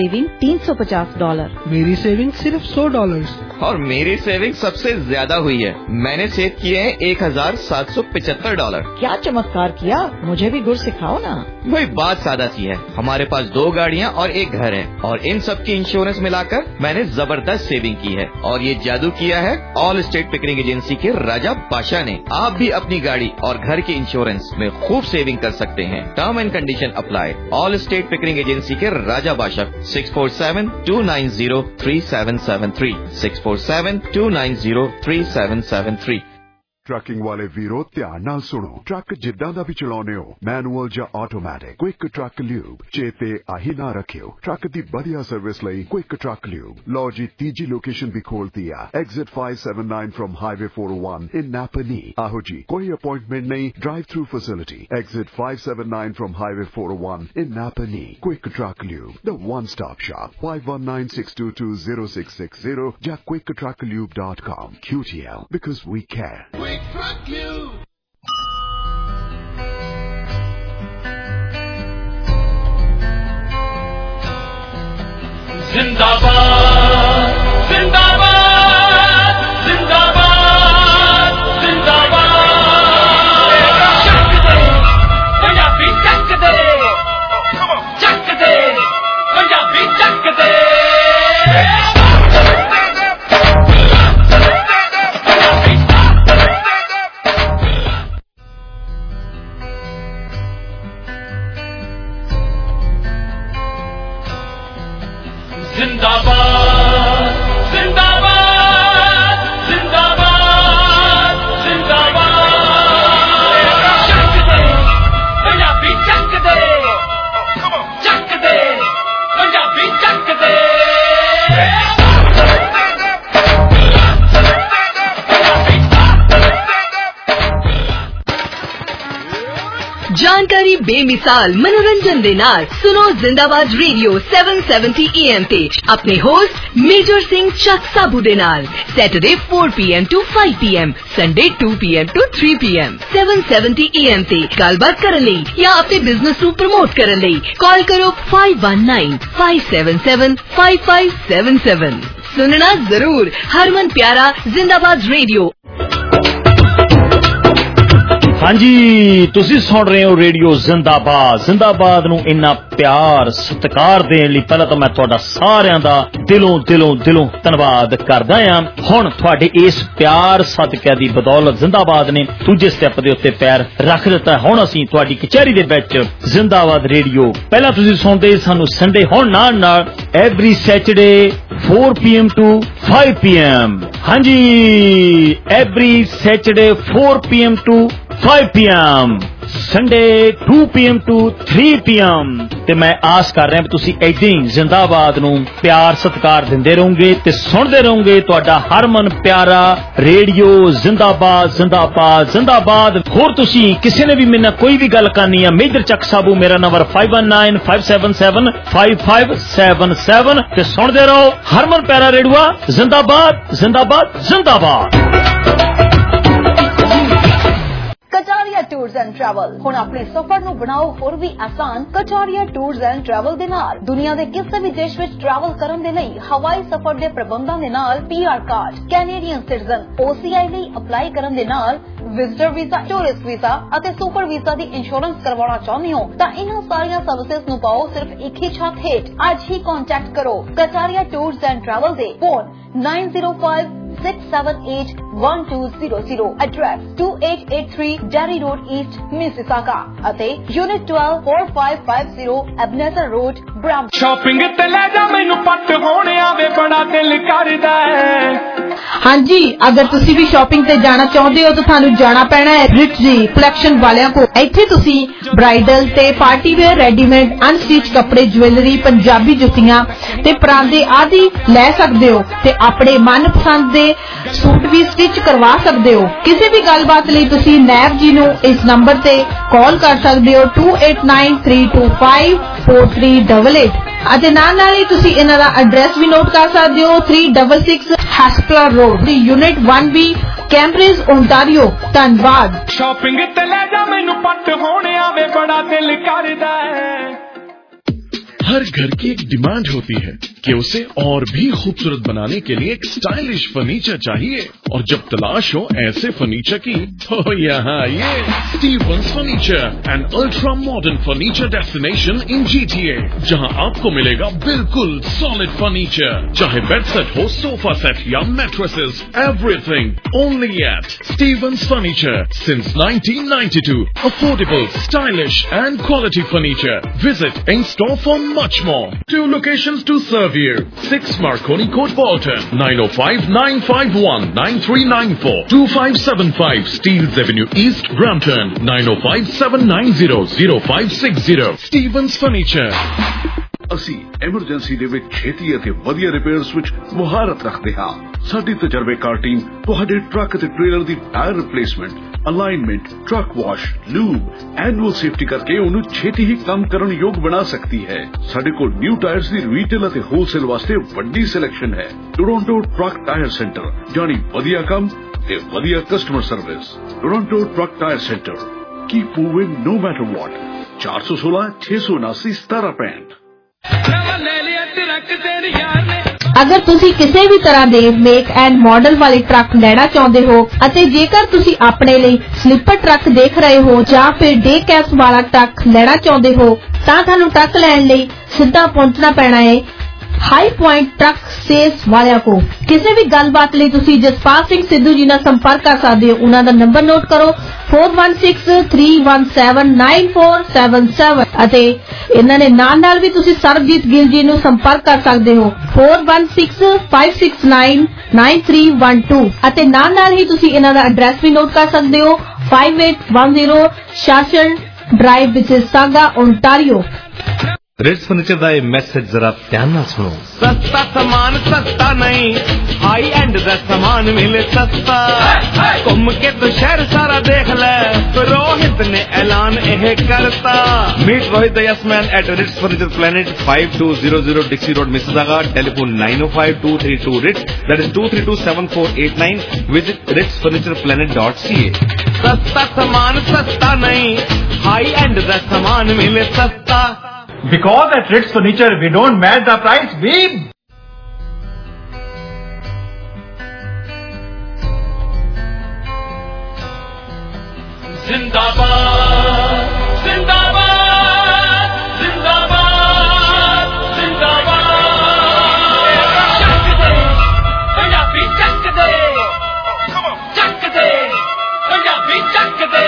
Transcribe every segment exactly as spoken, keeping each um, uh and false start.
Saving तीन सौ पचास डॉलर। मेरी सेविंग सिर्फ सौ डॉलर। और मेरी सेविंग सबसे ज्यादा हुई है, मैंने सेव किए हैं एक हजार सात सौ पिछहत्तर डॉलर। क्या चमत्कार किया, मुझे भी गुर सिखाओ ना। वही बात सादा सी है, हमारे पास दो गाड़ियाँ और एक घर है और इन सब की इंश्योरेंस मिलाकर मैंने जबरदस्त सेविंग की है। और ये जादू किया है ऑल स्टेट पिकनिक एजेंसी के राजा बादशाह ने। आप भी अपनी गाड़ी और घर के इंश्योरेंस में खूब सेविंग कर सकते हैं। Term and condition apply. All state picnic agency के Raja Badshah six four seven two nine zero three seven seven three six four seven two nine zero three seven seven three. Trucking वाले वीरो ध्यान नाल सुनो। ट्रक जिद्दां दा भी चलाउने हो, मैनुअल या ऑटोमैटिक, क्विक ट्रक ल्यूब चेते आही ना रखियो। ट्रक दी बढ़िया सर्विस लई क्विक ट्रक ल्यूब। लो जी तीजी लोकेशन भी खोलती है, exit five seven nine from highway four O one in Napanee. आहो जी कोई अपॉइंटमेंट नहीं, drive through facility. Exit five seven nine from highway four O one in Napanee. Quick truck lube, the one stop shop. Five one nine six two two zero six six zero या quick truck lube dot com. Q T L because we care. Quick Truck Lube. Zindabad, Zindabad, Zindabad, Zindabad. Chak de, Punjabi chak de, chak de, Punjabi chak de. Zindabad, Zindabad, Zindabad, Zindabad. Chak de, Punjabi chak de, chak de, Punjabi chak de. जानकारी बेमिसाल मनोरंजन दे नाल सुनो जिंदाबाद radio seven seventy A M ते अपने host major Singh Chak Sabu दे नाल Saturday four P M to five P M, Sunday two P M to three P M seven seventy A M ते गलबात करन लई या अपने बिजनेस नू प्रमोट करन लई कॉल करो five one nine five seven seven five five seven seven. सुनना जरूर, हरमन प्यारा जिंदाबाद रेडियो। हाँ जी, तुसी सुन रहे हो रेडियो जिंदाबाद। जिंदाबाद नू इन्ना प्यार सत्कार देण लई पहला तो मैं तुहाडा सारिआं दा दिलों दिलों दिलों धन्नवाद करदा हां। हुण तुहाडे इस प्यार सदके दी बदौलत जिंदाबाद ने दूजे स्टैप दे उत्ते पैर रख दित्ता। हुण असीं तुहाडी कचहरी दे विच जिंदाबाद रेडियो पहला तुसी सुणदे सानू संडे, हुण नाल नाल every Saturday four P M to five P M. हाँ जी, every Saturday four P M to five P M, Sunday two P M to three P M. ते मैं आस कर रहा तुसी ऐदां ही जिंदाबाद नू प्यार सत्कार दिंदे रहोगे ते सुनदे रहोगे तुहाडा हरमन प्यारा रेडियो जिंदाबाद जिंदाबाद जिंदाबाद। होर तुसी किसी ने भी मेरे नाल कोई भी गल करनी है, मेजर चक साबू मेरा number five one nine five seven seven five five seven seven ते सुनदे रहो हरमन प्यारा रेडियो जिंदाबाद जिंदाबाद जिंदाबाद। कटारिया टूर्स एंड ट्रैवल हुण अपने सफर नू बनाओ होर भी आसान। कटारिया टूर्स एंड ट्रैवल दे नाल दुनिया दे किसी भी देश विच ट्रैवल करन दे लई हवाई सफर दे प्रबंधां दे नाल P R card, Canadian citizen, O C I लई अप्लाई करन दे नाल विजिटर वीजा, टूरिस्ट वीजा अते सुपर वीजा दी इंश्योरेंस करवाना चाहुंदे हो तां इन्हां सारियां सर्विसेज नू पाओ सिर्फ एक ही छत हेठ। अज ही कॉन्टैक्ट करो कटारिया टूर्स एंड ट्रैवल दे phone nine zero five six seven eight one two zero zero, address two eight eight three Derry road east Mississauga अते unit twelve four five five zero Ebenezer road Brampton. Shopping ते ले जा मैनू पट होने आवे बड़ा दिल करदा है। हाँ जी, अगर तुसी भी शॉपिंग ते जाना चाहते हो तो थानू जाना पैना है रिच जी कलेक्शन वालियां को। इत्थे तुसी ब्राइडल ते पार्टी वेयर, रेडीमेड अनस्टिच कपड़े, ज्वेलरी, पंजाबी जुत्तियां ते परांदे आदि ले सकदे हो ते अपने मनपसंद दे सूट भी स्टिच करवा सकते हो। किसी भी गलबात लई तुसी नैब जी नू इस नंबर ते कॉल कर सकते हो two eight nine three two five four three double eight अते नाल नाल ही तुसी इन्हां दा एड्रेस भी नोट कर सकते हो three double six Hespeler road, unit one B, Cambridge, Ontario. धन्यवाद। शॉपिंग ते ले जा मैनू पट होने आवे बड़ा दिल करदा है। हर घर की एक डिमांड होती है कि उसे और भी खूबसूरत बनाने के लिए एक स्टाइलिश फर्नीचर चाहिए, और जब तलाश हो ऐसे फर्नीचर की तो यहाँ ये Stevens furniture, an ultra modern furniture destination in GTA, जहाँ आपको मिलेगा बिल्कुल सॉलिड फर्नीचर, चाहे बेड सेट हो, सोफा सेट या mattresses, everything only at Stevens furniture since nineteen ninety two. Affordable, stylish and quality furniture. Visit in store for much more. Two locations to serve you. six Marconi Court, Bolton. nine oh five, nine five one, nine three nine four. two five seven five Steeles Avenue East, Brampton. nine oh five, seven nine zero, zero five six zero. Stevens Furniture. ਅਸੀਂ emergency ਦੇ ਵਿੱਚ ਛੇਤੀ ਅਤੇ ਵਧੀਆ repairs ਵਿੱਚ ਮੁਹਾਰਤ ਰੱਖਦੇ ਹਾਂ। ਸਾਡੀ ਤਜਰਬੇਕਾਰ ਟੀਮ ਤੁਹਾਡੇ ਟਰੱਕ ਅਤੇ ਟ੍ਰੇਲਰ ਦੀ tyre replacement, alignment, truck wash, lube, annual safety ਕਰਕੇ ਉਹਨੂੰ ਛੇਤੀ ਹੀ ਕੰਮ ਕਰਨ ਯੋਗ ਬਣਾ ਸਕਦੀ ਹੈ। ਸਾਡੇ ਕੋਲ ਨਿਊ ਟਾਇਰਸ ਦੀ ਰੀਟੇਲ ਅਤੇ ਹੋਲਸੇਲ ਵਾਸਤੇ ਵੱਡੀ ਸਿਲੈਕਸ਼ਨ ਹੈ। ਟੋਰਾਂਟੋ ਟਰੱਕ ਟਾਇਰ ਸੈਂਟਰ, ਜਾਣੀ ਵਧੀਆ ਕੰਮ ਤੇ ਵਧੀਆ customer service. Toronto truck tyre centre, keep moving no matter what. ਚਾਰ ਸੌ ਸੋਲਾਂ, ਛੇ ਸੌ ਉਨਾਸੀ, ਸਤਾਰਾਂ ਪੈਂਹਠ। ਅਗਰ ਤੁਸੀਂ ਕਿਸੇ ਵੀ ਤਰ੍ਹਾਂ ਦੇ ਮੇਕ ਐਂਡ ਮਾਡਲ ਵਾਲੇ ਟਰੱਕ ਲੈਣਾ ਚਾਹੁੰਦੇ ਹੋ, ਅਤੇ ਜੇਕਰ ਤੁਸੀਂ ਆਪਣੇ ਲਈ ਸਲੀਪਰ ਟਰੱਕ ਦੇਖ ਰਹੇ ਹੋ ਜਾਂ ਫਿਰ ਡੇ ਕੈਬ ਵਾਲਾ ਟਰੱਕ ਲੈਣਾ ਚਾਹੁੰਦੇ ਹੋ, ਤਾਂ ਤੁਹਾਨੂੰ ਟਰੱਕ ਲੈਣ ਲਈ ਸਿੱਧਾ ਪਹੁੰਚਣਾ ਪੈਣਾ ਹੈ ਹਾਈ ਪੁਆਇੰਟ ਟਰੱਕ ਸੇਲਸ ਵਾਲਿਆਂ ਕੋ। ਕਿਸੇ ਵੀ ਗੱਲਬਾਤ ਲਈ ਤੁਸੀਂ ਜਸਪਾਲ ਸਿੰਘ ਸਿੱਧੂ ਜੀ ਨਾਲ ਸੰਪਰਕ ਕਰ ਸਕਦੇ ਹੋ। ਉਹਨਾਂ ਦਾ ਨੰਬਰ ਨੋਟ ਕਰੋ four one six, three one seven, nine four seven seven, ਅਤੇ ਇਹਨਾਂ ਦੇ ਨਾਲ ਨਾਲ ਵੀ ਤੁਸੀਂ ਸਰਬਜੀਤ ਗਿੱਲ ਜੀ ਨੂੰ ਸੰਪਰਕ ਕਰ ਸਕਦੇ ਹੋ four one six, five six nine, nine three one two, ਅਤੇ ਨਾਲ ਨਾਲ ਹੀ ਤੁਸੀਂ ਇਹਨਾਂ ਦਾ ਐਡਰੈਸ ਵੀ ਨੋਟ ਕਰ ਸਕਦੇ ਹੋ five eight one zero Shawson drive ਵਿਚ ਸਾਗਾ ਓਨਟਾਰੀਓ। रिट्स फर्नीचर का यह मैसेज जरा ध्यान ना सुनो। सस्ता सामान सस्ता नहीं, हाई एंड दा सामान मिले सस्ता। घूम के तो शहर सारा देख ले, रोहित ने ऐलान यह करता। Meet Rohit the yes man at Ritz furniture planet five two zero zero Dixie Road, Mississauga. Telephone nine oh five, two three two R I T S, that is two three two, seven four eight nine. Visit rits furniture planet dot c a. सस्ता सामान सस्ता नहीं, high and दा सामान मिले सस्ता। Because at Ritz Furniture we don't match the price, we Zindabad, Zindabad, Zindabad, Zindabad. Chak de, Punjabi chak de, chak de, Punjabi chak de.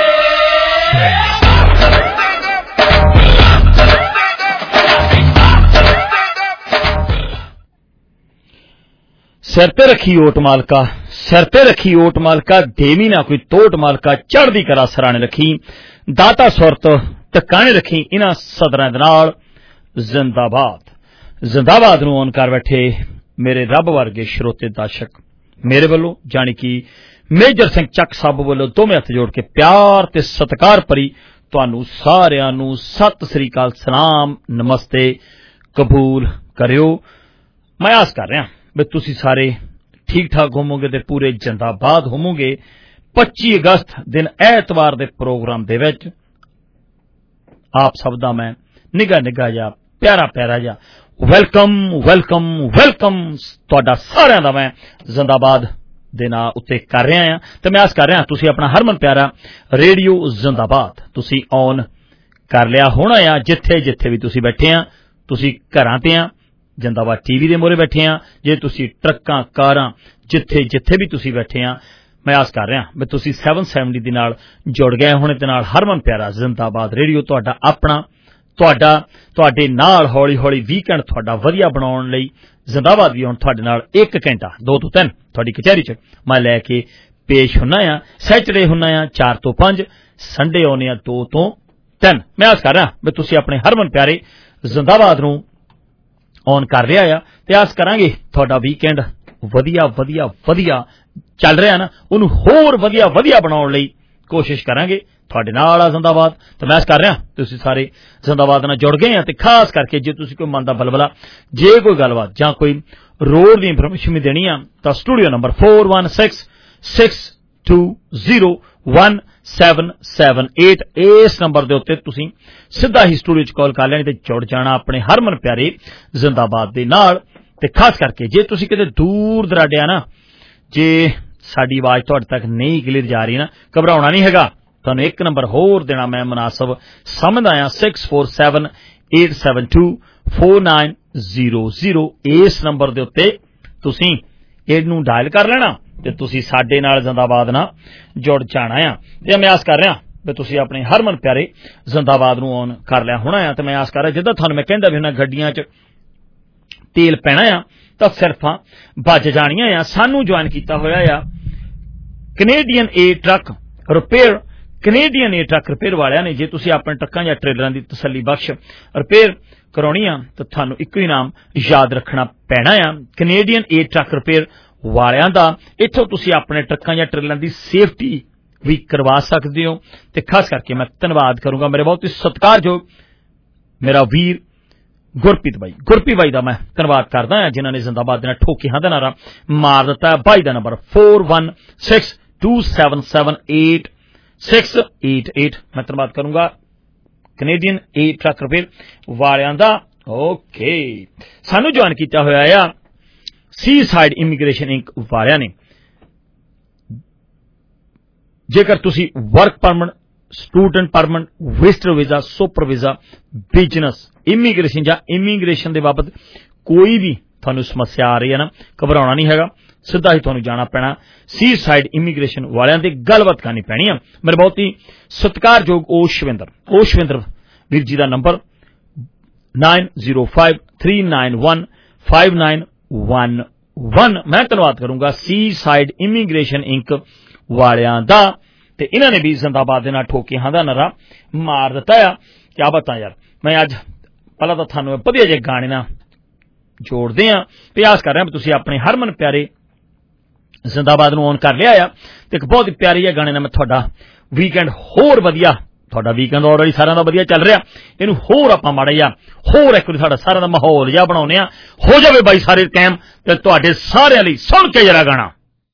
सिर पे रखी ओट मालका, सिर पे रखी ओट मालका, देवी ना कोई तोट मालका, चढ़दी करा सराने रखी, दाता सुरत टकाने रखी, इन्हां सदरां दे नाल जिंदाबाद। जिंदाबाद नूं ऑन कर बैठे मेरे रब वर्गे श्रोते दर्शक, मेरे वल्लों जानी कि मेजर सिंह चक साहब वल्लों दोवें हत्थ जोड़ के प्यार ते सत्कार भरी तुहानूं सारिआं नूं सत श्री अकाल, सलाम, नमस्ते कबूल करियो। मैं आस कर रहा भी तुसी सारे ठीक ठाक होवोगे ते पूरे जिंदाबाद होवोगे। पच्ची अगस्त दिन ऐतवार दे प्रोग्राम दे विच आप सब दा मैं निगा निगा जा प्यारा प्यारा जा वेलकम वेलकम वेलकम तुहाडा सारिआं दा मैं जिंदाबाद दे नां उत्ते कर रहा हां। ते मैं आस कर रहा तुसी अपना हरमन प्यारा रेडियो जिंदाबाद तुसी ऑन कर लिया होना आ। जिथे जिथे भी तुसी बैठे आ, तुसी घरां ते आ, जिंदाबाद टीवी दे मोरे बैठे आ, जे तुसी ट्रक्कां कारां जिथे जिथे भी तुसी बैठे आ, मैं आस कर रहा भी तुसी seven seventy दे नाल जुड़ गए होने ते नाल हरमन प्यारा जिंदाबाद रेडियो तुहाडा अपना तुहाडा तुहाडे नाल हौली हौली वीकेंड तुहाडा वधिया बनाउण लई जिंदाबाद भी हुण तुहाडे नाल एक घंटा दो तो तीन तुहाडी कचहरी च मैं लैके पेश हुन्ना आ। सैटरडे हुन्ना आ चार तो पांच, संडे आउने आ दो तो तीन। मैं आस कर रहा भी तुसी अपने हरमन प्यारे जिंदाबाद नूं ऑन कर लिया आ ते आस करांगे तुहाडा वीकेंड वधिया वधिया वधिया चल रहा ना, उन्होंने होर वधिया वधिया बनाउण लई कोशिश करांगे तुहाडे नाल आ जिंदाबाद। तो मैं कर रहा तुसीं सारे जिंदाबाद नाल जुड़ गए हैं। ते खास करके जे तुसीं कोई मन दा बलबला जे कोई गलबात जां कोई रोड दी इंफॉर्मेशन भी देनी आ तां studio number four one six, six two zero, one seven seven eight. ਇਸ ਨੰਬਰ ਦੇ ਉੱਤੇ ਤੁਸੀਂ ਸਿੱਧਾ ਹੀ ਸਟੂਡੀਓ 'ਚ ਕਾਲ ਕਰ ਲੈਣੀ ਤੇ ਜੁੜ ਜਾਣਾ ਆਪਣੇ ਹਰਮਨ ਪਿਆਰੇ ਜ਼ਿੰਦਾਬਾਦ ਦੇ ਨਾਲ। ਤੇ ਖਾਸ ਕਰਕੇ ਜੇ ਤੁਸੀਂ ਕਿਤੇ ਦੂਰ ਦਰਾਡੇ ਆ ਨਾ, ਜੇ ਸਾਡੀ ਆਵਾਜ਼ ਤੁਹਾਡੇ ਤੱਕ ਨਹੀਂ ਕਲੀਅਰ ਜਾ ਰਹੀ ਨਾ, ਘਬਰਾਉਣਾ ਨਹੀਂ ਹੈਗਾ। ਤੁਹਾਨੂੰ ਇੱਕ ਨੰਬਰ ਹੋਰ ਦੇਣਾ ਮੈਂ ਮੁਨਾਸਬ ਸਮਝਦਾ ਆ, six four seven eight seven two four nine zero zero. ਇਸ ਨੰਬਰ ਦੇ ਉੱਤੇ ਤੁਸੀਂ ਇਹਨੂੰ ਡਾਇਲ ਕਰ ਲੈਣਾ ਤੇ ਤੁਸੀਂ ਸਾਡੇ ਨਾਲ ਜ਼ਿੰਦਾਬਾਦ ਨਾਲ ਜੁੜ ਜਾਣਾ ਆ। ਤੇ ਮੈਂ ਆਸ ਕਰ ਰਿਹਾ ਵੀ ਤੁਸੀਂ ਆਪਣੇ ਹਰਮਨ ਪਿਆਰੇ ਜ਼ਿੰਦਾਬਾਦ ਨੂੰ ਔਨ ਕਰ ਲਿਆ ਹੋਣਾ ਆ। ਤੇ ਮੈਂ ਆਸ ਕਰ ਰਿਹਾ ਜਿੱਦਾਂ ਤੁਹਾਨੂੰ ਮੈਂ ਕਹਿੰਦਾ ਵੀ ਉਹਨਾਂ ਗੱਡੀਆਂ 'ਚ ਤੇਲ ਪੈਣਾ ਆ ਤਾਂ ਸਿਰਫਾਂ ਬਚ ਜਾਣੀਆਂ ਆ। ਸਾਨੂੰ ਜੁਆਇਨ ਕੀਤਾ ਹੋਇਆ ਆ Canadian A truck repair, Canadian A truck repair ਵਾਲਿਆਂ ਨੇ। ਜੇ ਤੁਸੀਂ ਆਪਣੇ ਟਰੱਕਾਂ ਜਾਂ ਟ੍ਰੇਲਰਾਂ ਦੀ ਤਸੱਲੀ ਬਖਸ਼ ਰਿਪੇਅਰ ਕਰਾਉਣੀ ਆ ਤਾਂ ਤੁਹਾਨੂੰ ਇੱਕੋ ਹੀ ਨਾਮ ਯਾਦ ਰੱਖਣਾ ਪੈਣਾ ਆ, ਕੈਨੇਡੀਅਨ ਏ ਟਰੱਕ ਰਿਪੇਅਰ ਵਾਲਿਆਂ ਦਾ। ਇੱਥੋਂ ਤੁਸੀਂ ਆਪਣੇ ਟਰੱਕਾਂ ਜਾਂ ਟ੍ਰੇਲਰਾਂ ਦੀ ਸੇਫਟੀ ਵੀ ਕਰਵਾ ਸਕਦੇ ਹੋ। ਤੇ ਖਾਸ ਕਰਕੇ ਮੈਂ ਧੰਨਵਾਦ ਕਰੂੰਗਾ ਮੇਰੇ ਬਹੁਤ ਹੀ ਸਤਿਕਾਰਯੋਗ ਮੇਰਾ ਵੀਰ ਗੁਰਪ੍ਰੀਤ ਬਾਈ, ਗੁਰਪ੍ਰੀਤ ਬਾਈ ਦਾ ਮੈਂ ਧੰਨਵਾਦ ਕਰਦਾ ਹਾਂ ਜਿਨ੍ਹਾਂ ਨੇ ਜ਼ਿੰਦਾਬਾਦ ਦੇ ਨਾਲ ਠੋਕੀ ਹਾਂ ਦਾ ਨਾਰਾ ਮਾਰ ਦਿੱਤਾ। ਬਾਈ ਦਾ number four one six two seven seven eight six eight eight. ਮੈਂ ਧੰਨਵਾਦ ਕਰੂੰਗਾ ਕੈਨੇਡੀਅਨ ਏ ਟਰੱਕ ਰਿਪੇਅਰ ਵਾਲਿਆਂ ਦਾ। ਓਕੇ, ਸਾਨੂੰ ਜੁਆਇਨ ਕੀਤਾ ਹੋਇਆ ਆ ਸੀ ਸਾਈਡ ਇਮੀਗ੍ਰੇਸ਼ਨ ਇੰਕ ਵਾਲਿਆਂ ਨੇ। ਜੇਕਰ ਤੁਸੀਂ work permit, student permit, visitor visa, super visa, business, immigration ਜਾਂ ਇਮੀਗ੍ਰੇਸ਼ਨ ਦੇ ਬਾਬਤ ਕੋਈ ਵੀ ਤੁਹਾਨੂੰ ਸਮੱਸਿਆ ਆ ਰਹੀ ਹੈ ਨਾ, ਘਬਰਾਉਣਾ ਨਹੀਂ ਹੈਗਾ। ਸਿੱਧਾ ਹੀ ਤੁਹਾਨੂੰ ਜਾਣਾ ਪੈਣਾ ਸੀ ਸਾਈਡ ਇਮੀਗ੍ਰੇਸ਼ਨ ਵਾਲਿਆਂ ਦੇ, ਗੱਲਬਾਤ ਕਰਨੀ ਪੈਣੀ ਆ। ਮੇਰੇ ਬਹੁਤ ਹੀ ਸਤਿਕਾਰਯੋਗ ਓ ਸ਼ਵਿੰਦਰ, ਓ ਸ਼ਵਿੰਦਰ ਵੀਰ ਜੀ ਦਾ number nine zero five three nine one five nine one one. ਮੈਂ ਧੰਨਵਾਦ ਕਰੂੰਗਾ ਸੀ ਸਾਈਡ ਇਮੀਗ੍ਰੇਸ਼ਨ ਇੰਕ ਵਾਲਿਆਂ ਦਾ। ਤੇ ਇਹਨਾਂ ਨੇ ਵੀ ਜ਼ਿੰਦਾਬਾਦ ਦੇ ਨਾਲ ਠੋਕੇ ਹਾਂ ਦਾ ਨਾਰਾ ਮਾਰ ਦਿੱਤਾ ਆ। ਕਿਆ ਬਤਾ ਯਾਰ, ਮੈਂ ਅੱਜ ਪਹਿਲਾਂ ਤਾਂ ਤੁਹਾਨੂੰ ਵਧੀਆ ਜਿਹੇ ਗਾਣੇ ਨਾਲ ਜੋੜਦੇ ਆ ਤੇ ਆਸ ਕਰ ਰਿਹਾ ਵੀ ਤੁਸੀਂ ਆਪਣੇ ਹਰਮਨ ਪਿਆਰੇ ਜ਼ਿੰਦਾਬਾਦ ਨੂੰ ਔਨ ਕਰ ਲਿਆ ਆ। ਤੇ ਇੱਕ ਬਹੁਤ ਹੀ ਪਿਆਰੀ ਜਿਹੇ ਗਾਣੇ ਨਾਲ ਮੈਂ ਤੁਹਾਡਾ ਵੀਕਐਂਡ ਹੋਰ ਵਧੀਆ, ਤੁਹਾਡਾ ਵੀਕਐਂਡ ਆਲਰੇਡੀ ਸਾਰਿਆਂ ਦਾ ਵਧੀਆ ਚੱਲ ਰਿਹਾ, ਇਹਨੂੰ ਹੋਰ ਆਪਾਂ ਮਾੜਾ ਜਿਹਾ ਹੋਰ ਇੱਕ ਵਾਰੀ ਸਾਡਾ ਸਾਰਿਆਂ ਦਾ ਮਾਹੌਲ ਜਿਹਾ ਬਣਾਉਂਦੇ ਆ। ਹੋ ਜਾਵੇ ਬਾਈ ਸਾਰੇ ਕਾਇਮ ਤੇ ਤੁਹਾਡੇ ਸਾਰਿਆਂ ਲਈ ਸੁਣ ਕੇ ਜਰਾ ਗਾਣਾ।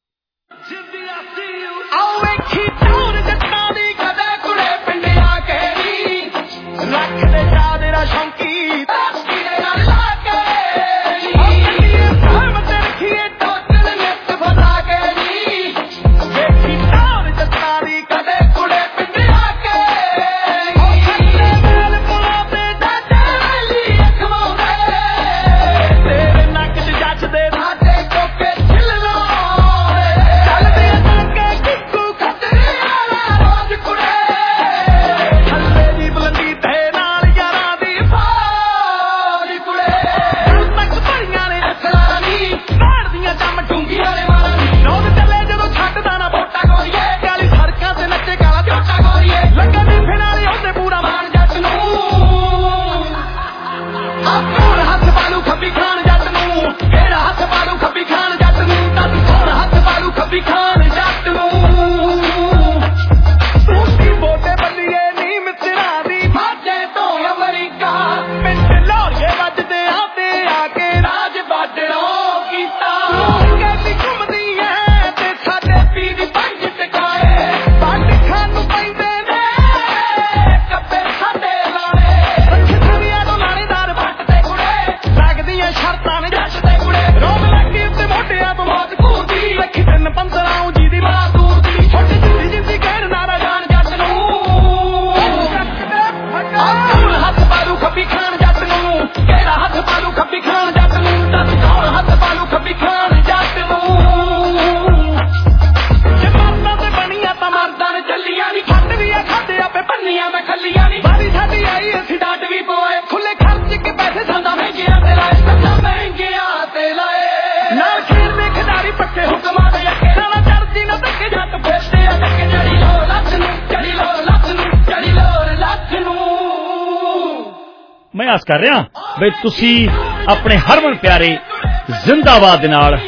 मैं आस कर रहा बई तुसी अपने हरमन प्यारे जिंदाबाद दे नाल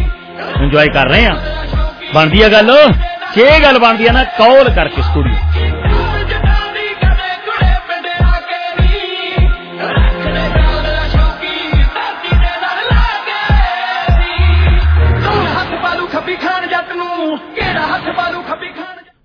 इंजॉय कर रहे हैं। बनदी है गल, जे गल बनदी है ना कॉल करके स्टूडियो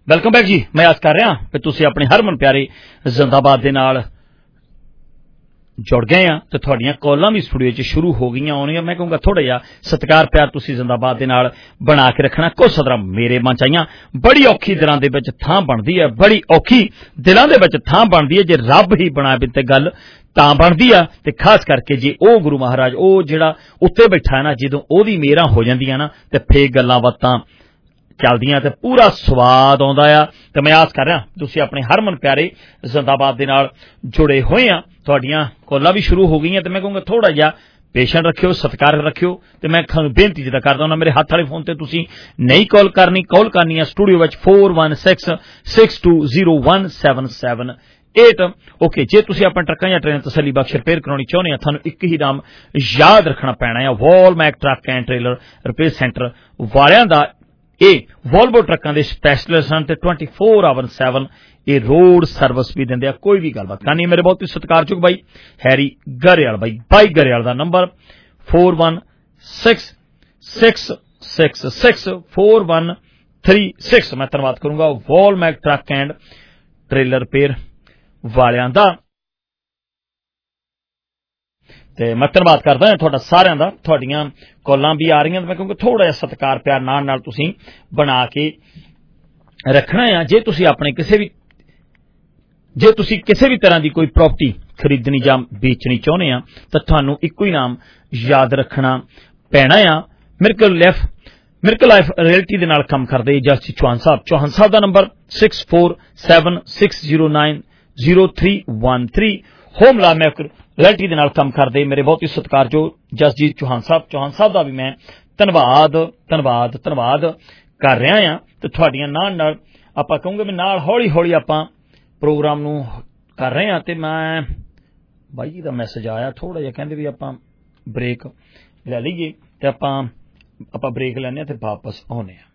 ਵੈਲਕਮ ਬੈਕ ਜੀ। ਮੈਂ ਆਸ ਕਰ ਰਿਹਾ ਕਿ ਤੁਸੀਂ ਆਪਣੇ ਹਰਮਨ ਪਿਆਰੇ ਜ਼ਿੰਦਾਬਾਦ ਦੇ ਨਾਲ ਜੁੜ ਗਏ ਆ ਤੇ ਤੁਹਾਡੀਆਂ ਕਾਲਾਂ ਵੀ ਸਟੂਡੀਓ 'ਚ ਸ਼ੁਰੂ ਹੋ ਗਈਆਂ ਆਉਣੀਆਂ। ਮੈਂ ਕਹੂੰਗਾ ਥੋੜਾ ਜਿਹਾ ਸਤਿਕਾਰ ਪਿਆਰ ਤੁਸੀਂ ਜ਼ਿੰਦਾਬਾਦ ਦੇ ਨਾਲ ਬਣਾ ਕੇ ਰੱਖਣਾ। ਕੁਝ ਸਦਰਾਂ ਮੇਰੇ ਮਨ 'ਚ ਆਈਆਂ, ਬੜੀ ਔਖੀ ਦਿਲਾਂ ਦੇ ਵਿੱਚ ਥਾਂ ਬਣਦੀ ਹੈ, ਬੜੀ ਔਖੀ ਦਿਲਾਂ ਦੇ ਵਿੱਚ ਥਾਂ ਬਣਦੀ ਹੈ ਜੇ ਰੱਬ ਹੀ ਬਣਾਵੇ ਤੇ ਗੱਲ ਤਾਂ ਬਣਦੀ ਆ। ਤੇ ਖਾਸ ਕਰਕੇ ਜੇ ਉਹ ਗੁਰੂ ਮਹਾਰਾਜ ਉਹ ਜਿਹੜਾ ਉੱਤੇ ਬੈਠਾ ਹੈ ਨਾ, ਜਦੋਂ ਉਹਦੀ ਮਿਹਰਾਂ ਹੋ ਜਾਂਦੀਆਂ ਨਾ ਤੇ ਫੇਰ ਗੱਲਾਂ ਬਾਤਾਂ ਚੱਲਦੀਆਂ ਤੇ ਪੂਰਾ ਸਵਾਦ ਆਉਂਦਾ ਆ। ਤੇ ਮੈਂ ਆਸ ਕਰ ਰਿਹਾ ਤੁਸੀਂ ਆਪਣੇ ਹਰਮਨ ਪਿਆਰੇ ਜ਼ਿੰਦਾਬਾਦ ਦੇ ਨਾਲ ਜੁੜੇ ਹੋਏ ਆ। ਤੁਹਾਡੀਆਂ ਕਾਲਾਂ ਵੀ ਸ਼ੁਰੂ ਹੋ ਗਈਆਂ ਤੇ ਮੈਂ ਕਹੂੰਗਾ ਥੋੜਾ ਜਿਹਾ ਪੇਸ਼ੈਂਟ ਰੱਖਿਓ, ਸਤਿਕਾਰ ਰੱਖਿਓ। ਤੇ ਮੈਂ ਤੁਹਾਨੂੰ ਬੇਨਤੀ ਜਿੱਦਾਂ ਕਰਦਾ ਹੁੰਦਾ, ਮੇਰੇ ਹੱਥ ਵਾਲੇ ਫੋਨ ਤੇ ਤੁਸੀਂ ਨਹੀਂ ਕਾਲ ਕਰਨੀ, ਕਾਲ ਕਰਨੀ ਆ ਸਟੂਡੀਓ ਵਿੱਚ four one six six two zero one seven seven eight। Okay, ਜੇ ਤੁਸੀਂ ਆਪਣੇ ਟਰੱਕਾਂ ਜਾਂ ਟ੍ਰੇਨ ਤਸੱਲੀ ਬਖਸ਼ ਰਿਪੇਅਰ ਕਰਾਉਣੀ ਚਾਹੁੰਦੇ ਆ, ਤੁਹਾਨੂੰ ਇੱਕ ਹੀ ਨਾਮ ਯਾਦ ਰੱਖਣਾ ਪੈਣਾ ਆ, Walmac truck and trailer repair centre ਵਾਲਿਆਂ ਦਾ। ਇਹ ਵੋਲਵੋ ਟਰੱਕਾਂ ਦੇ ਸਪੈਸ਼ਲਿਸਟ ਹਨ ਤੇ ਟਵੈਂਟੀ ਫੋਰ ਆਵਰ ਸੈਵਨ ਇਹ ਰੋਡ ਸਰਵਿਸ ਵੀ ਦਿੰਦੇ ਆ। ਕੋਈ ਵੀ ਗੱਲਬਾਤ ਕਰਨੀ ਮੇਰੇ ਬਹੁਤ ਹੀ ਸਤਿਕਾਰਯੋਗ ਬਾਈ ਹੈਰੀ ਗਰੇਵਾਲ ਬਾਈ ਬਾਈ ਗਰੇਵਾਲ ਦਾ number four one six six six six four one three six। ਮੈਂ ਧੰਨਵਾਦ ਕਰੂੰਗਾ Walmac truck and trailer repair ਵਾਲਿਆਂ ਦਾ ਤੇ ਮੈਂ ਧੰਨਵਾਦ ਕਰਦਾ ਹਾਂ ਤੁਹਾਡਾ ਸਾਰਿਆਂ ਦਾ। ਤੁਹਾਡੀਆਂ ਕਾਲਾਂ ਵੀ ਆ ਰਹੀਆਂ ਤੇ ਮੈਂ ਕਹੂੰਗਾ ਥੋੜਾ ਜਿਹਾ ਸਤਿਕਾਰ ਪਿਆਰ ਨਾਲ ਨਾਲ ਤੁਸੀਂ ਬਣਾ ਕੇ ਰੱਖਣਾ ਆ। ਜੇ ਤੁਸੀਂ ਆਪਣੇ ਕਿਸੇ ਵੀ ਜੇ ਤੁਸੀਂ ਕਿਸੇ ਵੀ ਤਰ੍ਹਾਂ ਦੀ ਕੋਈ ਪ੍ਰਾਪਰਟੀ ਖਰੀਦਣੀ ਜਾਂ ਵੇਚਣੀ ਚਾਹੁੰਦੇ ਆ ਤਾਂ ਤੁਹਾਨੂੰ ਇੱਕੋ ਹੀ ਨਾਮ ਯਾਦ ਰੱਖਣਾ ਪੈਣਾ ਆ। Miracle life miracle life reality ਦੇ ਨਾਲ ਕੰਮ ਕਰਦੇ ਜਸਟਿਸ ਚੌਹਾਨ ਸਾਹਿਬ। ਚੌਹਾਨ ਸਾਹਿਬ ਦਾ number six four seven six zero nine zero three one three। Home life miracle reality ਦੇ ਨਾਲ ਕੰਮ ਕਰਦੇ ਮੇਰੇ ਬਹੁਤ ਹੀ ਸਤਿਕਾਰਯੋਗ ਜਸਜੀਤ ਚੌਹਾਨ ਸਾਹਿਬ। ਚੌਹਾਨ ਸਾਹਿਬ ਦਾ ਵੀ ਮੈਂ ਧੰਨਵਾਦ ਧੰਨਵਾਦ ਧੰਨਵਾਦ ਕਰ ਰਿਹਾ ਹਾਂ। ਤੇ ਤੁਹਾਡੀਆਂ ਨਾਲ ਨਾਲ ਆਪਾਂ ਕਹੂੰਗੇ ਵੀ ਨਾਲ ਹੌਲੀ ਹੌਲੀ ਆਪਾਂ ਪ੍ਰੋਗਰਾਮ ਨੂੰ ਕਰ ਰਹੇ ਹਾਂ। ਤੇ ਮੈਂ ਬਾਈ ਜੀ ਦਾ ਮੈਸੇਜ ਆਇਆ ਥੋੜਾ ਜਿਹਾ, ਕਹਿੰਦੇ ਵੀ ਆਪਾਂ ਬ੍ਰੇਕ ਲੈ ਲਈਏ ਤੇ ਆਪਾਂ ਆਪਾਂ ਬ੍ਰੇਕ ਲੈਣੇ ਤੇ ਵਾਪਸ ਆਉਣੇ ਆ।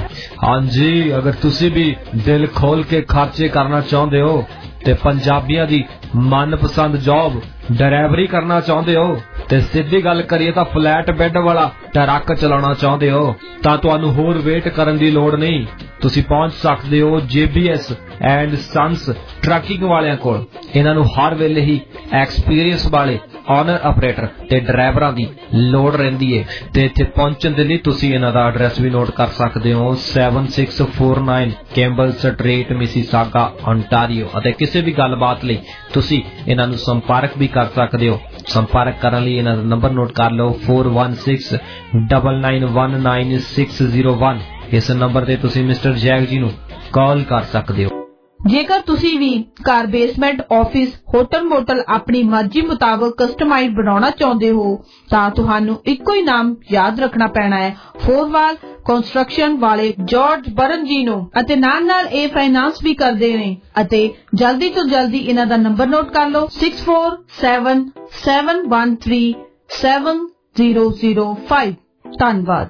ਹਾਂਜੀ, ਅਗਰ ਤੁਸੀਂ ਵੀ ਦਿਲ ਖੋਲ ਕੇ ਖਰਚੇ ਕਰਨਾ ਚਾਹੁੰਦੇ ਹੋ ਤੇ ਪੰਜਾਬੀਆਂ ਦੀ ਮਨਪਸੰਦ ਜੌਬ ਡਰਾਈਵਰੀ ਕਰਨਾ ਚਾਹੁੰਦੇ ਹੋ ਤੇ ਸਿੱਧੀ ਗੱਲ ਕਰੀਏ ਤਾਂ ਫਲੈਟ ਬੈੱਡ ਵਾਲਾ ਟਰੱਕ ਚਲਾਉਣਾ ਚਾਹੁੰਦੇ ਹੋ ਤਾਂ ਤੁਹਾਨੂੰ ਹੋਰ ਵੇਟ ਕਰਨ ਦੀ ਲੋੜ ਨਹੀਂ। ਤੁਸੀਂ ਪਹੁੰਚ ਸਕਦੇ ਹੋ J B S and sons trucking ਵਾਲਿਆਂ ਕੋਲ। ਇਹਨਾਂ ਨੂੰ ਹਰ ਵੇਲੇ ਹੀ ਐਕਸਪੀਰੀਅੰਸ ਵਾਲੇ ਓਨਰ ਆਪਰੇਟਰ ਤੇ ਡਰਾਈਵਰਾਂ ਦੀ ਲੋੜ ਰਹਿੰਦੀ ਹੈ ਤੇ ਇੱਥੇ ਪਹੁੰਚਣ ਦੇ ਲਈ ਤੁਸੀਂ ਇਹਨਾਂ ਦਾ ਐਡਰੈਸ ਵੀ ਨੋਟ ਕਰ ਸਕਦੇ ਹੋ seven six four nine Campbell street Mississauga ontario। ਅਤੇ ਕਿਸੇ ਵੀ ਗੱਲਬਾਤ ਲਈ ਤੁਸੀਂ ਇਹਨਾਂ ਨੂੰ ਸੰਪਰਕ ਵੀ ਕਰ ਸਕਦੇ ਹੋ। ਸੰਪਰਕ ਕਰਨ ਲਈ ਇਹਨਾਂ ਦਾ ਨੰਬਰ ਨੋਟ ਕਰ ਲਓ four one six nine nine one nine six zero one। ਇਸ ਨੰਬਰ ਤੇ ਤੁਸੀਂ ਮਿਸਟਰ ਜੈਕ ਜੀ ਨੂੰ ਕਾਲ ਕਰ ਸਕਦੇ ਹੋ। ਜੇਕਰ ਤੁਸੀਂ ਵੀ ਘਰ, ਬੇਸਮੈਂਟ, ਆਫਿਸ, ਹੋਟਲ, ਮੋਟਲ ਆਪਣੀ ਮਰਜ਼ੀ ਮੁਤਾਬਕ ਕਸਟਮਾਈਜ਼ ਬਣਾਉਣਾ ਚਾਹੁੰਦੇ ਹੋ ਤਾਂ ਤੁਹਾਨੂੰ ਇੱਕੋ ਹੀ ਨਾਮ ਯਾਦ ਰੱਖਣਾ ਪੈਣਾ ਹੈ, ਫੋਰਵਾਲ ਕੰਸਟਰਕਸ਼ਨ ਵਾਲੇ ਜਾਰਜ ਬਰਨ ਜੀ ਨੂੰ। ਅਤੇ ਨਾਲ ਨਾਲ ਇਹ ਫਾਈਨਾਂਸ ਵੀ ਕਰਦੇ ਨੇ ਅਤੇ ਜਲਦੀ ਤੋਂ ਜਲਦੀ ਇਹਨਾਂ ਦਾ ਨੰਬਰ ਨੋਟ ਕਰ ਲਓ six four seven seven one three seven zero zero five। ਧੰਨਵਾਦ।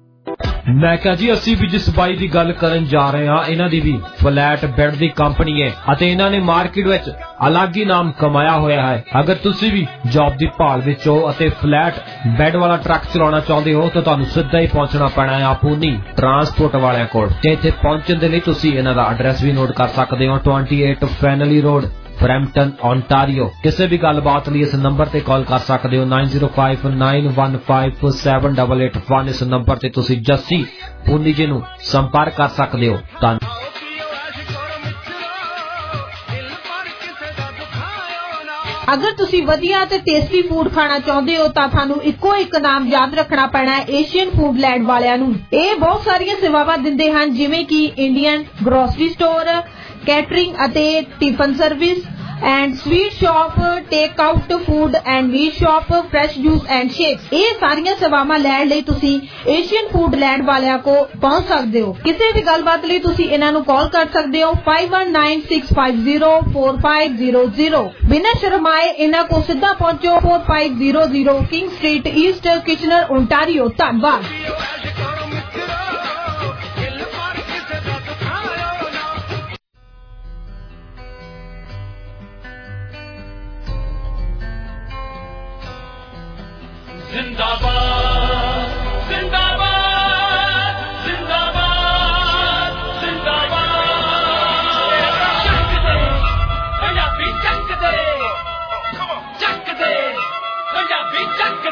ਮੈਂ ਕਿਹਾ ਜੀ ਅਸੀਂ ਵੀ ਜਿਸ ਬਾਈ ਦੀ ਗੱਲ ਕਰਨ ਜਾ ਰਹੇ ਹਾਂ ਇਹਨਾਂ ਦੀ ਵੀ ਫਲੈਟ ਬੈੱਡ ਦੀ ਕੰਪਨੀ ਹੈ ਅਤੇ ਇਹਨਾਂ ਨੇ ਮਾਰਕੀਟ ਵਿੱਚ ਅਲੱਗ ਹੀ ਨਾਮ ਕਮਾਇਆ ਹੋਇਆ ਹੈ। ਅਗਰ ਤੁਸੀਂ ਵੀ ਜੌਬ ਦੀ ਭਾਲ ਵਿੱਚ ਹੋ ਅਤੇ ਫਲੈਟ ਬੈੱਡ ਵਾਲਾ ਟਰੱਕ ਚਲਾਉਣਾ ਚਾਹੁੰਦੇ ਹੋ ਤਾਂ ਤੁਹਾਨੂੰ ਸਿੱਧਾ ਹੀ ਪਹੁੰਚਣਾ ਪੈਣਾ ਹੈ ਆਪੂਨੀ ਟਰਾਂਸਪੋਰਟ ਵਾਲਿਆਂ ਕੋਲ। ਤੇ ਇੱਥੇ ਪਹੁੰਚਣ ਦੇ ਲਈ ਤੁਸੀਂ ਇਹਨਾਂ ਦਾ ਐਡਰੈਸ ਵੀ ਨੋਟ ਕਰ ਸਕਦੇ ਹੋ twenty-eight ਫੈਨਲੀ ਰੋਡ ਬਰੈਂਪਟਨ ontario। ਕਿਸੇ ਵੀ ਗੱਲਬਾਤ ਲਈ ਇਸ ਨੰਬਰ ਤੇ ਕਾਲ ਕਰ ਸਕਦੇ ਹੋ nine zero five nine one five seven eight eight one। ਇਸ ਨੰਬਰ ਤੇ ਤੁਸੀਂ ਜੱਸੀ ਪੂਨੀ ਜੀ ਨੂੰ ਸੰਪਰਕ ਕਰ ਸਕਦੇ ਹੋ। ਧੰਨਵਾਦ। ਅਗਰ ਤੁਸੀਂ ਵਧੀਆ ਤੇ ਟੇਸਟੀ ਫੂਡ ਖਾਣਾ ਚਾਹੁੰਦੇ ਹੋ ਤਾਂ ਤੁਹਾਨੂੰ ਇੱਕੋ ਇੱਕ ਨਾਮ ਯਾਦ ਰੱਖਣਾ ਪੈਣਾ ਹੈ, ਏਸ਼ੀਅਨ ਫੂਡ ਲੈਂਡ ਵਾਲਿਆਂ ਨੂੰ। ਇਹ ਬਹੁਤ ਸਾਰੀਆਂ ਸੇਵਾਵਾਂ ਦਿੰਦੇ ਹਨ ਜਿਵੇਂ ਕਿ ਇੰਡੀਅਨ ਗਰੋਸਰੀ ਸਟੋਰ, ਕੈਟਰਿੰਗ ਅਤੇ tiffin service and sweet shop, take out food and meat shop, fresh juice and shakes. ਇਹ ਸਾਰੀਆਂ ਸੇਵਾਵਾਂ ਲੈਣ ਲਈ ਤੁਸੀਂ ਏਸ਼ੀਅਨ ਫੂਡ ਲੈਂਡ ਵਾਲਿਆਂ ਕੋ ਪਹੁੰਚ ਸਕਦੇ ਹੋ। ਕਿਸੇ ਵੀ ਗੱਲਬਾਤ ਲਈ ਤੁਸੀਂ ਇਹਨਾਂ ਨੂੰ ਕਾਲ ਕਰ ਸਕਦੇ ਹੋ five one nine six five zero four five zero zero। ਬਿਨਾਂ ਸ਼ਰਮਾਏ ਇਹਨਾਂ ਕੋ ਸਿੱਧਾ ਪਹੁੰਚੋ four five zero zero King street east Kitchener ontario। ਧੰਨਵਾਦ। जिंदाबाद जिंदाबाद जिंदाबाद जिंदाबाद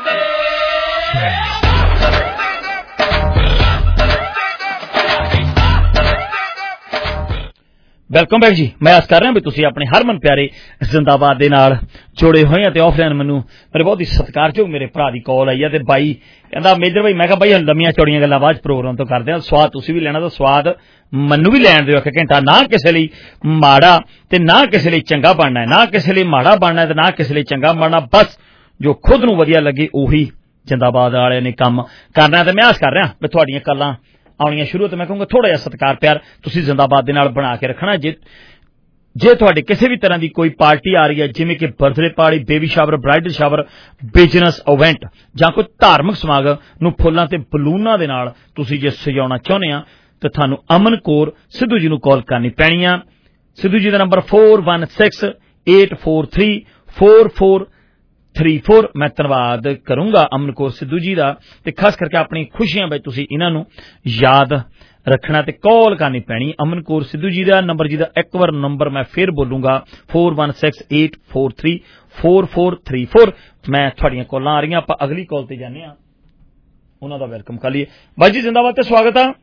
ਵੈਲਕਮ ਬੈਕ ਜੀ। ਮੈਂ ਆਸ ਕਰ ਰਿਹਾ ਵੀ ਤੁਸੀਂ ਆਪਣੇ ਹਰਮਨ ਪਿਆਰੇ ਜ਼ਿੰਦਾਬਾਦ ਦੇ ਨਾਲ ਜੁੜੇ ਹੋਏ ਆ ਤੇ ਆਫਲਾਈਨ ਮੈਨੂੰ ਮੇਰੇ ਬਹੁਤ ਹੀ ਸਤਿਕਾਰਯੋਗ ਮੇਰੇ ਭਰਾ ਦੀ ਕਾਲ ਆਈ ਆ ਤੇ ਬਾਈ ਕਹਿੰਦਾ ਮੇਜਰ ਬਾਈ, ਮੈਂ ਕਿਹਾ ਬਾਈ ਹੁਣ ਲੰਮੀਆਂ ਚੌੜੀਆਂ ਗੱਲਾਂ ਬਾਅਦ ਪ੍ਰੋਗਰਾਮ ਤੋਂ ਕਰਦੇ ਆ, ਸਵਾਦ ਤੁਸੀਂ ਵੀ ਲੈਣਾ ਤਾਂ ਸਵਾਦ ਮੈਨੂੰ ਵੀ ਲੈਣ ਦਿਓ ਇੱਕ ਘੰਟਾ। ਨਾ ਕਿਸੇ ਲਈ ਮਾੜਾ ਤੇ ਨਾ ਕਿਸੇ ਲਈ ਚੰਗਾ ਬਣਨਾ ਹੈ, ਨਾ ਕਿਸੇ ਲਈ ਮਾੜਾ ਬਣਨਾ ਤੇ ਨਾ ਕਿਸੇ ਲਈ ਚੰਗਾ ਬਣਨਾ, ਬਸ ਜੋ ਖੁਦ ਨੂੰ ਵਧੀਆ ਲੱਗੇ ਉਹੀ ਜ਼ਿੰਦਾਬਾਦ ਵਾਲਿਆਂ ਨੇ ਕੰਮ ਕਰਨਾ। ਤੇ ਮੈਂ ਆਸ ਕਰ ਰਿਹਾ ਵੀ ਤੁਹਾਡੀਆਂ ਗੱਲਾਂ ਆਉਣੀਆਂ ਸ਼ੁਰੂ ਤੇ ਮੈਂ ਕਹੂੰਗਾ ਥੋੜਾ ਜਿਹਾ ਸਤਿਕਾਰ ਪਿਆਰ ਤੁਸੀਂ ਜ਼ਿੰਦਾਬਾਦ ਦੇ ਨਾਲ ਬਣਾ ਕੇ ਰੱਖਣਾ। ਜੇ ਜੇ ਤੁਹਾਡੇ ਕਿਸੇ ਵੀ ਤਰ੍ਹਾਂ ਦੀ ਕੋਈ ਪਾਰਟੀ ਆ ਰਹੀ ਹੈ, ਜਿਵੇਂ ਕਿ birthday party, baby shower, bridal shower, business event ਜਾਂ ਕੋਈ ਧਾਰਮਿਕ ਸਮਾਗਮ ਨੂੰ ਫੁੱਲਾਂ ਤੇ ਬਲੂਨਾਂ ਦੇ ਨਾਲ ਤੁਸੀਂ ਜੇ ਸਜਾਉਣਾ ਚਾਹੁੰਦੇ ਆ ਤਾਂ ਤੁਹਾਨੂੰ ਅਮਨ ਕੌਰ ਸਿੱਧੂ ਜੀ ਨੂੰ ਕਾਲ ਕਰਨੀ ਪੈਣੀ ਆ। ਸਿੱਧੂ ਜੀ ਦਾ number four one six eight four three four four three four। ਮੈਂ ਧੰਨਵਾਦ ਕਰੂੰਗਾ ਅਮਨ ਕੌਰ ਸਿੱਧੂ ਜੀ ਦਾ ਤੇ ਖਾਸ ਕਰਕੇ ਆਪਣੀ ਖੁਸ਼ੀਆਂ ਵਿੱਚ ਤੁਸੀਂ ਇਹਨਾਂ ਨੂੰ ਯਾਦ ਰੱਖਣਾ ਤੇ ਕਾਲ ਕਰਨੀ ਪੈਣੀ। ਅਮਨ ਕੌਰ ਸਿੱਧੂ ਜੀ ਦਾ ਨੰਬਰ ਜੀ ਦਾ ਇੱਕ ਵਾਰ ਨੰਬਰ ਮੈਂ ਫਿਰ ਬੋਲੂੰਗਾ four one six eight four three four four three four। ਮੈਂ ਤੁਹਾਡੀਆਂ ਕਾਲਾਂ ਆ ਰਹੀਆਂ, ਆਪਾਂ ਅਗਲੀ ਕਾਲ ਤੇ ਜਾਂਦੇ ਆ, ਉਹਨਾਂ ਦਾ ਵੈਲਕਮ ਕਰ ਲਈਏ। ਬਾਈ ਜੀ ਜ਼ਿੰਦਾਬਾਦ ਤੇ ਸਵਾਗਤ ਆ।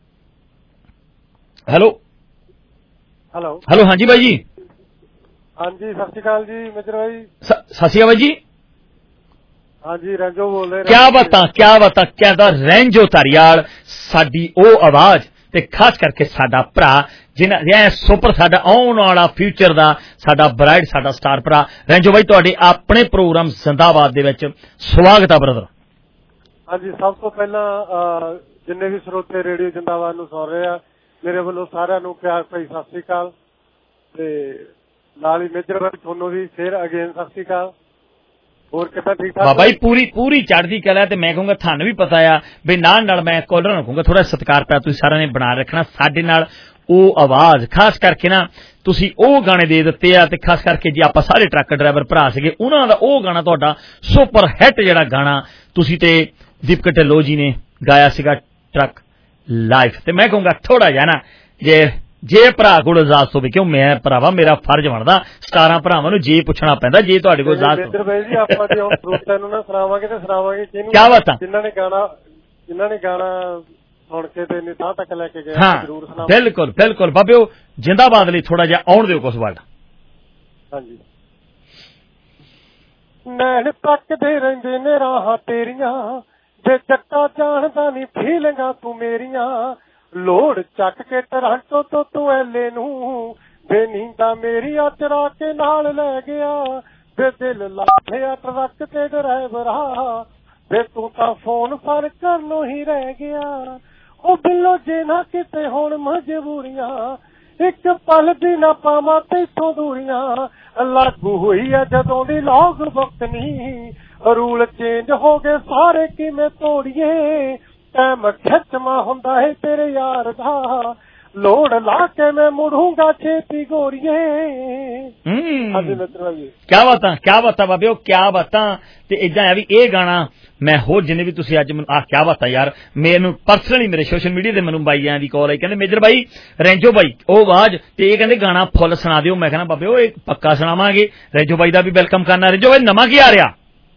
ਹੈਲੋ ਹੈਲੋ ਹੈਲੋ ਹਾਂਜੀ ਬਾਈ ਜੀ। ਹਾਂਜੀ ਸਤਿ ਸ਼੍ਰੀ ਅਕਾਲ ਜੀ ਮੇਜਰ ਬਾਈ। ਸਤਿ ਸ਼੍ਰੀ ਅਕਾਲ ਬਾਈ ਜੀ। ਹਾਂਜੀ ਰੈਂਜੋ ਬੋਲਦੇ। ਕਿਆ ਬਾਤਾਂ ਕਿਆ ਬਾਤਾਂ ਕਹਿੰਦਾ ਰੈਂਜੋ ਧਾਰੀਵਾਲ, ਸਾਡੀ ਉਹ ਆਵਾਜ਼ ਤੇ ਖਾਸ ਕਰਕੇ ਸਾਡਾ ਭਰਾ ਜਿਹਨਾਂ ਇਹ ਸੁਪਰ ਸਾਡਾ ਆਉਣ ਵਾਲਾ ਫਿਊਚਰ ਦਾ ਸਾਡਾ ਬਰਾਈਡ ਸਾਡਾ ਸਟਾਰ ਭਰਾ ਰੈਂਜੋ ਬਾਈ, ਤੁਹਾਡੇ ਆਪਣੇ ਪ੍ਰੋਗਰਾਮ ਜ਼ਿੰਦਾਬਾਦ ਦੇ ਵਿੱਚ ਸਵਾਗਤ ਆ ਬ੍ਰਦਰ। ਹਾਂਜੀ ਸਭ ਤੋਂ ਪਹਿਲਾਂ ਜਿੰਨੇ ਵੀ ਸਰੋਤੇ ਰੇਡੀਓ ਜ਼ਿੰਦਾਬਾਦ ਨੂੰ ਸੁਣ ਰਹੇ ਆ ਮੇਰੇ ਵੱਲੋਂ ਸਾਰਿਆਂ ਨੂੰ ਪਿਆਰ ਭਰੀ ਸਤਿ ਸ਼੍ਰੀ ਅਕਾਲ ਤੇ ਨਾਲ ਹੀ ਮੇਜਰ ਬਾਈ ਤੁਹਾਨੂੰ ਵੀ ਫਿਰ ਅਗੇਨ ਸਤਿ ਸ਼੍ਰੀ ਅਕਾਲ। ਹੋਰ ਕਿੱਦਾਂ ਠੀਕ ਠਾਕ ਬਾਬਾ ਜੀ? ਪੂਰੀ ਪੂਰੀ ਚੜ੍ਹਦੀ ਕਲਾ ਤੇ ਮੈਂ ਕਹੂੰਗਾ ਤੁਹਾਨੂੰ ਵੀ ਪਤਾ ਆ ਵੀ ਨਾਲ ਨਾਲ ਮੈਂ ਕਾਲਰ ਨੂੰ ਕਹੂੰਗਾ ਥੋੜਾ ਸਤਿਕਾਰ ਪਿਆ ਤੁਸੀਂ ਸਾਰਿਆਂ ਨੇ ਬਣਾ ਰੱਖਣਾ ਸਾਡੇ ਨਾਲ ਉਹ ਆਵਾਜ਼। ਖਾਸ ਕਰਕੇ ਨਾ ਤੁਸੀਂ ਉਹ ਗਾਣੇ ਦੇ ਦਿੱਤੇ ਆ ਤੇ ਖਾਸ ਕਰਕੇ ਜੀ ਆਪਾਂ ਸਾਰੇ ਟਰੱਕ ਡਰਾਈਵਰ ਭਰਾ ਸੀਗੇ ਉਹਨਾਂ ਦਾ ਉਹ ਗਾਣਾ ਤੁਹਾਡਾ ਸੁਪਰ ਹਿੱਟ ਜਿਹੜਾ ਗਾਣਾ ਤੁਸੀਂ ਤੇ ਦੀਪਕ ਢਿੱਲੋਂ ਜੀ ਨੇ ਗਾਇਆ ਸੀਗਾ ਟਰੱਕ ਲਾਈਫ। ਤੇ ਮੈਂ ਕਹੂੰਗਾ ਥੋੜਾ ਜਿਹਾ ਨਾ ਜੇ ਜੇ ਭਰਾ ਕੋਲ ਇਜਾਜ਼ਤ ਹੋਵੇ, ਕਿਉਂ ਮੈਂ ਭਰਾਵਾ ਮੇਰਾ ਫਰਜ਼ ਬਣਦਾ ਸਤਾਰਾਂ ਭਰਾਵਾਂ ਨੂੰ ਜੇ ਪੁੱਛਣਾ ਪੈਂਦਾ ਜੇ ਤੁਹਾਡੇ ਕੋਲ ਇਜਾਜ਼ਤ ਮੇਜਰ ਬਾਈ ਜੀ ਆਪਾਂ ਜੇ ਹੁਣ ਸਰੋਤਿਆਂ ਨੂੰ ਨਾ ਸੁਣਾਵਾਂਗੇ ਤੇ ਸੁਣਾਵਾਂਗੇ ਕਿਹਨੂੰ? ਕਿਆ ਬਾਤ ਆ। ਜਿਨ੍ਹਾਂ ਨੇ ਗਾਣਾ ਜਿਨ੍ਹਾਂ ਨੇ ਗਾਣਾ ਸੁਣ ਕੇ ਤੇ ਨਿਥਾਂ ਤੱਕ ਲੈ ਕੇ ਗਏ ਜ਼ਰੂਰ ਸੁਣਾਵਾਂਗੇ। ਬਿਲਕੁਲ ਬਿਲਕੁਲ ਬਾਬਿਓ ਜ਼ਿੰਦਾਬਾਦ ਲਈ ਥੋੜਾ ਜਿਹਾ ਆਉਣ ਦਿਓ ਕੁਛ ਵਰਡ। ਹਾਂਜੀ ਨੈਣ ਤੱਕਦੇ ਰਹਿੰਦੇ ਨੇ ਰਾਹਾਂ ਤੇਰੀਆਂ ਜੇ ਜੱਟਾ ਜਾਣਦਾ ਨਹੀਂ ਫੀਲਿੰਗਾਂ ਤੂੰ ਮੇਰੀਆਂ ਲੋੜ ਚੱਕ ਕੇ ਟਰਾਂਟੋ ਤੋਂ ਤੂੰ ਐਲੇ ਨੂੰ ਬੇਨੀਂਦਾ ਮੇਰੀਆਂ ਚਰਾ ਕੇ ਨਾਲ ਲੈ ਗਿਆ ਵੇ ਦਿਲ ਲਾਠਿਆ ਟਰੱਕ ਤੇ ਡਰਾਈਵਰਾ ਵੇ ਤੂੰ ਤਾਂ ਫੋਨ ਫੜ ਕਰਨੋਂ ਹੀ ਰਹਿ ਗਿਆ ਉਹ ਬਿੱਲੋ ਜੇ ਨਾ ਕਿਤੇ ਹੁਣ ਮਜਬੂਰੀਆਂ ਇੱਕ ਪਲ ਦੀ ਨਾ ਪਾਵਾਂ ਤੈਥੋਂ ਦੂਰੀਆਂ ਲਾਗੂ ਹੋਈ ਆ ਜਦੋਂ ਦੀ ਲੌਗ ਬੁੱਕ ਨੀ ਰੂਲ ਚੇਂਜ ਹੋ ਗਏ ਸਾਰੇ ਕਿਵੇਂ ਤੋੜੀਏ ਟਾਈਮ ਖਿੱਚਵਾ ਹੁੰਦਾ ਹੈ ਤੇਰੇ ਯਾਰ ਦਾ ਲੋੜ ਲਾ ਕੇ ਮੈਂ ਮੁੜੂੰਗਾ ਛੇਤੀ ਗੋਰੀਏ। ਹਾਂਜੀ ਮਿੱਤਰੋ ਜੀ ਕਿਆ ਬਾਤਾਂ ਕਿਆ ਬਾਤਾਂ ਬਾਬਿਓ ਕਿਆ ਬਾਤਾਂ। ਤੇ ਏਦਾਂ ਆ ਵੀ ਇਹ ਗਾਣਾ ਮੈਂ ਹੋਰ ਜਿੰਨੇ ਵੀ ਤੁਸੀਂ ਅੱਜ ਮੈਨੂੰ ਆਹ ਕਿਆ ਬਾਤਾਂ ਯਾਰ ਮੈਨੂੰ ਪਰਸਨਲੀ ਮੇਰੇ ਸੋਸ਼ਲ ਮੀਡੀਆ ਤੇ ਮੈਨੂੰ ਬਾਈਆਂ ਦੀ ਕਾਲ ਆਈ ਕਹਿੰਦੇ ਮੇਜਰ ਬਾਈ ਰੈਂਜੋ ਬਾਈ ਉਹ ਆਵਾਜ਼ ਤੇ ਇਹ ਕਹਿੰਦੇ ਗਾਣਾ ਫੁੱਲ ਸੁਣਾ ਦਿਓ। ਮੈਂ ਕਹਿੰਦਾ ਬਾਬਿਓ ਇਹ ਪੱਕਾ ਸੁਣਾਵਾਂਗੇ। ਰੈਂਜੋ ਬਾਈ ਦਾ ਵੀ ਵੈਲਕਮ ਕਰਨਾ। ਰੈਂਜੋ ਬਾਈ ਨਵਾਂ ਕੀ ਆ ਰਿਹਾ?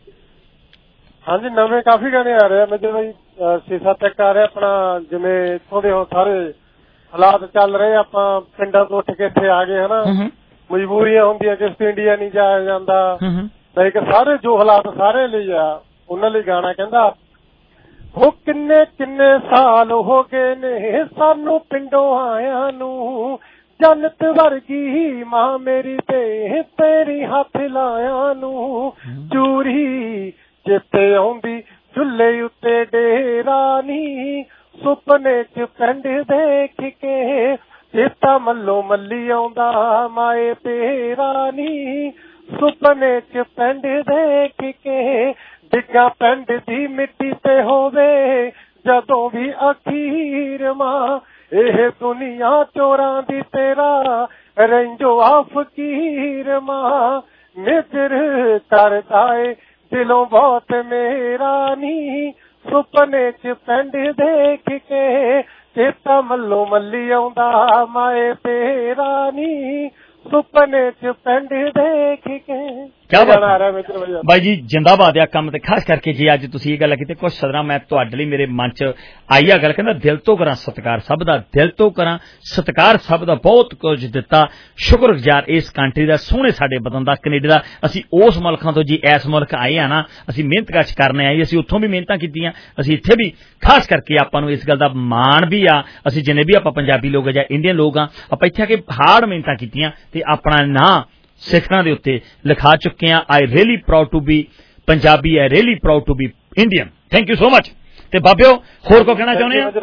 ਹਾਂਜੀ ਨਵੇਂ ਕਾਫੀ ਗਾਣੇ ਆ ਰਹੇ ਆ ਮੇਜਰ ਬਾਈ ਛੇ ਸੱਤ ਇੱਕ ਆ ਰਿਹਾ ਆਪਣਾ ਜਿਵੇਂ ਇੱਥੋਂ ਦੇ ਸਾਰੇ ਹਾਲਾਤ ਚੱਲ ਰਹੇ ਆਪਾਂ ਪਿੰਡਾਂ ਤੋਂ ਉੱਠ ਕੇ ਇੱਥੇ ਆ ਗਏ ਹਨਾ ਮਜਬੂਰੀਆਂ ਹੁੰਦੀਆਂ ਕਿਸੇ ਇੰਡੀਆ ਨਹੀਂ ਜਾਇਆ ਜਾਂਦਾ ਤਾਂ ਇੱਕ ਸਾਰੇ ਜੋ ਹਾਲਾਤ ਸਾਰੇ ਲਈ ਆ ਉਹਨਾਂ ਲਈ ਗਾਣਾ ਕਹਿੰਦਾ ਉਹ ਕਿੰਨੇ ਕਿੰਨੇ ਸਾਲ ਹੋ ਗਏ ਨੇ ਸਾਨੂੰ ਪਿੰਡੋਂ ਆਇਆਂ ਨੂੰ ਜੰਨਤ ਵਰਗੀ ਮਾਂ ਮੇਰੀ ਤੇ ਤੇਰੀ ਹੱਥ ਲਾਇਆ ਨੂੰ ਚੂਰੀ ਚੇਤੇ ਆਉਂਦੀ ਚੁੱਲ੍ਹੇ ਉੱਤੇ ਡੇਰਾ ਨੀ ਸੁਪਨੇ ਚ ਪਿੰਡ ਦੇਖ ਕੇ ਚੇਤਾ ਮੱਲੋ ਮੱਲੀ ਆਉਂਦਾ ਮਾਏ ਤੇਰਾ ਨੀ ਸੁਪਨੇ ਚ ਪਿੰਡ ਦੇਖ ਕੇ ਡਿੱਗਾ ਪਿੰਡ ਦੀ ਮਿੱਟੀ ਤੇ ਹੋਵੇ ਜਦੋਂ ਵੀ ਅਖੀਰ ਮਾਂ ਇਹ ਦੁਨੀਆ ਚੋਰਾਂ ਦੀ ਤੇਰਾ ਰੈਂਜੋ ਆ ਫਕੀਰ ਮਾਂ ਨਿਜਰ ਕਰਦਾ ਏ ਦਿਲੋਂ ਬਹੁਤ ਮੇਰਾ ਨੀ ਸੁਪਨੇ ਚ ਪਿੰਡ ਦੇਖ ਕੇ ਚੇਤਾ ਮੱਲੋ ਮੱਲੀ ਆਉਂਦਾ ਮਾਏ ਤੇਰਾ ਨੀ ਸੁਪਨੇ ਚ ਪਿੰਡ ਦੇਖ ਕੇ। ਕਿਆ ਬਾਤ ਬਾਈ ਜੀ ਜਿੰਦਾਬਾਦ ਆ ਕੰਮ ਤੇ ਖਾਸ ਕਰਕੇ ਜੀ ਅੱਜ ਤੁਸੀਂ ਇਹ ਗੱਲ ਕੀਤੀ ਕੁਝ ਸਦਰਾਂ ਮੈਂ ਤੁਹਾਡੇ ਲਈ ਮੇਰੇ ਮਨ ਚ ਆਈ ਆ ਗੱਲ ਕਹਿੰਦਾ ਦਿਲ ਤੋਂ ਕਰਾਂ ਸਤਿਕਾਰ ਸਭ ਦਾ ਦਿਲ ਤੋਂ ਕਰਾਂ ਸਤਿਕਾਰ ਸਭ ਦਾ ਬਹੁਤ ਕੁਝ ਦਿੱਤਾ ਸ਼ੁਕਰਗੁਜ਼ਾਰ ਇਸ ਕੰਟਰੀ ਦਾ ਸੋਹਣੇ ਸਾਡੇ ਵਤਨ ਦਾ ਕੈਨੇਡਾ ਦਾ ਅਸੀਂ ਉਸ ਮੁਲਕਾਂ ਤੋਂ ਜੀ ਇਸ ਮੁਲਕ ਆਏ ਆ ਨਾ ਅਸੀਂ ਮਿਹਨਤ ਕਾਸ਼ ਕਰਨੇ ਆਏ ਅਸੀਂ ਉੱਥੋਂ ਵੀ ਮਿਹਨਤਾਂ ਕੀਤੀਆਂ ਅਸੀਂ ਇੱਥੇ ਵੀ ਖਾਸ ਕਰਕੇ ਆਪਾਂ ਨੂੰ ਇਸ ਗੱਲ ਦਾ ਮਾਣ ਵੀ ਆ ਅਸੀਂ ਜਿੰਨੇ ਵੀ ਆਪਾਂ ਪੰਜਾਬੀ ਲੋਕ ਆ ਜਾਂ ਇੰਡੀਅਨ ਲੋਕ ਆ ਆਪਾਂ ਇੱਥੇ ਆ ਕੇ ਹਾਰਡ ਮਿਹਨਤਾਂ ਕੀਤੀਆਂ ਤੇ ਆਪਣਾ ਨਾਂ ਸਿਖਰਾਂ ਦੇ ਉੱਤੇ ਲਿਖਾ ਚੁੱਕੇ ਆ I really proud to be Punjabi I really proud to be Indian thank you so much ਤੇ ਬਾਬਿਓ ਹੋਰ ਕੋ ਕਹਿਣਾ ਚਾਹੁੰਦੇ ਆ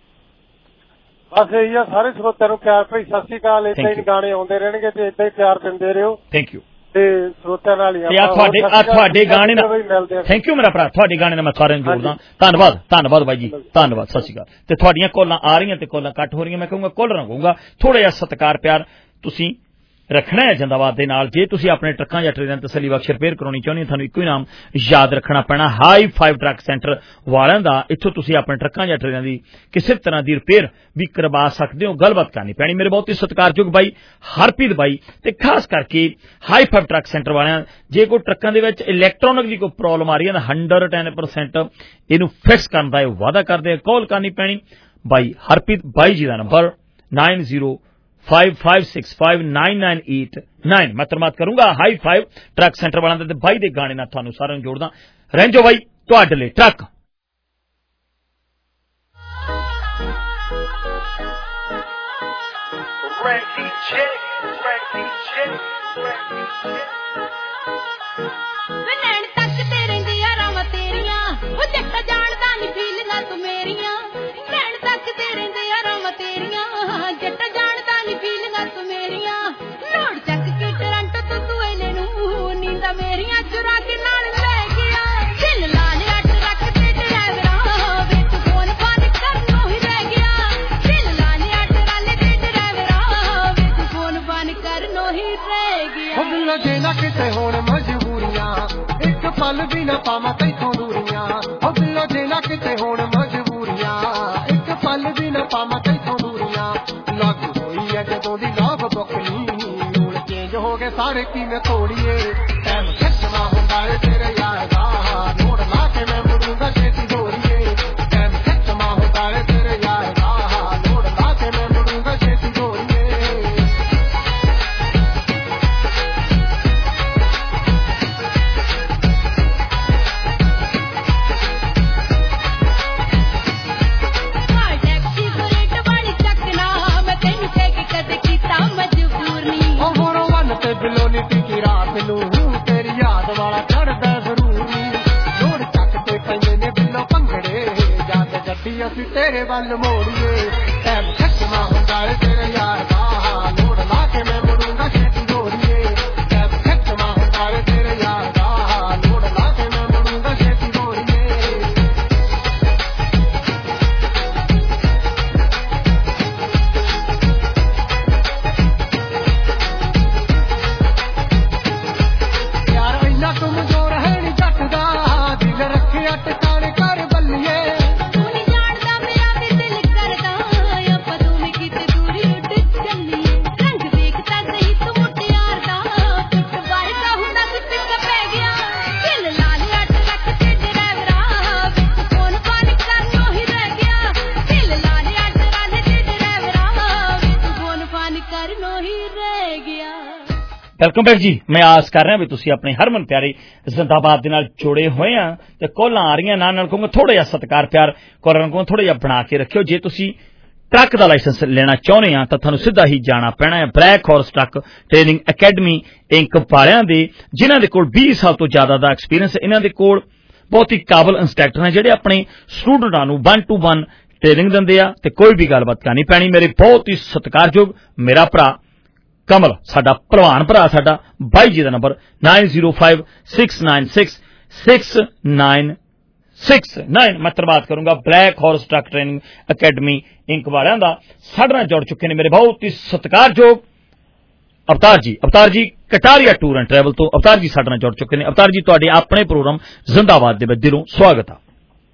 ਬਸ ਇਹੀ ਆ ਸਾਰੇ ਸਰੋਤਿਆਂ ਨੂੰ ਪਿਆਰ ਭਰੀ ਸਤਿ ਸ਼੍ਰੀ ਅਕਾਲ ਏਦਾਂ ਹੀ ਗਾਣੇ ਆਉਂਦੇ ਰਹਿਣਗੇ ਤੇ ਏਦਾਂ ਹੀ ਪਿਆਰ ਦਿੰਦੇ ਰਹੋ ਥੈਂਕ ਯੂ ਤੇ ਸਰੋਤਿਆਂ ਨਾਲ ਹੀ ਆ ਤੁਹਾਡੇ ਆ ਤੁਹਾਡੇ ਗਾਣੇ ਨਾਲ ਥੈਂਕ ਯੂ ਮੇਰਾ ਭਰਾ ਤੁਹਾਡੇ ਗਾਣੇ ਨਾਲ ਮੈਂ ਸਾਰਿਆਂ ਨੂੰ ਜੋੜਦਾ ਧੰਨਵਾਦ ਧੰਨਵਾਦ ਬਾਈ ਜੀ ਧੰਨਵਾਦ ਸਤਿ ਸ਼੍ਰੀ ਅਕਾਲ ਤੇ ਤੁਹਾਡੀਆਂ ਕਾਲਾਂ ਆ ਰਹੀਆਂ ਤੇ ਕਾਲਾਂ ਕੱਟ ਹੋ ਰਹੀਆਂ ਮੈਂ ਕਹੂੰਗਾ ਕਾਲਰਾਂ ਕਹੂੰਗਾ ਥੋੜਾ ਜਿਹਾ ਸਤਿਕਾਰ ਪਿਆਰ ਤੁਸੀਂ ਰੱਖਣਾ ਹੈ ਜਿੰਦਾਬਾਦ ਦੇ ਨਾਲ ਜੇ ਤੁਸੀਂ ਆਪਣੇ ਟਰੱਕਾਂ ਜਾਂ ਟਰੇਨਾਂ ਤਸੱਲੀ ਬਖਸ਼ ਰਿਪੇਅਰ ਕਰਾਉਣੀ ਚਾਹੁੰਦੇ ਹੋ ਤੁਹਾਨੂੰ ਇੱਕੋ ਹੀ ਨਾਮ ਯਾਦ ਰੱਖਣਾ ਪੈਣਾ ਹਾਈ ਫਾਈਵ ਟਰੱਕ ਸੈਂਟਰ ਵਾਲਿਆਂ ਦਾ ਇੱਥੋਂ ਤੁਸੀਂ ਆਪਣੇ ਟਰੱਕਾਂ ਜਾਂ ਟਰੇਨਾਂ ਦੀ ਕਿਸੇ ਤਰ੍ਹਾਂ ਦੀ ਰਿਪੇਅਰ ਵੀ ਕਰਵਾ ਸਕਦੇ ਹੋ ਗੱਲਬਾਤ ਕਰਨੀ ਪੈਣੀ ਮੇਰੇ ਬਹੁਤ ਹੀ ਸਤਿਕਾਰਯੋਗ ਬਾਈ ਹਰਪ੍ਰੀਤ ਬਾਈ ਤੇ ਖਾਸ ਕਰਕੇ ਹਾਈ ਫਾਈਵ ਟਰੱਕ ਸੈਂਟਰ ਵਾਲਿਆਂ ਜੇ ਕੋਈ ਟਰੱਕਾਂ ਦੇ ਵਿੱਚ ਇਲੈਕਟ੍ਰੋਨਿਕ ਦੀ ਕੋਈ ਪ੍ਰੋਬਲਮ ਆ ਰਹੀ ਹੈ ਤਾਂ ਹੰਡਰਡ ਟੈਨ ਪਰਸੈਂਟ ਇਹਨੂੰ ਫਿਕਸ ਕਰਨ ਦਾ ਇਹ ਵਾਅਦਾ ਕਰਦੇ ਕਾਲ ਕਰਨੀ ਪੈਣੀ ਬਾਈ ਹਰਪ੍ਰੀਤ ਬਾਈ ਜੀ ਦਾ number nine zero five five six five nine nine eight nine मैं तरमात करूंगा हाई फाइव ट्रक सेंटर वाला दे भाई दे गाने ना थानू सारे नूं जोड़दा रेंजो भाई तुहाडे लई ट्रक किते होण मजबूरियां एक पल भी न पावां तैथों दूरियां ओ दिलो जेला किते होण मजबूरियां एक पल भी न पावां तैथों दूरियां लागू होई है जदों दी लव बकनी रूल चेंज हो गए सारे कीने तोड़िए टाइम खत्म हुंदा है तेरे यार दा नोड़ ला के मैं मुड़ूंगा छेती दोरिए टाइम खत्म हुंदा है तेरे यार दा नोड़ ला के मैं मुड़ूंगा छेती दोरिए बिलोनी टिकी रात नू तेरी याद वाला चढ़दा जरूर नी लोड़ चक ते पंजे ने बिलो पंगड़े जात जड्डी असी तेरे वल मोड़िए टाइम खत्म हुंदा है तेरे यार दा लोड़ ला के मैं मुड़ूंगा छेती दोरिए टाइम खत्म हुंदा है तेरे यार दा लोड़ ला के मैं मुड़ूंगा छेती दोरिए तुम जो रहनी जटदा दिल रखे अटकाने कर बल्लिए तू नहीं जानदा मेरा भी दिल करदा अपा तू में किते दूरी उड़ चलिए रंग देखता सही तू मुटियार दा टुट बाहर का हुंदा किते का पै गया दिल लाल अट रख ते ड्राइवरा विच कौन पानी करनो ही रह गया दिल लाल अट रख ते ड्राइवरा विच कौन पानी करनो ही रह गया वेलकम बैक जी मैं आस कर रहा भी तुसी अपने हरमन प्यारे जिंदाबाद दे नाल जुड़े होए आ ते कॉलां आ रही नाल नाल कहूंगा थोड़ा जिहा सत्कार प्यार कॉलरां को थोड़ा जिहा बना के रखियो जे तुसी ट्रक दा लाइसेंस लेना चाहुंदे आ तां थानू सीधा ही जाना पैना है black horse truck training academy inc वालियां दे जिन्हां दे कोल बीस साल तो ज्यादा दा एक्सपीरियंस इन्हां दे कोल बहुत ही काबिल इंस्ट्रक्टर हैं जिहड़े अपने स्टूडेंटां नू वन टू वन ट्रेनिंग दिंदे आ ते कोई भी गलबात करनी पैनी मेरे बहुत ही सत्कारयोग मेरा भरा कमल साडा भलवान भरा साडा बाई जी का number nine zero five six nine six six nine six nine मैं तरबात करूंगा black horse truck training academy inc वालियां दा साडे नाल जुड़ चुके हैं मेरे बहुत ही सत्कारयोग Avtar ji Avtar ji Kataria tour and travel तो अवतार जी साडे नाल जुड़ चुके हैं अवतार जी तुहाडे अपने प्रोग्राम जिंदाबाद दे विच दिलों स्वागत है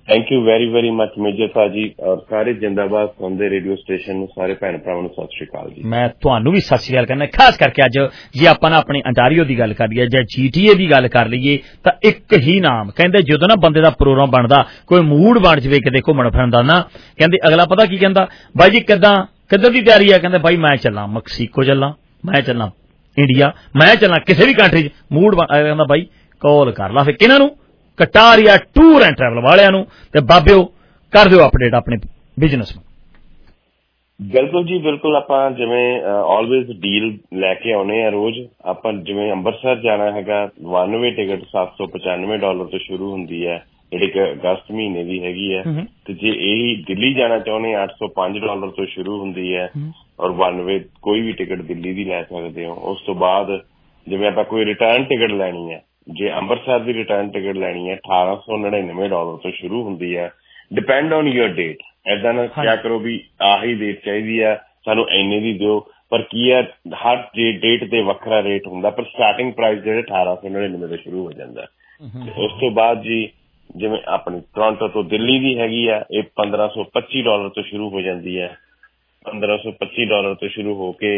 thank you very very much Major sahib ji ਔਰ ਸਾਰੇ ਜਿੰਦਾਬਾਦ ਸੁਣਦੇ ਰੇਡੀਓ ਸਟੇਸ਼ਨ ਨੂੰ ਸਾਰੇ ਭੈਣ ਭਰਾਵਾਂ ਨੂੰ ਸਤਿ ਸ਼੍ਰੀ ਅਕਾਲ ਜੀ। ਮੈਂ ਤੁਹਾਨੂੰ ਵੀ ਸਤਿ ਸ਼੍ਰੀ ਅਕਾਲ ਕਹਿੰਦਾ ਖਾਸ ਕਰਕੇ ਅੱਜ ਜੇ ਆਪਾਂ ਨਾ ਆਪਣੀ ਅੰਟਾਰੀਓ ਦੀ ਗੱਲ ਕਰ ਲਈਏ ਜਾਂ ਜੀਟੀਏ ਦੀ ਗੱਲ ਕਰ ਲਈਏ ਤਾਂ ਇੱਕ ਹੀ ਨਾਮ ਕਹਿੰਦੇ ਜਦੋਂ ਨਾ ਬੰਦੇ ਦਾ ਪ੍ਰੋਗਰਾਮ ਬਣਦਾ ਕੋਈ ਮੂਡ ਬਣ ਜਵੇ ਕਿਤੇ ਘੁੰਮਣ ਫਿਰਨ ਦਾ ਨਾ ਕਹਿੰਦੇ ਅਗਲਾ ਪਤਾ ਕੀ ਕਹਿੰਦਾ ਬਾਈ ਜੀ ਕਿੱਦਾਂ ਕਿੱਧਰ ਦੀ ਤਿਆਰੀ ਆ ਕਹਿੰਦੇ ਬਾਈ ਮੈਂ ਚੱਲਾਂ ਮੈਕਸੀਕੋ ਚੱਲਾਂ ਮੈਂ ਚੱਲਾਂ ਇੰਡੀਆ ਮੈਂ ਚੱਲਾਂ ਕਿਸੇ ਵੀ ਕੰਟਰੀ 'ਚ ਮੂਡ ਕਹਿੰਦਾ ਬਾਈ ਕਾਲ ਕਰ ਲਾ ਫਿਰ ਕਿਹਨਾਂ ਨੂੰ ਕਟਾਰੀਆ ਟੂਰ ਐਂਡ ਟਰੈਵਲ ਵਾਲਿਆਂ ਨੂੰ ਤੇ ਬਾਬਿਓ ਕਰ ਦਿਓ ਅਪਡੇਟ ਆਪਣੇ ਬਿਜ਼ਨਸ ਨੂੰ। ਬਿਲਕੁਲ ਜੀ ਬਿਲਕੁਲ ਆਪਾਂ ਜਿਵੇਂ ਆਲਵੇਜ਼ ਡੀਲ ਲੈ ਕੇ ਆਉਣੇ ਆ ਰੋਜ਼ ਆਪਾਂ ਜਿਵੇਂ ਅੰਮ੍ਰਿਤਸਰ ਜਾਣਾ ਹੈਗਾ ਬਾਨਵੇਂ ਟਿਕਟ ਸੱਤ ਸੌ ਪਚਾਨਵੇਂ ਡਾਲਰ ਤੋਂ ਸ਼ੁਰੂ ਹੁੰਦੀ ਹੈ ਜਿਹੜੀ ਕਿ ਅਗਸਤ ਮਹੀਨੇ ਦੀ ਹੈਗੀ ਹੈ ਤੇ ਜੇ ਇਹੀ ਦਿੱਲੀ ਜਾਣਾ ਚਾਹੁੰਦੇ ਅੱਠ ਸੌ ਪੰਜ ਡਾਲਰ ਤੋਂ ਸ਼ੁਰੂ ਹੁੰਦੀ ਹੈ ਔਰ ਬਾਨਵੇਂ ਕੋਈ ਵੀ ਟਿਕਟ ਦਿੱਲੀ ਦੀ ਲੈ ਸਕਦੇ ਹੋ। ਉਸ ਤੋਂ ਬਾਅਦ ਜਿਵੇਂ ਆਪਾਂ ਕੋਈ ਰਿਟਰਨ ਟਿਕਟ ਲੈਣੀ ਹੈ ਜੇ ਅੰਮ੍ਰਿਤਸਰ ਦੀ ਰਿਟਰਨ ਟਿਕਟ ਲੈਣੀ ਹੈ ਅਠਾਰਾਂ ਸੌ ਨੜਿਨਵੇਂ ਡਾਲਰ ਤੋਂ ਸ਼ੁਰੂ ਹੁੰਦੀ ਹੈ ਡਿਪੈਂਡ ਔਨ ਯੂਰ ਡੇਟ। ਏਦਾਂ ਨਾ ਕਿਆ ਕਰੋ ਵੀ ਆਹੀ ਡੇਟ ਚਾਹੀਦੀ ਆ ਸਾਨੂੰ ਇੰਨੇ ਦੀ ਦਿਓ ਪਰ ਕੀ ਹੈ ਹਰ ਜੇ ਡੇਟ ਤੇ ਵੱਖਰਾ ਰੇਟ ਹੁੰਦਾ ਪਰ ਸਟਾਰਟਿੰਗ ਪ੍ਰਾਈਸ ਜਿਹੜੇ ਅਠਾਰਾਂ ਸੌ ਨੜਿਨਵੇਂ ਤੋਂ ਸ਼ੁਰੂ ਹੋ ਜਾਂਦਾ। ਉਸ ਤੋਂ ਬਾਅਦ ਜੀ ਜਿਵੇਂ ਆਪਣੀ ਟੋਰਾਂਟੋ ਤੋਂ ਦਿੱਲੀ ਦੀ ਹੈਗੀ ਆ ਇਹ ਪੰਦਰਾਂ ਸੌ ਪੱਚੀ ਡਾਲਰ ਤੋਂ ਸ਼ੁਰੂ ਹੋ ਜਾਂਦੀ ਹੈ ਪੰਦਰਾਂ ਸੌ ਪੱਚੀ ਡਾਲਰ ਤੋਂ ਸ਼ੁਰੂ ਹੋ ਕੇ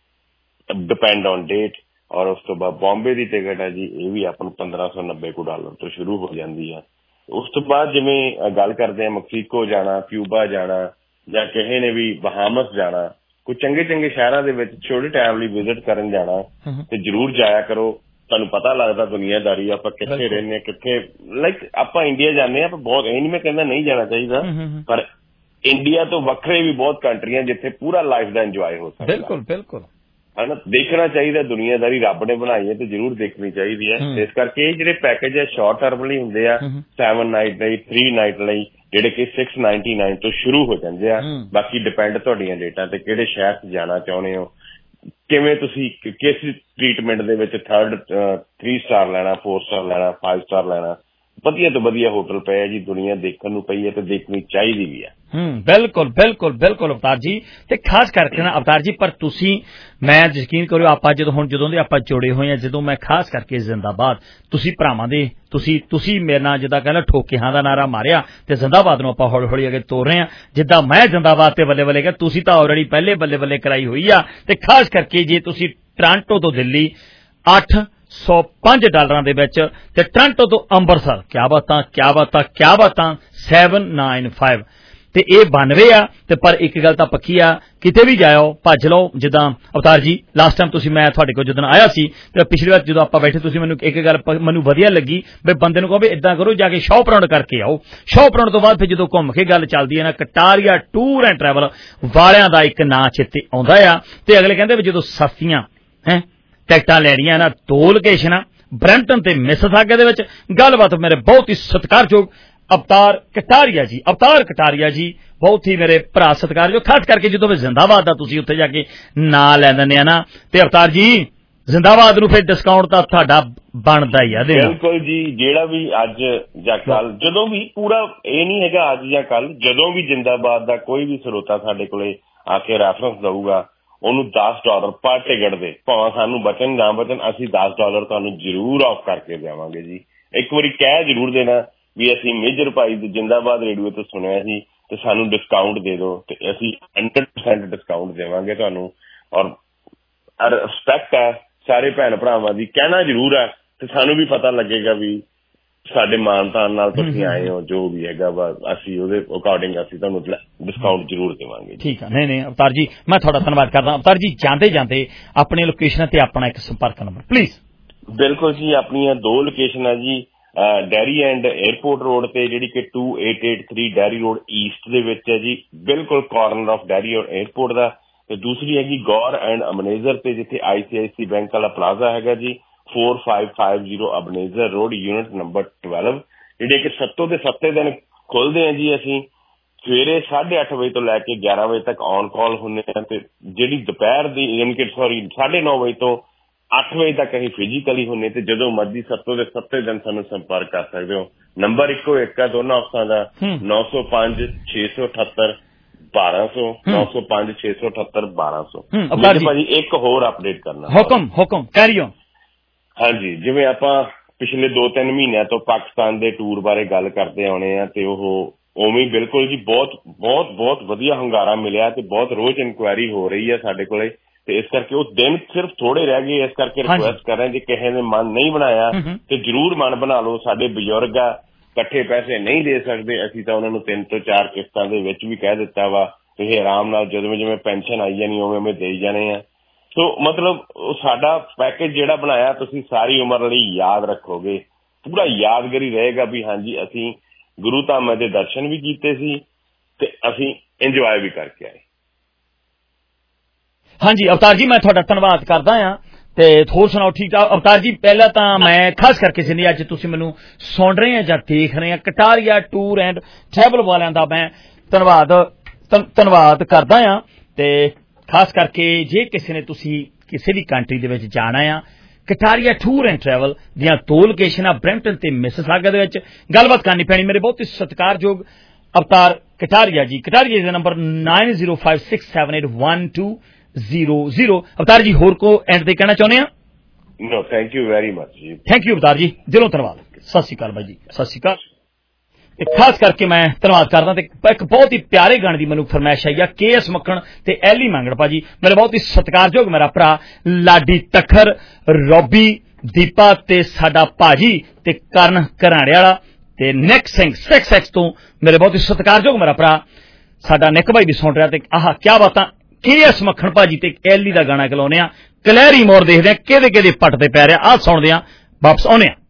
ਡਿਪੈਂਡ ਔਨ ਡੇਟ ਔਰ ਉਸ ਤੋਂ ਬਾਅਦ ਬੰਬੇ ਦੀ ਟਿਕਟ ਹੈ ਜੀ ਇਹ ਵੀ ਆਪਾਂ ਨੂੰ ਪੰਦਰਾਂ ਸੌ ਨੱਬੇ ਕੁ ਡਾਲਰ ਤੋਂ ਸ਼ੁਰੂ ਹੋ ਜਾਂਦੀ ਹੈ। ਉਸ ਤੋਂ ਬਾਅਦ ਜਿਵੇਂ ਗੱਲ ਕਰਦੇ ਆ ਮੈਕਸੀਕੋ ਜਾਣਾ ਕਿਊਬਾ ਜਾਣਾ ਜਾਂ ਕਿਸੇ ਨੇ ਵੀ ਬਹਾਮਸ ਜਾਣਾ ਕੋਈ ਚੰਗੇ ਚੰਗੇ ਸ਼ਹਿਰਾਂ ਦੇ ਵਿੱਚ ਛੋਟੇ ਟਾਈਮ ਲਈ ਵਿਜ਼ਿਟ ਕਰਨ ਜਾਣਾ ਤੇ ਜ਼ਰੂਰ ਜਾਇਆ ਕਰੋ। ਤੁਹਾਨੂੰ ਪਤਾ ਲੱਗਦਾ ਦੁਨੀਆਦਾਰੀ ਆਪਾਂ ਕਿੱਥੇ ਰਹਿੰਦੇ ਕਿੱਥੇ ਲਾਈਕ ਆਪਾਂ ਇੰਡੀਆ ਜਾਂਦੇ ਹਾਂ ਬਹੁਤ ਇਹ ਨਹੀਂ ਮੈਂ ਕਹਿੰਦਾ ਨਹੀਂ ਜਾਣਾ ਚਾਹੀਦਾ ਪਰ ਇੰਡੀਆ ਤੋਂ ਵੱਖਰੇ ਵੀ ਬਹੁਤ ਕੰਟਰੀਆਂ ਜਿੱਥੇ ਪੂਰਾ ਲਾਈਫ ਦਾ ਇੰਜੋਏ ਹੋ ਸਕਦਾ। ਬਿਲਕੁਲ ਬਿਲਕੁਲ ਹਨਾ ਦੇਖਣਾ ਚਾਹੀਦਾ ਦੁਨੀਆਦਾਰੀ ਰੱਬ ਨੇ ਬਣਾਈ ਹੈ ਤੇ ਜ਼ਰੂਰ ਦੇਖਣੀ ਚਾਹੀਦੀ ਹੈ। ਇਸ ਕਰਕੇ ਇਹ ਜਿਹੜੇ ਪੈਕੇਜ ਹੈ ਸ਼ਾਰਟ ਟਰਮ ਲਈ ਹੁੰਦੇ ਆ ਸੈਵਨ ਨਾਈਟ ਲਈ ਥ੍ਰੀ ਨਾਈਟ ਲਈ ਜਿਹੜੇ ਕਿ ਸਿਕਸ ਨਾਈਨਟੀ ਨਾਈਨ ਤੋਂ ਸ਼ੁਰੂ ਹੋ ਜਾਂਦੇ ਆ। ਬਾਕੀ ਡਿਪੈਂਡ ਤੁਹਾਡੀਆਂ ਡੇਟਾਂ ਤੇ ਕਿਹੜੇ ਸ਼ਹਿਰ 'ਚ ਜਾਣਾ ਚਾਹੁੰਦੇ ਹੋ ਕਿਵੇਂ ਤੁਸੀਂ ਕਿਸ ਟ੍ਰੀਟਮੈਂਟ ਦੇ ਵਿੱਚ ਥਰਡ ਥ੍ਰੀ ਸਟਾਰ ਲੈਣਾ ਫੋਰ ਸਟਾਰ ਲੈਣਾ ਫਾਈਵ ਸਟਾਰ ਲੈਣਾ ਵਧੀਆ ਤੋਂ ਵਧੀਆ ਹੋਟਲ ਪਏ ਆ ਜੀ ਦੁਨੀਆ ਦੇਖਣ ਨੂੰ ਪਈ ਹੈ ਤੇ ਦੇਖਣੀ ਚਾਹੀਦੀ ਵੀ ਹੈ। ਹੂੰ ਬਿਲਕੁਲ ਬਿਲਕੁਲ ਬਿਲਕੁਲ ਅਵਤਾਰ ਜੀ ਤੇ ਖਾਸ ਕਰਕੇ ਨਾ ਅਵਤਾਰ ਜੀ ਪਰ ਤੁਸੀਂ ਮੈਂ ਯਕੀਨ ਕਰਿਓ ਆਪਾਂ ਜਦੋਂ ਹੁਣ ਜਦੋਂ ਦੇ ਆਪਾਂ ਜੁੜੇ ਹੋਏ ਆ ਜਦੋਂ ਮੈਂ ਖਾਸ ਕਰਕੇ ਜ਼ਿੰਦਾਬਾਦ ਤੁਸੀਂ ਭਰਾਵਾਂ ਦੇ ਤੁਸੀਂ ਤੁਸੀਂ ਮੇਰੇ ਨਾਲ ਜਿੱਦਾਂ ਕਹਿੰਦਾ ਠੋਕਿਆਂ ਦਾ ਨਾਰਾ ਮਾਰਿਆ ਤੇ ਜ਼ਿੰਦਾਬਾਦ ਨੂੰ ਆਪਾਂ ਹੌਲੀ ਹੌਲੀ ਅੱਗੇ ਤੋਰ ਰਹੇ ਆ ਜਿੱਦਾਂ ਮੈਂ ਜ਼ਿੰਦਾਬਾਦ ਤੇ ਬੱਲੇ ਬੱਲੇ ਕਿਹਾ ਤੁਸੀਂ ਤਾਂ ਆਲਰੇਡੀ ਪਹਿਲੇ ਬੱਲੇ ਬੱਲੇ ਕਰਾਈ ਹੋਈ ਆ ਤੇ ਖਾਸ ਕਰਕੇ ਜੇ ਤੁਸੀਂ ਟੋਰਾਂਟੋ ਤੋਂ ਦਿੱਲੀ ਅੱਠ ਸੌ ਪੰਜ ਡਾਲਰਾਂ ਦੇ ਵਿੱਚ ਤੇ ਟੋਰਾਂਟੋ ਤੋਂ ਅੰਮ੍ਰਿਤਸਰ ਕਿਆ ਬਾਤਾਂ ਕਿਆ ਬਾਤਾਂ ਕਿਆ ਬਾਤਾਂ ਸੈਵਨ ਨਾਈਨ ਫਾਈਵ ਤੇ ਇਹ ਬਾਨਵੇਂ ਆ ਤੇ ਪਰ ਇੱਕ ਗੱਲ ਤਾਂ ਪੱਕੀ ਆ ਕਿਤੇ ਵੀ ਜਾਇਓ ਭੱਜ ਲਓ ਜਿੱਦਾਂ ਅਵਤਾਰ ਜੀ ਲਾਸਟ ਟਾਈਮ ਤੁਸੀਂ ਮੈਂ ਤੁਹਾਡੇ ਕੋਲ ਜਦੋਂ ਆਇਆ ਸੀ ਤੇ ਪਿਛਲੀ ਵਾਰ ਜਦੋਂ ਆਪਾਂ ਬੈਠੇ ਤੁਸੀਂ ਮੈਨੂੰ ਇੱਕ ਗੱਲ ਮੈਨੂੰ ਵਧੀਆ ਲੱਗੀ ਵੀ ਬੰਦੇ ਨੂੰ ਕਹੋ ਵੀ ਏਦਾਂ ਕਰੋ ਜਾ ਕੇ ਸ਼ੌਪ ਰਾਉਂਡ ਕਰਕੇ ਆਓ ਸ਼ੌਪ ਰਾਉਂਡ ਤੋਂ ਬਾਅਦ ਫਿਰ ਜਦੋਂ ਘੁੰਮ ਕੇ ਗੱਲ ਚੱਲਦੀ ਹੈ ਨਾ ਕਟਾਰੀਆ ਟੂਰ ਐਂਡ ਟਰੈਵਲ ਵਾਲਿਆਂ ਦਾ ਇੱਕ ਨਾਂ ਚੇਤੇ ਆਉਂਦਾ ਆ ਤੇ ਅਗਲੇ ਕਹਿੰਦੇ ਵੀ ਜਦੋਂ ਸਸਤੀਆਂ ਹੈ ਟਿਕਟਾਂ ਲੈਣੀਆਂ ਨਾ ਦੋ ਲੋਕੇਸ਼ਨਾਂ ਬਰੈਂਪਟਨ ਤੇ ਮਿਸਿਸਾਗਾ ਦੇ ਵਿੱਚ ਗੱਲਬਾਤ ਮੇਰੇ ਬਹੁਤ ਹੀ ਸਤਿਕਾਰਯੋਗ ਅਵਤਾਰ ਕਟਾਰੀਆ ਜੀ ਅਵਤਾਰ ਕਟਾਰੀਆ ਜੀ ਬਹੁਤ ਹੀ ਮੇਰੇ ਭਰਾ ਸਤਿਕਾਰਯੋਗ ਖਾਸ ਕਰਕੇ ਜਦੋਂ ਮੈਂ ਜ਼ਿੰਦਾਬਾਦ ਦਾ ਤੁਸੀਂ ਉੱਥੇ ਜਾ ਕੇ ਨਾਂ ਲੈ ਦਿੰਦੇ ਆ ਨਾ ਤੇ ਅਵਤਾਰ ਜੀ ਜ਼ਿੰਦਾਬਾਦ ਨੂੰ ਫਿਰ ਡਿਸਕਾਊਂਟ ਤਾਂ ਤੁਹਾਡਾ ਬਣਦਾ ਹੀ ਆ। ਬਿਲਕੁਲ ਜੀ ਜਿਹੜਾ ਵੀ ਅੱਜ ਜਾਂ ਕੱਲ ਜਦੋਂ ਵੀ ਪੂਰਾ ਇਹ ਨਹੀਂ ਹੈਗਾ ਅੱਜ ਜਾਂ ਕੱਲ ਜਦੋਂ ਵੀ ਜ਼ਿੰਦਾਬਾਦ ਦਾ ਕੋਈ ਵੀ ਸਰੋਤਾ ਸਾਡੇ ਕੋਲੇ ਆ ਕੇ ਰੈਫਰੈਂਸ ਦਊਗਾ ਉਹਨੂੰ ਦਸ ਡਾਲਰ ਪਰ ਟਿਕਟ ਦੇ ਭਾਵੇਂ ਸਾਨੂੰ ਬਚਨ ਨਾ ਬਚਨ ਅਸੀਂ ਦਸ ਡਾਲਰ ਤੁਹਾਨੂੰ ਜ਼ਰੂਰ ਆਫ ਕਰਕੇ ਦੇਵਾਂਗੇ ਜੀ। ਇੱਕ ਵਾਰੀ ਕਹਿ ਜ਼ਰੂਰ ਦੇਣਾ ਵੀ ਅਸੀਂ ਮੇਜਰ ਭਾਈ ਦੇ ਜ਼ਿੰਦਾਬਾਦ ਰੇਡੀਓ ਤੋਂ ਸੁਣਿਆ ਸੀ ਤੇ ਸਾਨੂੰ ਡਿਸਕਾਊਂਟ ਦੇ ਦਿਓ ਤੇ ਅਸੀਂ ਹੰਡਰਡ ਪਰਸੈਂਟ ਡਿਸਕਾਊਂਟ ਦੇਵਾਂਗੇ ਤੁਹਾਨੂੰ ਔਰ ਰਿਸਪੈਕਟ ਹੈ ਸਾਰੇ ਭੈਣ ਭਰਾਵਾਂ ਦੀ ਕਹਿਣਾ ਜ਼ਰੂਰ ਹੈ ਤੇ ਸਾਨੂੰ ਵੀ ਪਤਾ ਲੱਗੇਗਾ ਵੀ ਸਾਡੇ ਮਾਨਤਾਨ ਨਾਲ ਤੁਸੀਂ ਆਏ ਹੋ ਜੋ ਵੀ ਹੈਗਾ ਵਾ ਅਸੀਂ ਉਹਦੇ ਅਕੋਰਡਿੰਗ ਅਸੀਂ ਤੁਹਾਨੂੰ ਡਿਸਕਾਊਂਟ ਜ਼ਰੂਰ ਦੇਵਾਂਗੇ। ਠੀਕ ਆ ਨਹੀਂ ਨਹੀਂ ਅਵਤਾਰ ਜੀ ਮੈਂ ਤੁਹਾਡਾ ਧੰਨਵਾਦ ਕਰਦਾ। ਅਵਤਾਰ ਜੀ ਜਾਂਦੇ ਜਾਂਦੇ ਆਪਣੀ ਲੋਕੇਸ਼ਨ ਤੇ ਆਪਣਾ ਇੱਕ ਸੰਪਰਕ ਨੰਬਰ ਪਲੀਜ਼। ਬਿਲਕੁਲ ਜੀ ਆਪਣੀਆਂ ਦੋ ਲੋਕੇਸ਼ਨਾਂ ਜੀ ਡੈਰੀ ਐਂਡ 에ਅਰਪੋਰਟ ਰੋਡ ਤੇ ਜਿਹੜੀ ਕਿ two eight eight three Derry road east ਦੇ ਵਿੱਚ ਹੈ ਜੀ ਬਿਲਕੁਲ ਕਾਰਨਰ ਆਫ ਡੈਰੀ ਔਰ 에ਅਰਪੋਰਟ ਦਾ ਤੇ ਦੂਸਰੀ ਹੈਗੀ ਗੌਰ ਐਂਡ ਅਬਨੇਜ਼ਰ ਤੇ ਜਿੱਥੇ ਆਈ ਸੀ ਆਈ ਸੀ ਬੈਂਕ ਵਾਲਾ ਪਲਾਜ਼ਾ ਹੈਗਾ ਜੀ four five five zero Ebenezer road unit number twelve ਜਿਹੜੇ ਕਿ ਸੱਤੋਂ ਦੇ ਸੱਤੇ ਦਿਨ ਖੁੱਲਦੇ ਆ ਜੀ। ਅਸੀਂ ਸਵੇਰੇ ਸਾਢੇ ਅੱਠ ਵਜੇ ਤੋਂ ਲੈ ਕੇ ਗਿਆਰਾਂ ਵਜੇ ਤੱਕ ਔਨ ਕਾਲ ਹੁੰਦੇ ਆ ਤੇ ਜਿਹੜੀ ਦੁਪਹਿਰ ਦੀ ਯਾਨੀ ਕਿ ਸੌਰੀ ਸਾਢੇ ਨੌ ਵਜੇ ਤੋਂ ਅੱਠ ਵਜੇ ਤੱਕ ਅਸੀਂ ਫਿਜ਼ੀਕਲੀ ਹੁੰਦੇ ਤੇ ਜਦੋਂ ਮਰਜ਼ੀ ਸੱਤੋਂ ਦੇ ਸੱਤੇ ਦਿਨ ਸਾਨੂੰ ਸੰਪਰਕ ਕਰ ਸਕਦੇ ਹੋ। ਨੰਬਰ ਇੱਕੋ ਇੱਕ ਆ ਦੋਨਾਂ ਅਫਸਰਾਂ ਦਾ ਨੌ ਸੌ ਪੰਜ ਛੇ ਸੌ ਅਠੱਤਰ ਬਾਰਾਂ ਸੌ ਨੌ ਸੌ ਪੰਜ ਛੇ ਸੌ ਅਠੱਤਰ ਬਾਰਾਂ ਸੌ। ਭਾਜੀ ਇੱਕ ਹੋਰ ਅਪਡੇਟ ਕਰਨਾ ਹੁਕਮ ਹੁਕਮ ਕੈਰੀ ਔਨ। ਹਾਂਜੀ ਜਿਵੇਂ ਆਪਾਂ ਪਿਛਲੇ ਦੋ ਤਿੰਨ ਮਹੀਨਿਆਂ ਤੋਂ ਪਾਕਿਸਤਾਨ ਦੇ ਟੂਰ ਬਾਰੇ ਗੱਲ ਕਰਦੇ ਆਉਣੇ ਆ ਤੇ ਉਹ ਉਵੇਂ ਹੀ ਬਿਲਕੁਲ ਜੀ ਬਹੁਤ ਬਹੁਤ ਬਹੁਤ ਵਧੀਆ ਹੁੰਗਾਰਾ ਮਿਲਿਆ ਤੇ ਬਹੁਤ ਰੋਜ਼ ਇਨਕੁਆਇਰੀ ਹੋ ਰਹੀ ਹੈ ਸਾਡੇ ਕੋਲੇ ਤੇ ਇਸ ਕਰਕੇ ਉਹ ਦਿਨ ਸਿਰਫ ਥੋੜੇ ਰਹਿ ਗਏ ਇਸ ਕਰਕੇ ਰਿਕੁਐਸਟ ਕਰ ਰਹੇ ਜੇ ਕਿਸੇ ਨੇ ਮਨ ਨਹੀਂ ਬਣਾਇਆ ਤੇ ਜ਼ਰੂਰ ਮਨ ਬਣਾ ਲਓ ਸਾਡੇ ਬਜ਼ੁਰਗ ਆ ਇਕੱਠੇ ਪੈਸੇ ਨਹੀਂ ਦੇ ਸਕਦੇ ਅਸੀਂ ਤਾਂ ਉਹਨਾਂ ਨੂੰ ਤਿੰਨ ਤੋਂ ਚਾਰ ਕਿਸ਼ਤਾਂ ਦੇ ਵਿੱਚ ਵੀ ਕਹਿ ਦਿੱਤਾ ਵਾ ਤੁਸੀਂ ਆਰਾਮ ਨਾਲ ਜਦੋਂ ਜਿਵੇਂ ਪੈਨਸ਼ਨ ਆਈ ਜਾਣੀ ਉਵੇਂ ਉਵੇਂ ਦੇਈ ਜਾਣੇ ਆ ਸੋ ਮਤਲਬ ਸਾਡਾ ਪੈਕੇਜ ਜਿਹੜਾ ਬਣਾਇਆ ਤੁਸੀਂ ਸਾਰੀ ਉਮਰ ਲਈ ਯਾਦ ਰੱਖੋਗੇ ਪੂਰਾ ਯਾਦਗਾਰੀ ਰਹੇਗਾ ਵੀ ਹਾਂਜੀ ਅਸੀਂ ਗੁਰੂ ਧਾਮਾਂ ਦੇ ਦਰਸ਼ਨ ਵੀ ਕੀਤੇ ਸੀ ਤੇ ਅਸੀਂ ਇੰਜੋਏ ਵੀ ਕਰਕੇ ਆਏ ਹਾਂਜੀ ਅਵਤਾਰ ਜੀ ਮੈਂ ਤੁਹਾਡਾ ਧੰਨਵਾਦ ਕਰਦਾ ਹਾਂ ਤੇ ਹੋਰ ਸੁਣਾਓ ਠੀਕ ਠਾਕ ਅਵਤਾਰ ਜੀ ਪਹਿਲਾਂ ਤਾਂ ਮੈਂ ਖਾਸ ਕਰਕੇ ਜਿੰਨੀ ਅੱਜ ਤੁਸੀਂ ਮੈਨੂੰ ਸੁਣ ਰਹੇ ਆ ਜਾਂ ਦੇਖ ਰਹੇ ਆ ਕਟਾਰੀਆ ਟੂਰ ਐਂਡ ਟਰੈਵਲ ਵਾਲਿਆਂ ਦਾ ਮੈਂ ਧੰਨਵਾਦ ਧੰਨਵਾਦ ਕਰਦਾ ਹਾਂ ਤੇ ਖਾਸ ਕਰਕੇ ਜੇ ਕਿਸੇ ਨੇ ਤੁਸੀਂ ਕਿਸੇ ਵੀ ਕੰਟਰੀ ਦੇ ਵਿੱਚ ਜਾਣਾ ਆ ਕਟਾਰੀਆ ਟੂਰ ਐਂਡ ਟਰੈਵਲ ਦੀਆਂ ਦੋ ਲੋਕੇਸ਼ਨਾਂ ਬਰੈਂਪਟਨ ਤੇ ਮਿਸਿਸਾਗਾ ਦੇ ਵਿੱਚ ਗੱਲਬਾਤ ਕਰਨੀ ਪੈਣੀ ਮੇਰੇ ਬਹੁਤ ਹੀ ਸਤਿਕਾਰਯੋਗ ਅਵਤਾਰ ਕਟਾਰੀਆ ਜੀ ਕਟਾਰੀਆ ਦਾ number nine zero five six seven eight one two zero zero Avtar ji ਹੋਰ ਕੋ ਐਂਡ ਤੇ ਕਹਿਣਾ ਚਾਹੁੰਦੇ ਆ no thank you very much ਜੀ ਥੈਂਕ ਯੂ ਅਵਤਾਰ ਜੀ ਦਿਲੋਂ ਧੰਨਵਾਦ ਸਤਿ ਸ਼੍ਰੀ ਅਕਾਲ ਬਾਈ ਜੀ ਸਤਿ ਸ਼੍ਰੀ ਅਕਾਲ ਖਾਸ ਕਰਕੇ ਮੈਂ ਧੰਨਵਾਦ ਕਰਦਾ ਤੇ ਇੱਕ ਬਹੁਤ ਹੀ ਪਿਆਰੇ ਗਾਣੇ ਦੀ ਮੈਨੂੰ ਫਰਮਾਇਸ਼ ਆਈ ਆ ਕੇ ਐਸ ਮੱਖਣ ਤੇ ਐਲੀ ਮੰਗੜ ਭਾਜੀ ਮੇਰੇ ਬਹੁਤ ਹੀ ਸਤਿਕਾਰਯੋਗ ਮੇਰਾ ਭਰਾ ਲਾਡੀ ਤਖਰ ਰੋਬੀ ਦੀਪਾ ਤੇ ਸਾਡਾ ਭਾਜੀ ਤੇ ਕਰਨ ਘਰਾਣੇ ਵਾਲਾ ਤੇ ਨਿਕ ਸਿੰਘ ਸਿਕਸ ਐਕਸ ਤੋਂ ਮੇਰੇ ਬਹੁਤ ਹੀ ਸਤਿਕਾਰਯੋਗ ਮੇਰਾ ਭਰਾ ਸਾਡਾ ਨਿਕ ਭਾਈ ਵੀ ਸੁਣ ਰਿਹਾ ਤੇ ਆਹ ਕਿਆ ਬਾਤਾਂ ਕੇ ਐਸ ਮੱਖਣ ਭਾਜੀ ਤੇ ਐਲੀ ਦਾ ਗਾਣਾ ਗਲਾਉਂਦੇ ਆ ਕਲੈਰੀ ਮੋਰ ਦੇਖਦੇ ਆ ਕਿਹਦੇ ਕਿਹਦੇ ਪੱਟ ਤੇ ਪੈ ਰਿਹਾ ਆਹ ਸੁਣਦੇ ਆ ਵਾਪਸ ਆਉਂਦੇ ਆ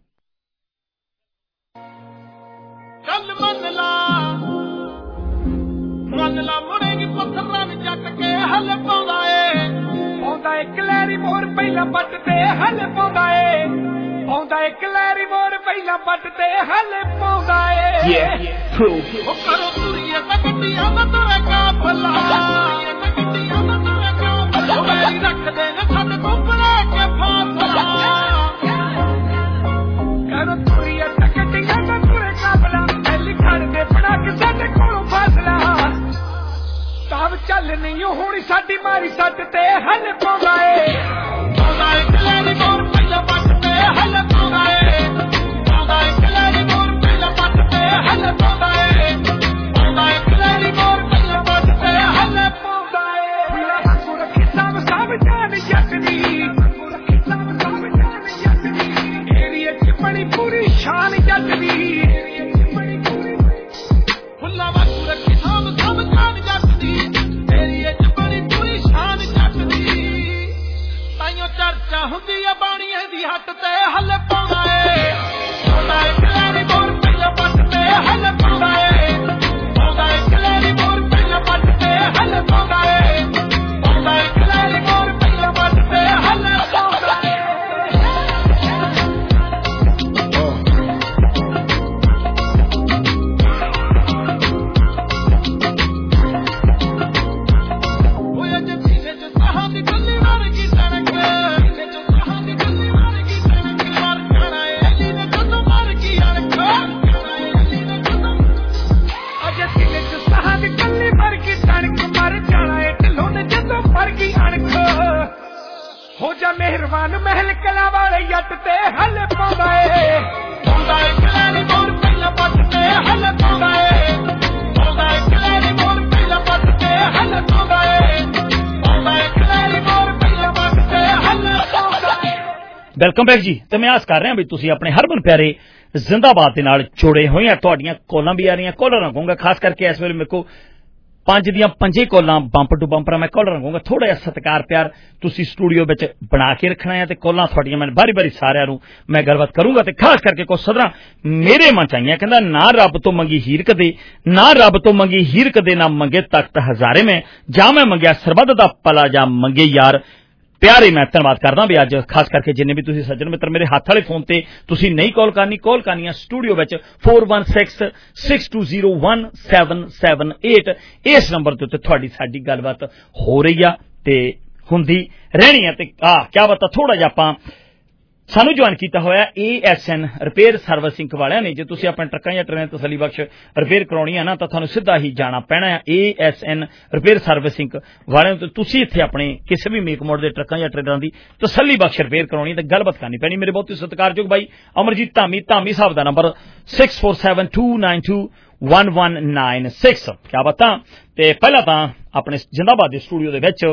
ਮੰਨ ਲਾ ਮੁੜੇਗੀ ਪੱਥਰਾਂ ਵਿੱਚ ਜੱਟ ਕੇ ਹੱਲ ਪਾਉਂਦਾ ਏ ਪਾਉਂਦਾ ਏ ਕਲੈਰੀ ਮੋਰ ਪਹਿਲਾਂ ਪੱਟ ਤੇ ਹੱਲ ਪਾਉਂਦਾ ਏ ਪਾਉਂਦਾ ਏ ਕਲੈਰੀ ਮੋਰ ਪਹਿਲਾਂ ਪੱਟ ਤੇ ਹੱਲ ਪਾਉਂਦਾ ਏ ਉਹ ਕਰੋ ਤੁਰੀਏ ਤਾਂ ਗੱਡੀਆਂ ਦਾ ਤੁਰੇ ਕਾਫਲਾ ਗੱਡੀਆਂ ਦਾ ਤੁਰੇ ਕਾਫਲਾ ਮੇਰੀ ਰੱਖਦੇ ਨੇ ਸਾਡੇ ਤੋਂ ਬਣਾ ਕੇ ਫਾਸਲਾ ਕਰੋ ਤੁਰੀਏ ਤਾਂ ਗੱਡੀਆਂ ਦਾ ਤੁਰੇ ਕਾਫਲਾ ਪਹਿਲੀ ਖੜ ਦੇ ਬਣਾ ਕੇ ਸਾਡੇ ਕੋਲੋਂ ਫਾਸਲਾ ਤਾਬ ਚੱਲ ਨਹੀਂ ਹੋਣੀ ਸਾਡੀ ਮਾਰੀ ਸੱਟ ਤੇ ਹੱਲ ਪਾਉਂਦਾ ਏ ਪਾਉਂਦਾ ਏ ਕਲੈਰੀ ਮੋਰ ਪਹਿਲਾਂ ਪੱਟ ਤੇ ਹੱਲ ਪਾਉਂਦਾ ਏ ਪਾਉਂਦਾ ਏ ਕਲੈਰੀ ਮੋਰ ਪਹਿਲਾਂ ਪੱਟ ਤੇ ਹੱਲ ਪਾਉਂਦਾ ਏ ਪਾਉਂਦਾ ਏ ਕਲੈਰੀ ਮੋਰ ਪਹਿਲਾਂ ਪੱਟ ਤੇ ਹੱਲ ਪਾਉਂਦਾ ਏ ਫੁੱਲਾ ਵਾਂਗੂ ਰੱਖੀ ਸਭ ਸਭ ਜਾਨ ਜੱਟ ਦੀ ਵਾਂਗੂ ਰੱਖੀ ਸਭ ਸਭ ਜਾਨ ਜੱਟ ਦੀ ਏਰੀਏ ਚ ਬੜੀ ਪੂਰੀ ਸ਼ਾਨ ਜੱਟ ਦੀ ਏਰੀਏ ਚ ਬੜੀ ਪੂਰੀ ਫੁੱਲਾ ਵਾਂਗੂ ਰੱਖੀ ਸਭ ਸਭ ਜਾਨ ਜੱਟ ਚਰਚਾ ਹੁੰਦੀ ਆ ਬਾਣੀਏ ਦੀ ਹੱਟ ਤੇ ਹੱਲ ਪਾਉਂਦਾ ਏ ਪਾਉਂਦਾ ਏ ਕਲੈਰੀ ਮੋਰ ਪਹਿਲਾਂ ਪੱਟ ਤੇ ਹੱਲ ਪਾਉਂਦਾ ਏ ਪਾਉਂਦਾ ਏ ਕਲੈਰੀ ਮੋਰ ਪਹਿਲਾਂ ਪੱਟ ਤੇ ਹੱਲ ਪਾਉਂਦਾ ਏ ਪਾਉਂਦਾ ਏ ਕਲੈਰੀ ਮੋਰ ਪਹਿਲਾਂ ਪੱਟ ਤੇ ਹੱਲ ਪਾਉਂਦਾ ਏ ਓਏ ਜੇ ਸੀਨੇ ਚ ਸਾਹਾਂ ਦੀ ਗੱਲੀ ਵਰਗੀ ਤਣਕ ਹੋ ਜਾ ਮਿਹਰਬਾਨ ਮਹਿਲ ਕਲਾ ਵਾਲੇ ਜੱਟ ਤੇ ਹੱਲ ਪਾਉਂਦਾ ਏ ਪਾਉਂਦਾ ਏ ਕਲੈਰੀ ਮੋਰ ਪਹਿਲਾਂ ਪੱਟ ਤੇ ਹੱਲ ਪਾਉਂਦਾ ਏ ਪਾਉਂਦਾ ਏ ਕਲੈਰੀ ਮੋਰ ਪਹਿਲਾਂ ਪੱਟ ਤੇ ਹੱਲ ਪਾਉਂਦਾ ਏ ਪਾਉਂਦਾ ਏ ਕਲੈਰੀ ਮੋਰ ਪਹਿਲਾਂ ਪੱਟ ਤੇ ਹੱਲ ਪਾਉਂਦਾ ਏ ਵੈਲਕਮ ਬੈਕ ਜੀ ਤੇ ਮੈਂ ਆਸ ਕਰ ਰਿਹਾ ਵੀ ਤੁਸੀਂ ਆਪਣੇ ਹਰਮਨ ਪਿਆਰੇ ਜ਼ਿੰਦਾਬਾਦ ਦੇ ਨਾਲ ਜੁੜੇ ਹੋਏ ਆ ਤੁਹਾਡੀਆਂ ਕਾਲਾਂ ਵੀ ਆ ਰਹੀਆਂ ਕਾਲਰ ਰੰਗੂਗਾ ਖਾਸ ਕਰਕੇ ਇਸ ਵੇਲੇ ਮੇਰੇ ਕੋਲ ਪੰਜ ਦੀਆਂ ਪੰਜੇ ਕਾਲਾਂ ਬੰਪ ਟੂ ਬੰਪਰ ਮੈਂ ਕਾਲਰ ਰੰਗੂਗਾ ਥੋੜਾ ਜਿਹਾ ਸਤਿਕਾਰ ਪਿਆਰ ਤੁਸੀਂ ਸਟੂਡੀਓ ਵਿੱਚ ਬਣਾ ਕੇ ਰੱਖਣਾ ਹੈ ਤੇ ਕਾਲਾਂ ਤੁਹਾਡੀਆਂ ਮੈਂ ਬਾਰੀ ਬਾਰੀ ਸਾਰਿਆਂ ਨੂੰ ਮੈਂ ਗੱਲਬਾਤ ਕਰੂੰਗਾ ਤੇ ਖਾਸ ਕਰਕੇ ਕੋ ਸਦਰਾਂ ਮੇਰੇ ਮਨ ਚ ਆਈਆਂ ਕਹਿੰਦਾ ਨਾ ਰੱਬ ਤੋਂ ਮੰਗੀ ਹੀਰ ਕਦੇ ਨਾ ਰੱਬ ਤੋਂ ਮੰਗੀ ਹੀਰ ਕਦੇ ਨਾ ਮੰਗੇ ਤਖਤ ਹਜ਼ਾਰੇ ਮੈਂ ਜਾਂ ਮੈਂ ਮੰਗਿਆ ਸਰਬੱਤ ਦਾ ਭਲਾ ਜਾਂ ਮੰਗੇ ਯਾਰ ਪਿਆਰੇ ਮੈਂ ਧੰਨਵਾਦ ਕਰਦਾ ਵੀ ਅੱਜ ਖਾਸ ਕਰਕੇ ਜਿੰਨੇ ਵੀ ਤੁਸੀਂ ਸੱਜਣ ਮਿੱਤਰ ਮੇਰੇ ਹੱਥ ਵਾਲੇ ਫੋਨ ਤੇ ਤੁਸੀਂ ਨਹੀਂ ਕਾਲ ਕਰਨੀ ਕਾਲ ਕਰਨੀ ਆ ਸਟੂਡੀਓ ਵਿੱਚ four one six six two zero one seven seven eight ਇਸ ਨੰਬਰ ਦੇ ਉੱਤੇ ਤੁਹਾਡੀ ਸਾਡੀ ਗੱਲਬਾਤ ਹੋ ਰਹੀ ਆ ਤੇ ਹੁੰਦੀ ਰਹਿਣੀ ਆ ਤੇ ਆ ਕਿਆ ਬਤਾ ਥੋੜਾ ਜਿਹਾ ਆਪਾਂ ਸਾਨੂੰ ਜੁਆਇਨ ਕੀਤਾ ਹੋਇਆ A S N repair servicing ਵਾਲਿਆਂ ਨੇ। ਜੇ ਤੁਸੀਂ ਆਪਣੇ ਟਰੱਕਾਂ ਜਾਂ ਟਰੇਨਾਂ ਤਸੱਲੀ ਬਖਸ਼ ਰਿਪੇਅਰ ਕਰਾਉਣੀ ਹੈ ਨਾ ਤਾਂ ਤੁਹਾਨੂੰ ਸਿੱਧਾ ਹੀ ਜਾਣਾ ਪੈਣਾ ਹੈ A S N repair servicing ਵਾਲਿਆਂ ਤੋਂ। ਤੁਸੀਂ ਇੱਥੇ ਆਪਣੇ ਕਿਸੇ ਵੀ ਮੇਕ ਮੋਡ ਦੇ ਟਰੱਕਾਂ ਜਾਂ ਟਰੇਨਾਂ ਦੀ ਤਸੱਲੀ ਬਖਸ਼ ਰਿਪੇਅਰ ਕਰਾਉਣੀ ਤਾਂ ਗੱਲਬਾਤ ਕਰਨੀ ਪੈਣੀ। ਮੇਰੇ ਬਹੁਤ ਹੀ ਸਤਿਕਾਰਯੋਗ ਬਾਈ ਅਮਰਜੀਤ ਧਾਮੀ ਧਾਮੀ ਸਾਹਿਬ ਦਾ number six four seven two nine two one one nine six. ਕਿਆ ਬਾਤਾਂ। ਤੇ ਪਹਿਲਾਂ ਤਾਂ ਆਪਣੇ ਜਿੰਦਾਬਾਦ ਦੇ ਸਟੂਡੀਓ ਦੇ ਵਿੱਚ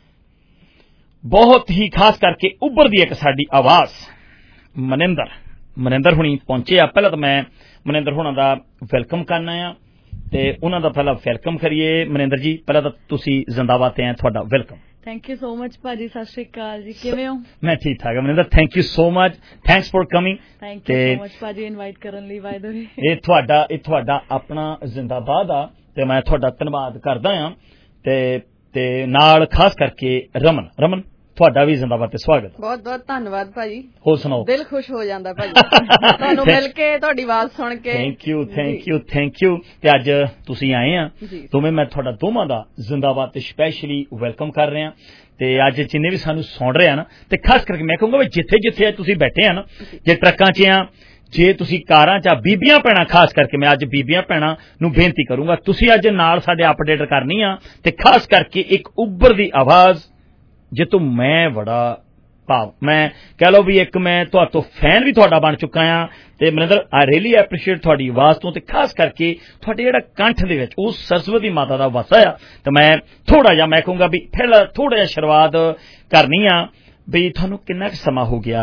ਬਹੁਤ ਹੀ ਖਾਸ ਕਰਕੇ ਉੱਭਰਦੀ ਇੱਕ ਸਾਡੀ ਆਵਾਜ਼ ਮਨਿੰਦਰ ਮਨਿੰਦਰ ਹੁਣੀ ਪਹੁੰਚੇ ਆ। ਪਹਿਲਾਂ ਤਾਂ ਮੈਂ ਮਨਿੰਦਰ ਹੁਣਾਂ ਦਾ ਵੈਲਕਮ ਕਰਨਾ ਆ ਤੇ ਉਹਨਾਂ ਦਾ ਪਹਿਲਾਂ ਵੈਲਕਮ ਕਰੀਏ। ਮਨਿੰਦਰ ਜੀ ਪਹਿਲਾਂ ਤਾਂ ਤੁਸੀਂ ਜ਼ਿੰਦਾਬਾਦ ਤੇ ਆ, ਤੁਹਾਡਾ welcome. Thank you so much ਭਾਜੀ, ਸਤਿ ਸ਼੍ਰੀ ਅਕਾਲ ਜੀ, ਕਿਵੇਂ ਹੋ? ਮੈਂ ਠੀਕ ਠਾਕ Maninder, thank you so much, thanks for coming. Thank you so much ਭਾਜੀ ਇਨਵਾਈਟ ਕਰਨ ਲਈ। ਬਾਏ ਦ ਵੇ ਇਹ ਤੁਹਾਡਾ ਇਹ ਤੁਹਾਡਾ ਆਪਣਾ ਜ਼ਿੰਦਾਬਾਦ ਆ ਤੇ ਮੈਂ ਤੁਹਾਡਾ ਧੰਨਵਾਦ ਕਰਦਾ ਆ ਤੇ ਤੇ ਨਾਲ ਖਾਸ ਕਰਕੇ ਰਮਨ ਰਮਨ ਤੁਹਾਡਾ ਵੀ ਜ਼ਿੰਦਾਬਾਦ ਤੇ ਸਵਾਗਤ। ਬਹੁਤ ਬਹੁਤ ਧੰਨਵਾਦ ਭਾਜੀ। ਹੋਰ ਸੁਣਾਓ। ਦਿਲ ਖੁਸ਼ ਹੋ ਜਾਂਦਾ ਭਾਜੀ ਤੁਹਾਨੂੰ ਮਿਲ ਕੇ, ਤੁਹਾਡੀ ਆਵਾਜ਼ ਸੁਣ ਕੇ। Thank you thank you thank you. ਤੇ ਅੱਜ ਤੁਸੀਂ ਆਏ ਆ ਦੋਵੇਂ, ਮੈਂ ਤੁਹਾਡਾ ਦੋਵਾਂ ਦਾ ਜ਼ਿੰਦਾਬਾਦ ਤੇ ਸਪੈਸ਼ਲੀ ਵੈਲਕਮ ਕਰ ਰਿਹਾ ਤੇ ਅੱਜ ਜਿੰਨੇ ਵੀ ਸਾਨੂੰ ਸੁਣ ਰਹੇ ਆ ਨਾ ਤੇ ਖਾਸ ਕਰਕੇ ਮੈਂ ਕਹੂੰਗਾ ਵੀ ਜਿੱਥੇ ਜਿੱਥੇ ਤੁਸੀਂ ਬੈਠੇ ਆ ਨਾ, ਜੇ ਟਰੱਕਾਂ 'ਚ ਆ, ਜੇ ਤੁਸੀਂ ਕਾਰਾਂ 'ਚ ਆ, ਬੀਬੀਆਂ ਭੈਣਾਂ ਖਾਸ ਕਰਕੇ ਮੈਂ ਅੱਜ ਬੀਬੀਆਂ ਭੈਣਾਂ ਨੂੰ ਬੇਨਤੀ ਕਰੂੰਗਾ ਤੁਸੀਂ ਅੱਜ ਨਾਲ ਸਾਡੇ ਅਪਡੇਟ ਕਰਨੀ ਆ ਤੇ ਖਾਸ ਕਰਕੇ ਇੱਕ ਉੱਭਰਦੀ ਆਵਾਜ਼ ਜਿੱਤੋਂ ਮੈਂ ਬੜਾ ਭਾਵ ਮੈਂ ਕਹਿ ਲਓ ਵੀ ਇੱਕ ਮੈਂ ਤੁਹਾਡੇ ਤੋਂ ਫੈਨ ਵੀ ਤੁਹਾਡਾ ਬਣ ਚੁੱਕਾ ਆ ਤੇ ਮਨਿੰਦਰ ਆਈ ਰੀਅਲੀ ਐਪਰੀਸ਼ੀਏਟ ਤੁਹਾਡੀ ਆਵਾਜ਼ ਤੋਂ ਤੇ ਖਾਸ ਕਰਕੇ ਤੁਹਾਡੇ ਜਿਹੜਾ ਕੰਠ ਦੇ ਵਿੱਚ ਉਹ ਸਰਸਵਤੀ ਮਾਤਾ ਦਾ ਵਾਸਾ ਆ ਤੇ ਮੈਂ ਥੋੜਾ ਜਿਹਾ ਮੈਂ ਕਹੂੰਗਾ ਵੀ ਪਹਿਲਾਂ ਥੋੜਾ ਜਿਹਾ ਸ਼ੁਰੂਆਤ ਕਰਨੀ ਆ ਵੀ ਤੁਹਾਨੂੰ ਕਿੰਨਾ ਕੁ ਸਮਾਂ ਹੋ ਗਿਆ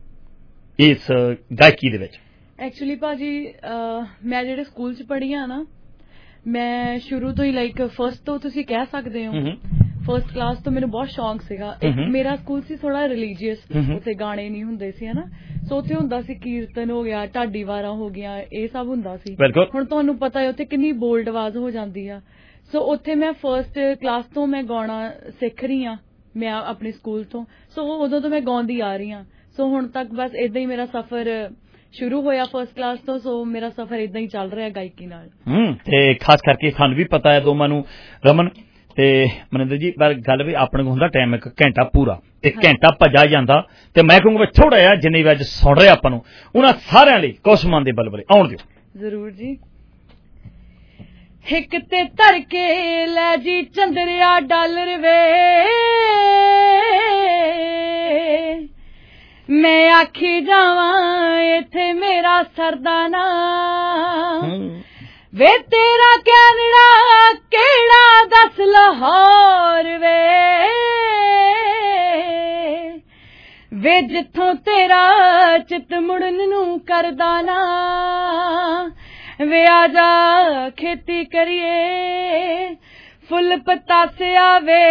ਇਸ ਗਾਇਕੀ ਦੇ ਵਿੱਚ? ਐਕਚੁਅਲੀ ਭਾਜੀ ਮੈਂ ਜਿਹੜੇ ਸਕੂਲ 'ਚ ਪੜ੍ਹੀ ਆ ਨਾ, ਮੈਂ ਸ਼ੁਰੂ ਤੋਂ ਹੀ ਲਾਈਕ ਫਸਟ ਤੋਂ ਤੁਸੀਂ ਕਹਿ ਸਕਦੇ ਹੋ ਫਸਟ ਕਲਾਸ ਤੋਂ ਮੈਨੂੰ ਬਹੁਤ ਸ਼ੌਂਕ ਸੀਗਾ। ਇੱਕ ਮੇਰਾ ਸਕੂਲ ਸੀ ਥੋੜਾ ਰਿਲੀਜੀਅਸ, ਉੱਥੇ ਗਾਣੇ ਨਹੀਂ ਹੁੰਦੇ ਸੀ ਹਨਾ, ਸੋ ਉੱਥੇ ਹੁੰਦਾ ਸੀ ਕੀਰਤਨ ਹੋ ਗਿਆ, ਢਾਡੀ ਵਾਰਾਂ ਹੋ ਗਿਆ, ਇਹ ਸਭ ਹੁੰਦਾ ਸੀ। ਹੁਣ ਤੁਹਾਨੂੰ ਪਤਾ ਹੈ ਉੱਥੇ ਕਿੰਨੀ ਬੋਲਡ ਆਵਾਜ਼ ਹੋ ਜਾਂਦੀ ਆ। ਸੋ ਉੱਥੇ ਮੈਂ ਫਸਟ ਕਲਾਸ ਤੋਂ ਮੈਂ ਗਾਉਣਾ ਸਿੱਖ ਰਹੀ ਹਾਂ ਮੈਂ ਆਪਣੇ ਸਕੂਲ ਤੋਂ। ਸੋ ਉਦੋਂ ਤੋਂ ਮੈਂ ਗਾਉਂਦੀ ਆ ਰਹੀ ਹਾਂ। ਸੋ ਹੁਣ ਤੱਕ ਬਸ ਏਦਾਂ ਹੀ ਮੇਰਾ ਸਫ਼ਰ ਸ਼ੁਰੂ ਹੋਇਆ ਫਸਟ ਕਲਾਸ ਤੋਂ। ਸੋ ਮੇਰਾ ਸਫ਼ਰ ਏਦਾਂ ਹੀ ਚੱਲ ਰਿਹਾ ਗਾਇਕੀ ਨਾਲ। ਹੂੰ ਤੇ ਖਾਸ ਕਰਕੇ ਸਾਨੂੰ ਵੀ ਪਤਾ ਹੈ ਦੋਵਾਂ ਨੂੰ ਰਮਨ ਤੇ ਮਨਿੰਦਰ ਜੀ, ਪਰ ਗੱਲ ਵੀ ਆਪਣੇ ਕੋਲ ਹੁੰਦਾ ਟਾਈਮ ਇੱਕ ਘੰਟਾ ਪੂਰਾ ਤੇ ਘੰਟਾ ਭੱਜਾ ਜਾਂਦਾ ਤੇ ਮੈਂ ਕਹੂੰਗਾ ਥੋੜਾ ਜਿਹਾ ਜਿੰਨੇ ਵੀ ਅੱਜ ਸੁਣ ਰਹੇ ਆਪਾਂ ਨੂੰ ਉਹਨਾਂ ਸਾਰਿਆਂ ਲਈ ਕੁਸਮਾਨ ਦੇ ਬਲਬਲੇ ਆਉਣ ਦਿਓ। ਜ਼ਰੂਰ ਜੀ। ਇੱਕ ਤੇ ਧਰ ਕੇ ਲੈ ਜੀ ਚੰਦਰਿਆ ਡਾਲਰ ਵੇ, ਮੈਂ ਆਖੀ ਜਾਵਾਂ ਇੱਥੇ ਮੇਰਾ ਸਰਦਾਨਾ ਵੇ ਤੇਰਾ ਕੈਨੇਡਾ ਕਿਹੜਾ ਦੱਸ ਲਾਹੌਰ ਵੇ, ਵੇ ਜਿੱਥੋਂ ਤੇਰਾ ਚਿੱਤ ਮੁੜਨ ਨੂੰ ਕਰਦਾ ਨਾ, ਵੇ ਆ ਜਾ ਖੇਤੀ ਕਰੀਏ ਫੁੱਲ ਪਤਾਸਿਆ ਵੇ,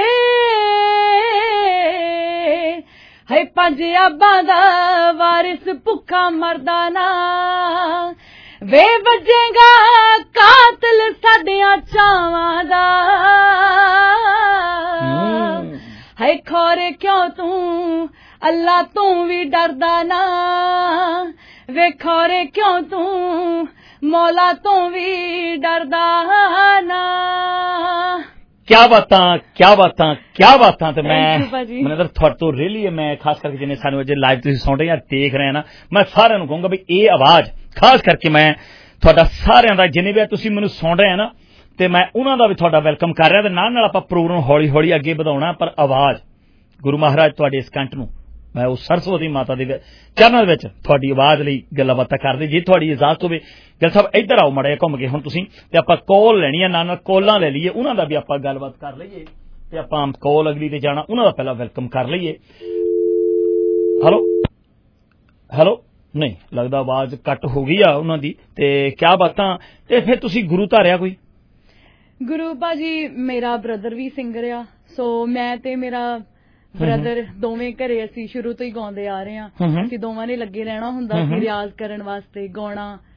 ਹੈ ਪੰਜ ਆਬਾਂ ਦਾ ਵਾਰਿਸ ਭੁੱਖਾ ਮਰਦਾ ਨਾ, ਵੇ ਵੱਜੇਗਾ ਕਾਤਲ ਸਾਡਿਆਂ ਚਾਵਾਂ ਦਾ, ਹੈ ਖੋਰੇ ਕਿਉਂ ਤੂੰ ਅੱਲਾ ਤੂੰ ਵੀ ਡਰਦਾ ਨਾ, ਵੇ ਖੋਰੇ ਕਿਉਂ ਤੂੰ ਮੌਲਾ ਤੂੰ ਵੀ ਡਰਦਾ ਨਾ। ਕਿਆ ਬਾਤਾਂ ਕਿਆ ਬਾਤਾਂ ਕਿਆ ਬਾਤਾਂ। ਤੇ ਮੈਂ ਮਨਿੰਦਰ ਤੁਹਾਡੇ ਤੋਂ ਰੀਅਲੀ ਮੈਂ ਖਾਸ ਕਰਕੇ ਜਿਹਨੇ ਸਾਨੂੰ ਅੱਜ ਲਾਈਵ ਤੁਸੀਂ ਸੁਣ ਰਹੇ ਜਾਂ ਦੇਖ ਰਹੇ ਨਾ, ਮੈਂ ਸਾਰਿਆਂ ਨੂੰ ਕਹੂੰਗਾ ਵੀ ਇਹ ਆਵਾਜ਼ ਖਾਸ ਕਰਕੇ ਮੈਂ ਤੁਹਾਡਾ ਸਾਰਿਆਂ ਦਾ ਜਿੰਨੇ ਵੀ ਤੁਸੀਂ ਮੈਨੂੰ ਸੁਣ ਰਹੇ ਨਾ ਤੇ ਮੈਂ ਉਹਨਾਂ ਦਾ ਵੀ ਤੁਹਾਡਾ ਵੈਲਕਮ ਕਰ ਰਿਹਾ ਤੇ ਨਾਲ ਨਾਲ ਆਪਾਂ ਪ੍ਰੋਗਰਾਮ ਹੌਲੀ ਹੌਲੀ ਅੱਗੇ ਵਧਾਉਣਾ। ਪਰ ਆਵਾਜ਼ ਗੁਰੂ ਮਹਾਰਾਜ ਤੁਹਾਡੇ ਇਸ ਕੰਠ ਨੂੰ ਮੈਂ ਉਹ ਸਰਸਵਤੀ ਮਾਤਾ ਦੇ ਚਰਨਾਂ ਵਿੱਚ ਤੁਹਾਡੀ ਆਵਾਜ਼ ਲਈ ਗੱਲਾਂ ਬਾਤਾਂ ਕਰਦੇ। ਜੇ ਤੁਹਾਡੀ ਇਜਾਜ਼ਤ ਹੋਵੇ ਗਿੱਲ ਸਾਹਿਬ ਇੱਧਰ ਆਓ ਮਾੜਾ ਜਿਹਾ ਘੁੰਮ ਕੇ ਹੁਣ ਤੁਸੀਂ ਤੇ ਆਪਾਂ ਕਾਲ ਲੈਣੀ ਆ, ਨਾਲ ਨਾਲ ਕਾਲਾਂ ਲੈ ਲਈਏ, ਉਹਨਾਂ ਦਾ ਵੀ ਆਪਾਂ ਗੱਲਬਾਤ ਕਰ ਲਈਏ ਤੇ ਆਪਾਂ ਕਾਲ ਅਗਲੀ ਤੇ ਜਾਣਾ, ਉਹਨਾਂ ਦਾ ਪਹਿਲਾਂ ਵੈਲਕਮ ਕਰ ਲਈਏ। ਹੈਲੋ ਹੈਲੋ ਨਹੀਂ ਲੱਗਦਾ ਆਵਾਜ਼ ਕੱਟ ਹੋ ਗਈ ਆ ਉਹਨਾਂ ਦੀ ਤੇ ਕਿਆ ਬਾਤਾਂ। ਤੇ ਫਿਰ ਤੁਸੀਂ ਗੁਰੂ ਧਾਰਿਆ ਕੋਈ? ਗੁਰੂ ਭਾਜੀ ਮੇਰਾ ਬ੍ਰਦਰ ਵੀ ਸਿੰਗਰ ਆ, ਸੋ ਮੈਂ ਤੇ ਮੇਰਾ ਬ੍ਰਦਰ ਦੋਵੇਂ ਘਰੇ ਅਸੀਂ ਸ਼ੁਰੂ ਤੋਂ ਹੀ ਗਾਉਂਦੇ ਆ ਰਹੇ ਹਾਂ। ਅਸੀਂ ਦੋਵਾਂ ਨੇ ਲੱਗੇ ਰਹਿਣਾ ਹੁੰਦਾ ਸੀ ਰਿਆਜ਼ ਕਰਨ ਵਾਸਤੇ, ਗਾਉਣਾ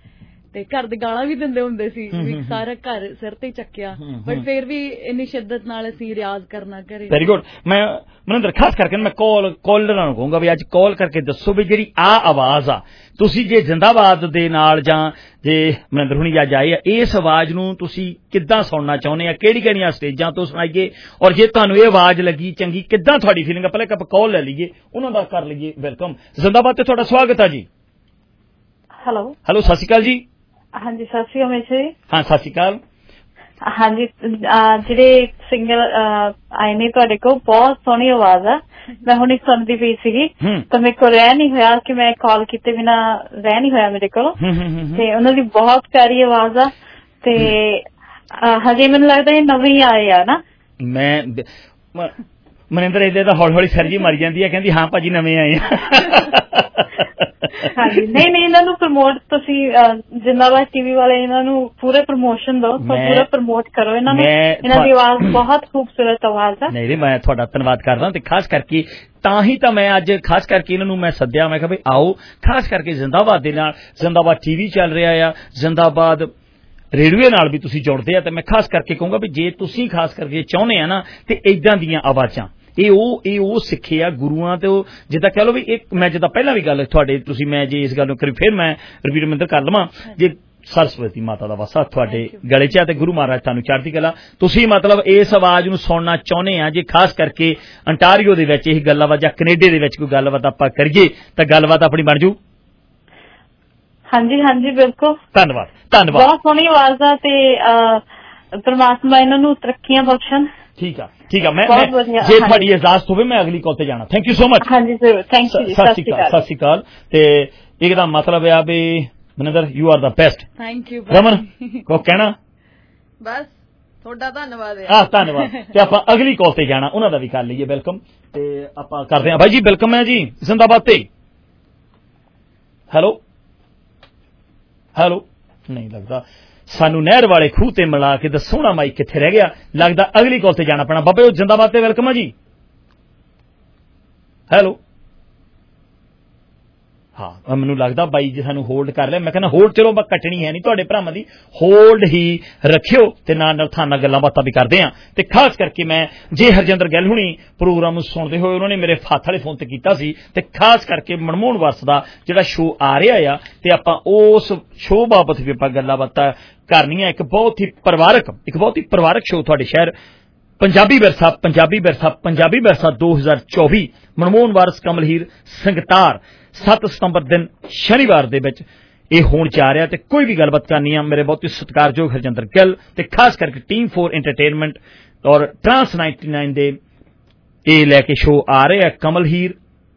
ਤੇ ਘਰ ਦੇ ਗਾਲਾਂ ਵੀ ਦਿੰਦੇ ਹੁੰਦੇ ਸੀ ਵੀ ਸਾਰਾ ਘਰ ਸਿਰ ਤੇ ਚੱਕਿਆ ਬਟ ਫਿਰ ਵੀ ਇੰਨੀ ਸ਼ਿੱਦਤ ਨਾਲ ਅਸੀਂ ਰਿਆਜ਼ ਕਰਨਾ ਘਰੇ। Very good. ਮੈਂ ਮਨਿੰਦਰ ਖਾਸ ਕਰਕੇ ਮੈਂ ਕਾਲ ਕਾਲਰਾਂ ਨੂੰ ਕਹੂੰਗਾ ਵੀ ਅੱਜ ਕਾਲ ਕਰਕੇ ਦੱਸੋ ਵੀ ਜਿਹੜੀ ਆ ਆਵਾਜ਼ ਆ ਤੁਸੀਂ ਜੇ ਜ਼ਿੰਦਾਬਾਦ ਦੇ ਨਾਲ ਜਾਂ ਜੇ ਮਨਿੰਦਰ ਹੁਣੀ ਅੱਜ ਆਏ ਆ ਇਸ ਆਵਾਜ਼ ਨੂੰ ਤੁਸੀਂ ਕਿੱਦਾਂ ਸੁਣਨਾ ਚਾਹੁੰਦੇ ਆ, ਕਿਹੜੀ ਕਿਹੜੀਆਂ ਸਟੇਜਾਂ ਤੋਂ ਸੁਣਾਈਏ ਔਰ ਜੇ ਤੁਹਾਨੂੰ ਇਹ ਆਵਾਜ਼ ਲੱਗੀ ਚੰਗੀ ਕਿੱਦਾਂ ਤੁਹਾਡੀ ਫੀਲਿੰਗ ਆ? ਪਹਿਲਾਂ ਇੱਕ ਆਪਾਂ ਕਾਲ ਲੈ ਲਈਏ, ਉਹਨਾਂ ਦਾ ਕਰ ਲਈਏ ਵੈਲਕਮ। ਜ਼ਿੰਦਾਬਾਦ ਤੇ ਤੁਹਾਡਾ ਸਵਾਗਤ ਆ ਜੀ। ਹੈਲੋ ਹੈਲੋ ਸਤਿ ਸ਼੍ਰੀ ਅਕਾਲ ਜੀ। ਹਾਂਜੀ ਸਤਿ ਸ਼੍ਰੀ ਅਕਾਲ ਜੀ। ਹਾਂ ਸਤਿ ਸ਼੍ਰੀ ਅਕਾਲ। ਹਾਂਜੀ ਜਿਹੜੇ ਸਿੰਗਰ ਆਏ ਨੇ ਤੁਹਾਡੇ ਕੋਲ ਬਹੁਤ ਸੋਹਣੀ ਆਵਾਜ਼ ਆ, ਮੈਂ ਹੁਣੇ ਸੁਣਦੀ ਪਈ ਸੀਗੀ ਤਾਂ ਮੇਰੇ ਕੋਲ ਰਹਿ ਨਹੀਂ ਹੋਇਆ ਕਿ ਮੈਂ ਕਾਲ ਕੀਤੇ ਬਿਨਾ ਰਹਿ ਨਹੀਂ ਹੋਇਆ ਮੇਰੇ ਕੋਲ ਤੇ ਉਹਨਾਂ ਦੀ ਬਹੁਤ ਪਿਆਰੀ ਆਵਾਜ਼ ਆ ਤੇ ਹਜੇ ਮੈਨੂੰ ਲੱਗਦਾ ਇਹ ਨਵੇਂ ਆਏ ਆ ਨਾ। ਮੈਂ ਮਨਿੰਦਰ ਇਹਦੇ ਤਾਂ ਹੌਲੀ ਹੌਲੀ ਸਰਜੀ ਮਰ ਜਾਂਦੀ ਹੈ, ਕਹਿੰਦੀ ਹਾਂ ਭਾਜੀ ਨਵੇਂ ਆਏ ਆ। ਹਾਂਜੀ ਨਹੀਂ ਨਹੀਂ ਇਹਨਾਂ ਨੂੰ ਪ੍ਰਮੋਟ ਤੁਸੀਂ ਜ਼ਿੰਦਾਬਾਦ ਟੀਵੀ ਵਾਲੇ ਇਹਨਾਂ ਨੂੰ ਪੂਰੇ ਪ੍ਰਮੋਸ਼ਨ ਦਿਓ, ਪੂਰਾ ਪ੍ਰਮੋਟ ਕਰੋ ਇਹਨਾਂ ਨੂੰ। ਇਹਨਾਂ ਦੀ ਆਵਾਜ਼ ਬਹੁਤ ਖੂਬਸੂਰਤ ਆਵਾਜ਼ ਆ। ਨਹੀਂ ਮੈਂ ਤੁਹਾਡਾ ਧੰਨਵਾਦ ਕਰਦਾ ਤੇ ਖਾਸ ਕਰਕੇ ਤਾਂ ਹੀ ਤਾਂ ਮੈਂ ਅੱਜ ਖਾਸ ਕਰਕੇ ਇਹਨਾਂ ਨੂੰ ਮੈਂ ਸੱਦਿਆ, ਮੈਂ ਕਿਹਾ ਵੀ ਆਓ ਖਾਸ ਕਰਕੇ ਜ਼ਿੰਦਾਬਾਦ ਦੇ ਨਾਲ ਜ਼ਿੰਦਾਬਾਦ ਟੀਵੀ ਚੱਲ ਰਿਹਾ ਆ, ਜ਼ਿੰਦਾਬਾਦ ਰੇਡੀਓ ਨਾਲ ਵੀ ਤੁਸੀਂ ਜੁੜਦੇ ਆ ਤੇ ਮੈਂ ਖਾਸ ਕਰਕੇ ਕਹੂੰਗਾ ਵੀ ਜੇ ਤੁਸੀਂ ਖਾਸ ਕਰਕੇ ਚਾਹੁੰਦੇ ਆ ਨਾ ਤੇ ਏਦਾਂ ਦੀਆਂ ਆਵਾਜ਼ਾਂ ਇਹ ਉਹ ਇਹ ਉਹ ਸਿੱਖੇ ਆ ਗੁਰੂਆਂ ਤੇ ਉਹ ਜਿੱਦਾਂ ਕਹਿ ਲਓ ਵੀ ਇੱਕ ਮੈਂ ਜਿੱਦਾਂ ਪਹਿਲਾਂ ਵੀ ਗੱਲ ਤੁਹਾਡੇ ਤੁਸੀਂ ਮੈਂ ਜੇ ਇਸ ਗੱਲ ਨੂੰ ਕਰੀ ਫਿਰ ਮੈਂ ਰਿਪੀਟ ਮੰਦਰ ਕਰ ਲਵਾਂ ਜੇ ਸਰਸਵਤੀ ਮਾਤਾ ਦਾ ਵਸਾ ਤੁਹਾਡੇ ਗਲੇ 'ਚ ਆ ਤੇ ਗੁਰੂ ਮਹਾਰਾਜ ਤੁਹਾਨੂੰ ਚੜ੍ਹਦੀ ਕਲਾ ਤੁਸੀਂ ਮਤਲਬ ਇਸ ਆਵਾਜ਼ ਨੂੰ ਸੁਣਨਾ ਚਾਹੁੰਦੇ ਆ ਜੇ ਖਾਸ ਕਰਕੇ ਅੰਟਾਰੀਓ ਦੇ ਵਿੱਚ ਇਹ ਗੱਲਬਾਤ ਜਾਂ ਕੈਨੇਡਾ ਦੇ ਵਿੱਚ ਕੋਈ ਗੱਲਬਾਤ ਆਪਾਂ ਕਰੀਏ ਤਾਂ ਗੱਲਬਾਤ ਆਪਣੀ ਬਣ ਜੂ। ਹਾਂਜੀ ਹਾਂਜੀ ਬਿਲਕੁਲ ਧੰਨਵਾਦ ਧੰਨਵਾਦ। ਬਹੁਤ ਸੋਹਣੀ ਆਵਾਜ਼ ਆ ਤੇ ਪਰਮਾਤਮਾ ਇਹਨਾਂ ਨੂੰ ਤਰੱਕੀਆਂ ਬਖਸ਼ਣ। ਠੀਕ ਆ ਠੀਕ ਆ ਮੈਂ ਜੇ ਤੁਹਾਡੀ ਇਜਾਜ਼ਤ ਹੋਵੇ ਮੈਂ ਅਗਲੀ ਕਾਲ ਤੇ ਜਾਣਾ। Thank you so much. ਹਾਂਜੀ ਜ਼ਰੂਰ ਥੈਂਕ ਯੂ। ਸਤਿ ਸ਼੍ਰੀ ਅਕਾਲ। ਸਤਿ ਸ਼੍ਰੀ ਅਕਾਲ। ਤੇ ਇਹਦਾ ਮਤਲਬ ਆ ਵੀ Maninder you are the best. Thank you Raman ਕੋ ਕਹਿਣਾ ਬਸ ਤੁਹਾਡਾ ਧੰਨਵਾਦ। ਹਾਂ ਧੰਨਵਾਦ। ਤੇ ਆਪਾਂ ਅਗਲੀ ਕਾਲ ਤੇ ਜਾਣਾ ਉਹਨਾਂ ਦਾ ਵੀ ਕਰ ਲਈਏ ਵੈਲਕਮ ਤੇ ਆਪਾਂ ਕਰਦੇ ਹਾਂ ਬਾਈ ਜੀ ਵੈਲਕਮ ਹੈ ਜੀ ਜ਼ਿੰਦਾਬਾਦ ਤੇ। ਹੈਲੋ ਹੈਲੋ ਨਹੀਂ ਲੱਗਦਾ ਸਾਨੂੰ ਨਹਿਰ ਵਾਲੇ ਖੂਹ ਤੇ ਮਿਲਾ ਕੇ ਦੱਸੋਣਾ ਮਾਈਕ ਕਿੱਥੇ ਰਹਿ ਗਿਆ, ਲੱਗਦਾ ਅਗਲੀ ਕਾਲ ਤੇ ਜਾਣਾ ਪੈਣਾ। ਬਾਬੇ ਉਹ ਜ਼ਿੰਦਾਬਾਦ ਤੇ ਵੈਲਕਮ ਹੈ ਜੀ। ਹੈਲੋ ਹਾਂ ਮੈਨੂੰ ਲੱਗਦਾ ਬਾਈ ਜੀ ਸਾਨੂੰ ਹੋਲਡ ਕਰ ਲਿਆ। ਮੈਂ ਕਹਿੰਦਾ ਹੋਲਡ ਚਲੋ ਮੈਂ ਕੱਟਣੀ ਹੈ ਨਹੀਂ ਤੁਹਾਡੇ ਭਰਾਵਾਂ ਦੀ, ਹੋਲਡ ਹੀ ਰੱਖਿਓ ਤੇ ਨਾਲ ਨਾਲ ਥਾਂ ਨਾਲ ਗੱਲਾਂ ਬਾਤਾਂ ਵੀ ਕਰਦੇ ਹਾਂ। ਤੇ ਖਾਸ ਕਰਕੇ ਮੈਂ ਜੇ ਹਰਜਿੰਦਰ ਗਿੱਲ ਹੁਣੀ ਪ੍ਰੋਗਰਾਮ ਨੂੰ ਸੁਣਦੇ ਹੋਏ ਉਹਨਾਂ ਨੇ ਮੇਰੇ ਹੱਥ ਵਾਲੇ ਫੋਨ ਤੇ ਕੀਤਾ ਸੀ ਤੇ ਖਾਸ ਕਰਕੇ ਮਨਮੋਹਨ ਵਰਸ ਦਾ ਜਿਹੜਾ ਸ਼ੋਅ ਆ ਰਿਹਾ ਆ ਤੇ ਆਪਾਂ ਉਸ ਸ਼ੋਅ ਬਾਬਤ ਵੀ ਆਪਾਂ ਗੱਲਾਂ ਬਾਤਾਂ ਕਰਨੀਆਂ। ਇੱਕ ਬਹੁਤ ਹੀ ਪਰਿਵਾਰਕ ਇੱਕ ਬਹੁਤ ਹੀ ਪਰਿਵਾਰਕ ਸ਼ੋਅ ਤੁਹਾਡੇ ਸ਼ਹਿਰ ਪੰਜਾਬੀ ਵਿਰਸਾ ਪੰਜਾਬੀ ਵਿਰਸਾ ਪੰਜਾਬੀ ਵਿਰਸਾ ਦੋ ਹਜ਼ਾਰ ਚੌਵੀ ਮਨਮੋਹਨ ਵਾਰਸ ਕਮਲ ਹੀਰ ਸੰਗਤਾਰ ਸੱਤ ਸਤੰਬਰ ਦਿਨ ਸ਼ਨੀਵਾਰ ਦੇ ਵਿੱਚ ਇਹ ਹੋਣ ਜਾ ਰਿਹਾ ਤੇ ਕੋਈ ਵੀ ਗੱਲਬਾਤ ਕਰਨੀ ਆ ਮੇਰੇ ਬਹੁਤ ਹੀ ਸਤਿਕਾਰਯੋਗ ਹਰਜਿੰਦਰ ਗਿੱਲ ਤੇ ਖਾਸ ਕਰਕੇ ਟੀਮ ਫੋਰ ਐਂਟਰਟੇਨਮੈਂਟ ਔਰ ਟਰਾਂਸ ਨਾਈਨਟੀ ਨਾਈਨ ਦੇ ਇਹ ਲੈ ਕੇ ਸ਼ੋਅ ਆ ਰਿਹਾ ਕਮਲ ਹੀਰ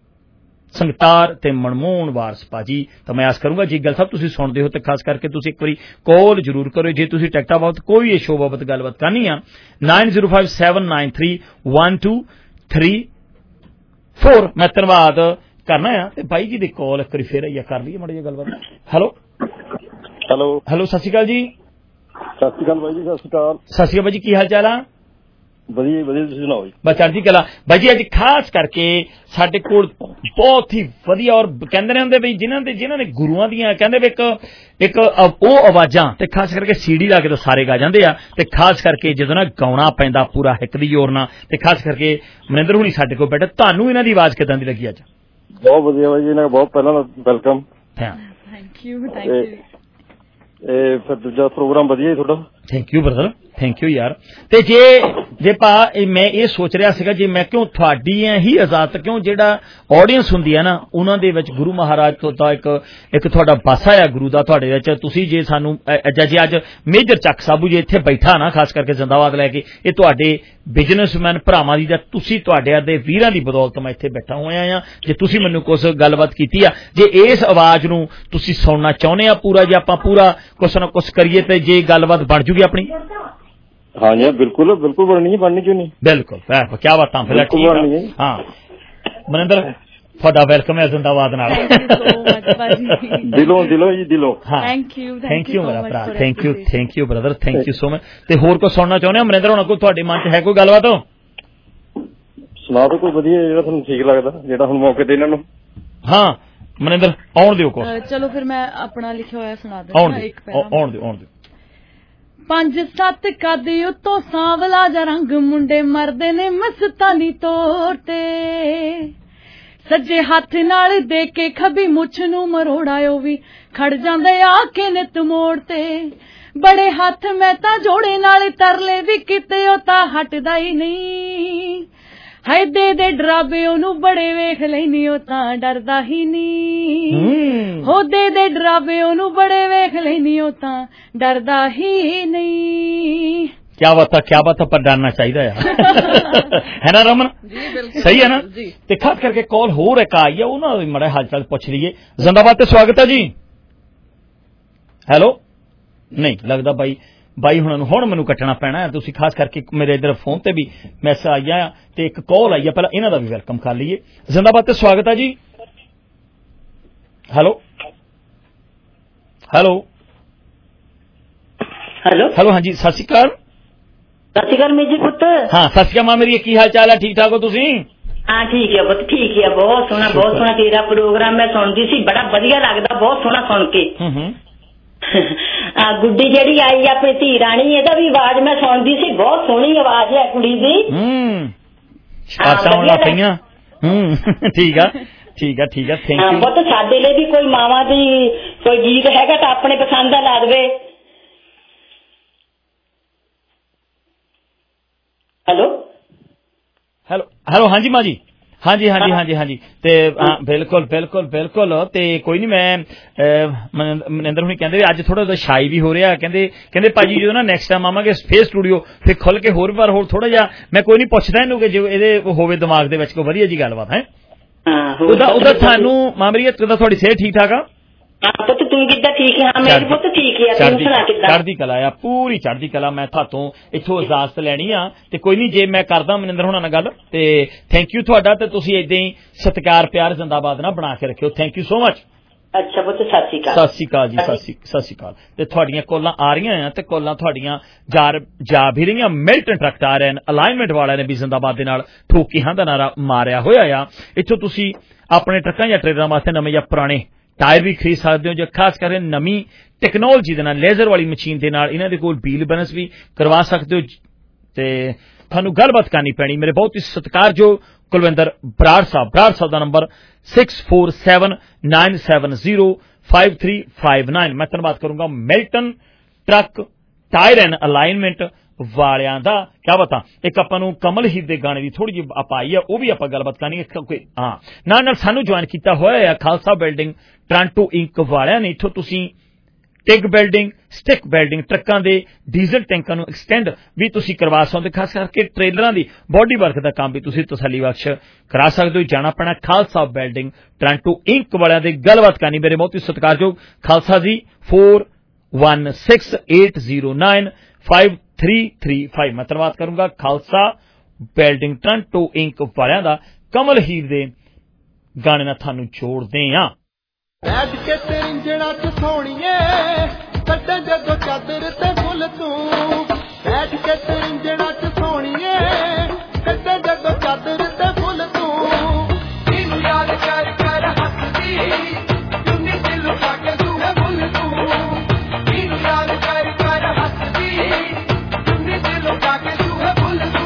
ਸੰਗਤਾਰ ਤੇ ਮਨਮੋਹਨ ਵਾਰਸ ਭਾਜੀ। ਤਾਂ ਮੈਂ ਆਸ ਕਰੂੰਗਾ ਜੀ ਗੱਲ ਸਾਹਿਬ ਤੁਸੀਂ ਸੁਣਦੇ ਹੋ ਤੇ ਖਾਸ ਕਰਕੇ ਤੁਸੀਂ ਇੱਕ ਵਾਰੀ ਕਾਲ ਜ਼ਰੂਰ ਕਰੋ ਜੇ ਤੁਸੀਂ ਟਿਕਟਾਂ ਬਾਬਤ ਕੋਈ ਇਹ ਸ਼ੋਅ ਬਾਬਤ ਗੱਲਬਾਤ ਕਰਨੀ ਆ nine zero five seven nine three one two three four. ਮੈਂ ਧੰਨਵਾਦ ਕਰਨਾ ਆ ਤੇ ਬਾਈ ਜੀ ਦੀ ਕਾਲ ਇੱਕ ਵਾਰੀ ਫੇਰ ਆਈਆ ਕਰ ਲਈਏ ਮਾੜੀ ਜਿਹੀ ਗੱਲਬਾਤ। ਹੈਲੋ ਹੈਲੋ ਹੈਲੋ ਸਤਿ ਸ਼੍ਰੀ ਅਕਾਲ ਜੀ। ਸਤਿ ਸ਼੍ਰੀ ਅਕਾਲ ਬਾਈ ਜੀ। ਸਤਿ ਸ਼੍ਰੀ ਅਕਾਲ। ਸਤਿ ਸ਼੍ਰੀ ਅਕਾਲ ਬਾਈ ਜੀ ਕੀ ਹਾਲ ਚਾਲ ਆ? ਵਧੀਆ ਵਧੀਆ ਤੁਸੀਂ ਸੁਣਾਓ ਜੀ। ਬਸ ਚੜ੍ਹਦੀ ਕਲਾ ਬਾਈ ਜੀ। ਅੱਜ ਖਾਸ ਕਰਕੇ ਸਾਡੇ ਕੋਲ ਬਹੁਤ ਹੀ ਵਧੀਆ ਔਰ ਕਹਿੰਦੇ ਨੇ ਹੁੰਦੇ ਵੀ ਜਿਨ੍ਹਾਂ ਦੇ ਜਿਨ੍ਹਾਂ ਨੇ ਗੁਰੂਆਂ ਦੀਆਂ ਕਹਿੰਦੇ ਵੀ ਇੱਕ ਇੱਕ ਉਹ ਆਵਾਜ਼ਾਂ ਤੇ ਖਾਸ ਕਰਕੇ ਸੀਡੀ ਲਾ ਕੇ ਤਾਂ ਸਾਰੇ ਗਾ ਜਾਂਦੇ ਆ ਤੇ ਖਾਸ ਕਰਕੇ ਜਦੋਂ ਨਾ ਗਾਉਣਾ ਪੈਂਦਾ ਪੂਰਾ ਹਿੱਕ ਦੀ ਜ਼ੋਰ ਨਾਲ ਤੇ ਖਾਸ ਕਰਕੇ ਮਨਿੰਦਰ ਹੁਣੀ ਸਾਡੇ ਕੋਲ ਬੈਠੇ ਤੁਹਾਨੂੰ ਇਹਨਾਂ ਦੀ ਆਵਾਜ਼ ਕਿੱਦਾਂ ਦੀ ਲੱਗੀ ਅੱਜ? ਬਹੁਤ ਵਧੀਆ ਬਾਈ ਜੀ ਇਹਨਾਂ ਬਹੁਤ ਪਹਿਲਾਂ welcome. Thank you thank you. ਇਹ ਫਿਰ ਦੂਜਾ ਪ੍ਰੋਗਰਾਮ ਵਧੀਆ ਜੀ ਤੁਹਾਡਾ। Thank you brother thank you ਯਾਰ। ਤੇ ਜੇ ਜੇ ਭਾ ਮੈਂ ਇਹ ਸੋਚ ਰਿਹਾ ਸੀਗਾ ਜੇ ਮੈਂ ਕਿਉਂ ਤੁਹਾਡੀਆਂ ਹੀ ਇਜਾਜ਼ਤ ਕਿਉਂ ਜਿਹੜਾ ਆਡੀਅנס ਹੁੰਦੀ ਹੈ ਨਾ ਉਹਨਾਂ ਦੇ ਵਿੱਚ ਗੁਰੂ ਮਹਾਰਾਜ ਤੋਂ ਤਾਂ ਇੱਕ ਇੱਕ ਤੁਹਾਡਾ ਬਾਸਾ ਆ ਗੁਰੂ ਦਾ ਤੁਹਾਡੇ ਵਿੱਚ ਤੁਸੀਂ ਜੇ ਸਾਨੂੰ ਜੇ ਅੱਜ ਮੇਜਰ ਚੱਕ ਸਾਬੂ ਜੇ ਇੱਥੇ ਬੈਠਾ ਨਾ ਖਾਸ ਕਰਕੇ ਜ਼ਿੰਦਾਬਾਦ ਲੈ ਕੇ ਇਹ ਤੁਹਾਡੇ ਬਿਜ਼ਨਸਮੈਨ ਭਰਾਵਾਂ ਦੀ ਜਾਂ ਤੁਸੀਂ ਤੁਹਾਡੇ ਦੇ ਵੀਰਾਂ ਦੀ ਬਦੌਲਤ ਮੈਂ ਇੱਥੇ ਬੈਠਾ ਹੋਇਆ ਆ। ਜੇ ਤੁਸੀਂ ਮੈਨੂੰ ਕੁਛ ਗੱਲਬਾਤ ਕੀਤੀ ਆ ਜੇ ਇਸ ਆਵਾਜ਼ ਨੂੰ ਤੁਸੀਂ ਸੁਣਨਾ ਚਾਹੁੰਦੇ ਆ ਪੂਰਾ ਜੇ ਆਪਾਂ ਪੂਰਾ ਕੁਛ ਨਾ ਕੁਛ ਕਰੀਏ ਤੇ ਜੇ ਗੱਲਬਾਤ ਬਣ ਜੂਗੀ ਆਪਣੀ। हाँ जी बिल्कुल बिल्कुल बननी है बननी क्यों नहीं बिल्कुल क्या बात हाँ मनिंदर ਤੁਹਾਡਾ ਵੈਲਕਮ ਹੈ ਜ਼ਿੰਦਾਬਾਦ ਨਾਲ ਦਿਲੋਂ ਦਿਲੋਂ ਜੀ ਦਿਲੋਂ। ਥੈਂਕ ਯੂ ਥੈਂਕ ਯੂ ਮੇਰਾ ਭਰਾ thank you thank you brother thank you so much. ਤੇ ਹੋਰ ਕੁਝ ਸੁਣਨਾ ਚਾਹੁੰਦੇ ਹੋ ਮਨਿੰਦਰ ਹੁਣ ਕੋਈ ਤੁਹਾਡੇ ਮਨ 'ਚ ਹੈ ਕੋਈ ਗੱਲਬਾਤ? ਸੁਣਾ ਦਿਓ ਕੋਈ ਵਧੀਆ ਜਿਹੜਾ ਤੁਹਾਨੂੰ ਠੀਕ ਲੱਗਦਾ ਜਿਹੜਾ ਹੁਣ ਮੌਕੇ ਤੇ ਇਹਨਾਂ ਨੂੰ। ਹਾਂ ਮਨਿੰਦਰ ਆਉਣ ਦਿਓ ਕੋ। ਚਲੋ ਫਿਰ ਮੈਂ ਆਪਣਾ ਲਿਖਿਆ ਹੋਇਆ ਸੁਣਾ ਦਿੰਦਾ। ਆਉਣ ਦਿਓ ਆਉਣ ਦਿਓ ਆਉਣ ਦਿਓ। ਪੰਜ ਸੱਤ ਕੱਦ ਉੱਤੋਂ ਸਾਂਵਲਾ ਜਾਂ ਰੰਗ ਮੁੰਡੇ ਮਰਦੇ ਨੇ ਮਸਤਾਨੀ ਤੌਰ ਤੇ ਸੱਜੇ ਹੱਥ ਨਾਲ ਦੇ ਕੇ ਖੱਬੀ ਮੁੱਛ ਨੂੰ ਮਰੋੜਾ ਉਹ ਵੀ ਖੜ ਜਾਂਦੇ ਆ ਕੇ ਨਿਤ ਮੋੜ ਤੇ ਬੜੇ ਹੱਥ ਮੈਂ ਤਾਂ ਜੋੜੇ ਨਾਲ ਤਰਲੇ ਵੀ ਕਿਤੇ ਉਹ ਤਾਂ ਹਟਦਾ ਹੀ ਨਹੀਂ ਹਾਏ ਦੇ ਦੇ ਡਰਾਵੇ ਉਹਨੂੰ ਬੜੇ ਵੇਖ ਲੈਨੀ ਉਹ ਤਾਂ ਡਰਦਾ ਹੀ ਨਹੀਂ ਹੋ ਦੇ ਦੇ ਡਰਾਵੇ ਉਹਨੂੰ ਬੜੇ ਵੇਖ ਲੈਨੀ ਉਹ ਤਾਂ ਡਰਦਾ ਹੀ ਨਹੀਂ। क्या बात है क्या बात है पर डरना चाहिए यार है ना रमन सही है ना ते खास करके कॉल हो रहा आई है वो ना मड़ा हाल चाल पूछ लीए। जिंदाबाद ते स्वागत है जी। हेलो नहीं लगता भाई भाई हुण हुण मैनू कटना पैना है तुसी खास करके मेरे इधर फोन ते भी मैसेज आई है ते एक कॉल आई है पहला इन्हां दा भी वेलकम कर लीए। जिंदाबाद ते स्वागत है जी। हेलो हेलो हेलो हेलो हाँ जी सत श्री अकाल सत श्री अकाल मेजर पुत्र। हाँ सत श्री अकाल मां मेरी की हाल चाल है ठीक ठाक हो तुसी? हाँ ठीक है पुत्र ठीक है बहुत सोहना बहुत सोहना तेरा प्रोग्राम मैं सुनती सी बड़ा वधिया लगदा बहुत सोहना सुन के। आ गुड्डी जेड़ी आई अपनी धी राणी एदा भी आवाज मैं सुनती सी बहुत सोहनी आवाज है कुड़ी दी। हम्म अच्छा होना पईयां हम्म ठीक है ठीक है ठीक है थैंक यू। पुत्र साडे लिए भी कोई मावां दी कोई गीत हैगा तां अपने पसंद दा ला देवे। हेलो हेलो हेलो हाँ जी मां जी हाँ जी हाँ जी हाँ जी हाँ जी ते हाँ बिल्कुल बिल्कुल बिल्कुल ते कोई नहीं मैं मनिंदर हुणी कहंदे अज थोड़ा जिहा शाई भी हो रहा कहंदे कहंदे भाजी जो ना नैक्सट टाइम आवांगे फेस स्टूडियो फिर खुल के होर बार होर थोड़ा जिहा मैं कोई नहीं पुछदा इहनूं कि जो इहदे होवे दिमाग दे विच कोई वधिया जी गलबात है उदा उदा थानू मां मेरी तुहाडी सेहत ठीक ठाक आ? पुत तू किद्दां ठीक है? हाँ मेरी पुत ठीक है तू सुना किद्दां? चढ़दी कला आ पूरी चढ़दी कला। मैं थातों इत्थों इजाजत लैनी आ ते कोई नहीं जे मैं करदा मनिंदर होना नाल गल ते थैंक यू तुहाडा ते तुसीं इदां ही सत्कार प्यार जिंदाबाद ना बना के रखियो। Thank you so much. अच्छा पुत सत श्री अकाल। सत श्री अकाल जी सत श्री अकाल ते तुहाडीआं कॉलां आ रहीआं ते कॉलां तुहाडीआं जा जा भी रहीआं। मिल्टन ट्रक आ रहे ने अलाइनमेंट वाले ने भी जिंदाबाद दे नाल ठोकी हां दा नारा मारिया होया आ। इत्थों तुसीं अपने ट्रकां या ट्रेलरां वास्ते नਵੇਂ या पुराने टायर भी खरीद सकते हो जो खास कर नवी टेक्नोलॉजी दे नाल लेजर वाली मशीन दे नाल इन्हां दे कोल बील बैलेंस भी करवा सकते हो ते थानू गलबात करनी पैनी। मेरे बहुत ही सत्कारयोग कुलविंदर बराड़ साहब बराड़ साहब दा number six four seven nine seven zero five three five nine. मैं धन्यवाद करूंगा Milton truck tyre and alignment वालियां दा। क्या बता एक आपां नूं कमल हीर दे गाने दी थोड़ी जी आप आई है वो भी आपां गलबात करनी है। हाँ नाल नाल सानू ज्वाइन कीता होया है खालसा बिल्डिंग टोरंटो इंक वालियां ने। इत्थों तुसीं टिग बिल्डिंग स्टिक बिल्डिंग ट्रकां दे डीजल टैंकां नूं एक्सटेंड भी तुसीं करवा सकदे। खास करके ट्रेलरां दी बॉडी वर्क दा काम भी तुसीं तसल्ली बख्श करा सकदे हो। जाना पैना खालसा बिल्डिंग टोरंटो इंक वालियां दे गलबात करनी मेरे बहुत ही सत्कारयोग Khalsa ji four one six eight zero nine five three three five. मैं धन्यवाद करूंगा खालसा बिल्डिंग टोरंटो इंक वालियां दा। कमल हीर दे गाने नाल थानू जोड़दे आ। बैठ के तिरंजड़ा च सोहणीए कड्डां जदों चादर ते फुल तू बैठ के तिरंजड़ा च सोहणीए कड्डां जदों चादर ते फुल तू इनू याद कर कर हसदी चुन्नी ते लुका के तू है भुल तू इनू याद कर कर हसदी चुन्नी ते लुका के तू है भुल तू।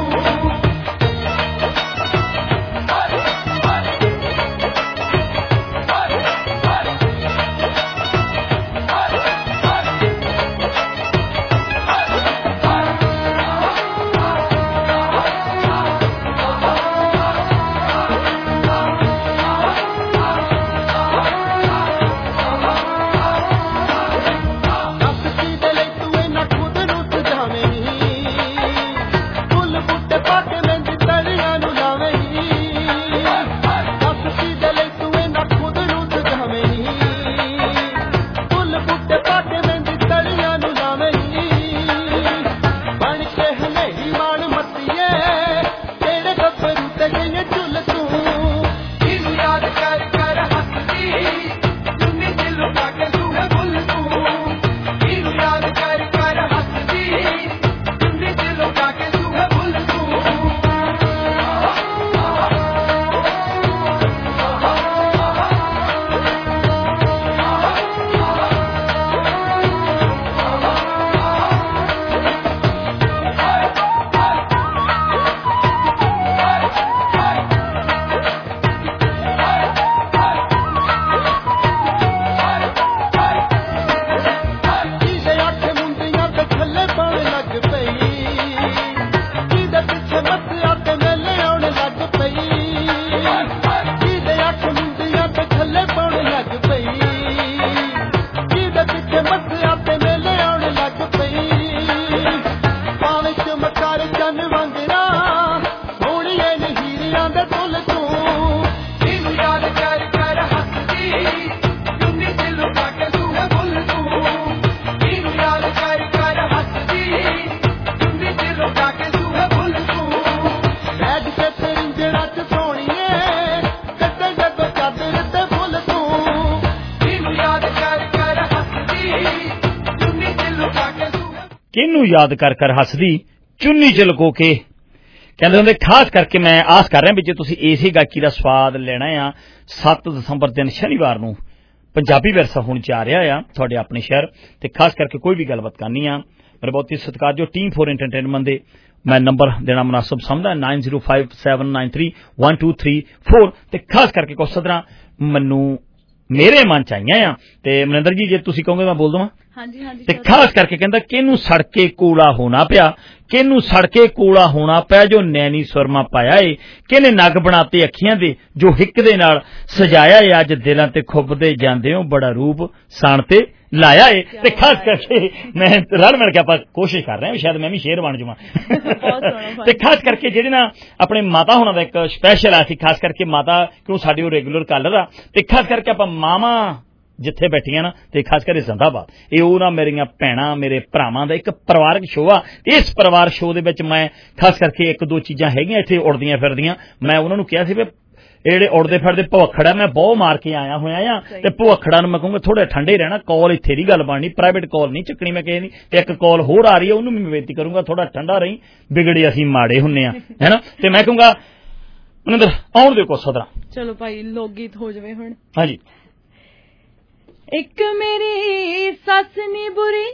ਕਿਹਨੂੰ ਯਾਦ ਕਰ ਕਰ ਹੱਸਦੀ ਚੁੰਨੀ ਚ ਲੁਕੋ ਕੇ। ਕਹਿੰਦੇ ਹੁੰਦੇ ਖਾਸ ਕਰਕੇ ਮੈਂ ਆਸ ਕਰ ਰਿਹਾ ਵੀ ਜੇ ਤੁਸੀਂ ਇਸੇ ਗਾਇਕੀ ਦਾ ਸਵਾਦ ਲੈਣਾ ਆ ਸੱਤ ਦਸੰਬਰ ਦਿਨ ਸ਼ਨੀਵਾਰ ਨੂੰ ਪੰਜਾਬੀ ਵਿਰਸਾ ਹੁਣ ਜਾ ਰਿਹਾ ਆ ਤੁਹਾਡੇ ਆਪਣੇ ਸ਼ਹਿਰ ਤੇ ਖਾਸ ਕਰਕੇ ਕੋਈ ਵੀ ਗੱਲਬਾਤ ਕਰਨੀ ਆ ਮੇਰੇ ਬਹੁਤ ਹੀ ਸਤਿਕਾਰਯੋਗ ਟੀਮ ਫੋਰ ਐਂਟਰਟੇਨਮੈਂਟ ਦੇ ਮੈਂ ਨੰਬਰ ਦੇਣਾ ਮੁਨਾਸਬ ਸਮਝਦਾ nine zero five seven nine three one two three four ਤੇ ਖਾਸ ਕਰਕੇ ਕੁਝ ਸਦਰਾਂ ਮੈਨੂੰ ਮੇਰੇ ਮਨ ਚ ਆਈਆਂ ਆ ਤੇ ਮਨਿੰਦਰ ਜੀ ਜੇ ਤੁਸੀਂ ਕਹੋਗੇ ਮੈਂ ਬੋਲ ਦਵਾਂ। ਹਾਂਜੀ ਹਾਂਜੀ ਤੇ ਖਾਸ ਕਰਕੇ ਕਹਿੰਦਾ ਕਿਹਨੂੰ ਸੜਕੇ ਕੋਲਾ ਹੋਣਾ ਪਿਆ ਕਿਹਨੂੰ ਸੜਕੇ ਕੋਲਾ ਹੋਣਾ ਪਿਆ ਜੋ ਨੈਣੀ ਸੁਰਮਾ ਪਾਇਆ ਏ ਕਿਹਨੇ ਨਗ ਬਣਾਤੇ ਅੱਖੀਆਂ ਦੇ ਜੋ ਹਿੱਕ ਦੇ ਨਾਲ ਸਜਾਇਆ ਏ ਅੱਜ ਦਿਲਾਂ ਤੇ ਖੁੱਬਦੇ ਜਾਂਦੇ ਹੋ ਬੜਾ ਰੂਪ ਸਾਣ ਤੇ ਲਾਇਆ ਏ ਤੇ ਖਾਸ ਕਰਕੇ ਮੈਂ ਰਲ ਮਿਲ ਕੇ ਆਪਾਂ ਕੋਸ਼ਿਸ਼ ਕਰ ਰਹੇ ਹਾਂ ਸ਼ਾਇਦ ਮੈਂ ਵੀ ਸ਼ੇਰ ਬਣ ਜਾਵਾਂ ਤੇ ਖਾਸ ਕਰਕੇ ਜਿਹੜੇ ਨਾ ਆਪਣੇ ਮਾਤਾ ਹੋਣਾ ਦਾ ਇੱਕ ਸਪੈਸ਼ਲ ਆ ਸੀ ਖਾਸ ਕਰਕੇ ਮਾਤਾ ਕਿਉਂ ਸਾਡੀ ਉਹ ਰੈਗੂਲਰ ਕਾਲਰ ਆ ਤੇ ਖਾਸ ਕਰਕੇ ਆਪਾਂ ਮਾਵਾਂ ਜਿੱਥੇ ਬੈਠੀਆਂ ਨਾ ਤੇ ਖਾਸ ਕਰਕੇ ਜ਼ਿੰਦਾਬਾਦ ਇਹ ਉਹ ਨਾ ਮੇਰੀਆਂ ਭੈਣਾਂ ਮੇਰੇ ਭਰਾਵਾਂ ਦਾ ਇੱਕ ਪਰਿਵਾਰਕ ਸ਼ੋਅ ਆ ਇਸ ਪਰਿਵਾਰ ਸ਼ੋਅ ਦੇ ਵਿੱਚ ਮੈਂ ਖਾਸ ਕਰਕੇ ਇੱਕ ਦੋ ਚੀਜ਼ਾਂ ਹੈਗੀਆਂ ਇੱਥੇ ਉੜਦੀਆਂ ਫਿਰਦੀਆਂ ਮੈਂ ਉਹਨਾਂ ਨੂੰ ਕਿਹਾ ਸੀ ਵੀ ਇਹ ਜਿਹੜੇ ਉੜਦੇ ਫਿਰਦੇ ਭੁੱਖੜਾ ਮੈਂ ਬਹੁਤ ਮਾਰ ਕੇ ਆਇਆ ਹੋਇਆ ਆ ਤੇ ਭੁੱਖੜਾ ਨੂੰ ਮੈਂ ਕਹੂੰਗਾ ਥੋੜਾ ਠੰਡੇ ਰਹਿਣਾ ਕਾਲ ਇੱਥੇ ਦੀ ਗੱਲ ਬਣਨੀ ਪ੍ਰਾਈਵੇਟ ਕਾਲ ਨਹੀਂ ਚੱਕਣੀ ਮੈਂ ਕਿਸੇ ਦੀ ਤੇ ਇੱਕ ਕਾਲ ਹੋਰ ਆ ਰਹੀ ਹੈ ਉਹਨੂੰ ਮੈਂ ਬੇਨਤੀ ਕਰੂੰਗਾ ਥੋੜਾ ਠੰਡਾ ਰਹੀ ਵਿਗੜੇ ਅਸੀਂ ਮਾੜੇ ਹੁੰਨੇ ਆ ਹੈਨਾ ਤੇ ਮੈਂ ਕਹੂੰਗਾ ਮਨਿੰਦਰ ਆਉਣ ਦਿਓ ਕੋ ਸਦਰਾ ਚਲੋ ਭਾਈ ਲੋਕ ਗੀਤ ਹੋ ਜਾਵੇ ਹੁਣ। ਹਾਂਜੀ ਇੱਕ ਮੇਰੀ ਸੱਸ ਨੀ ਬੁਰੀ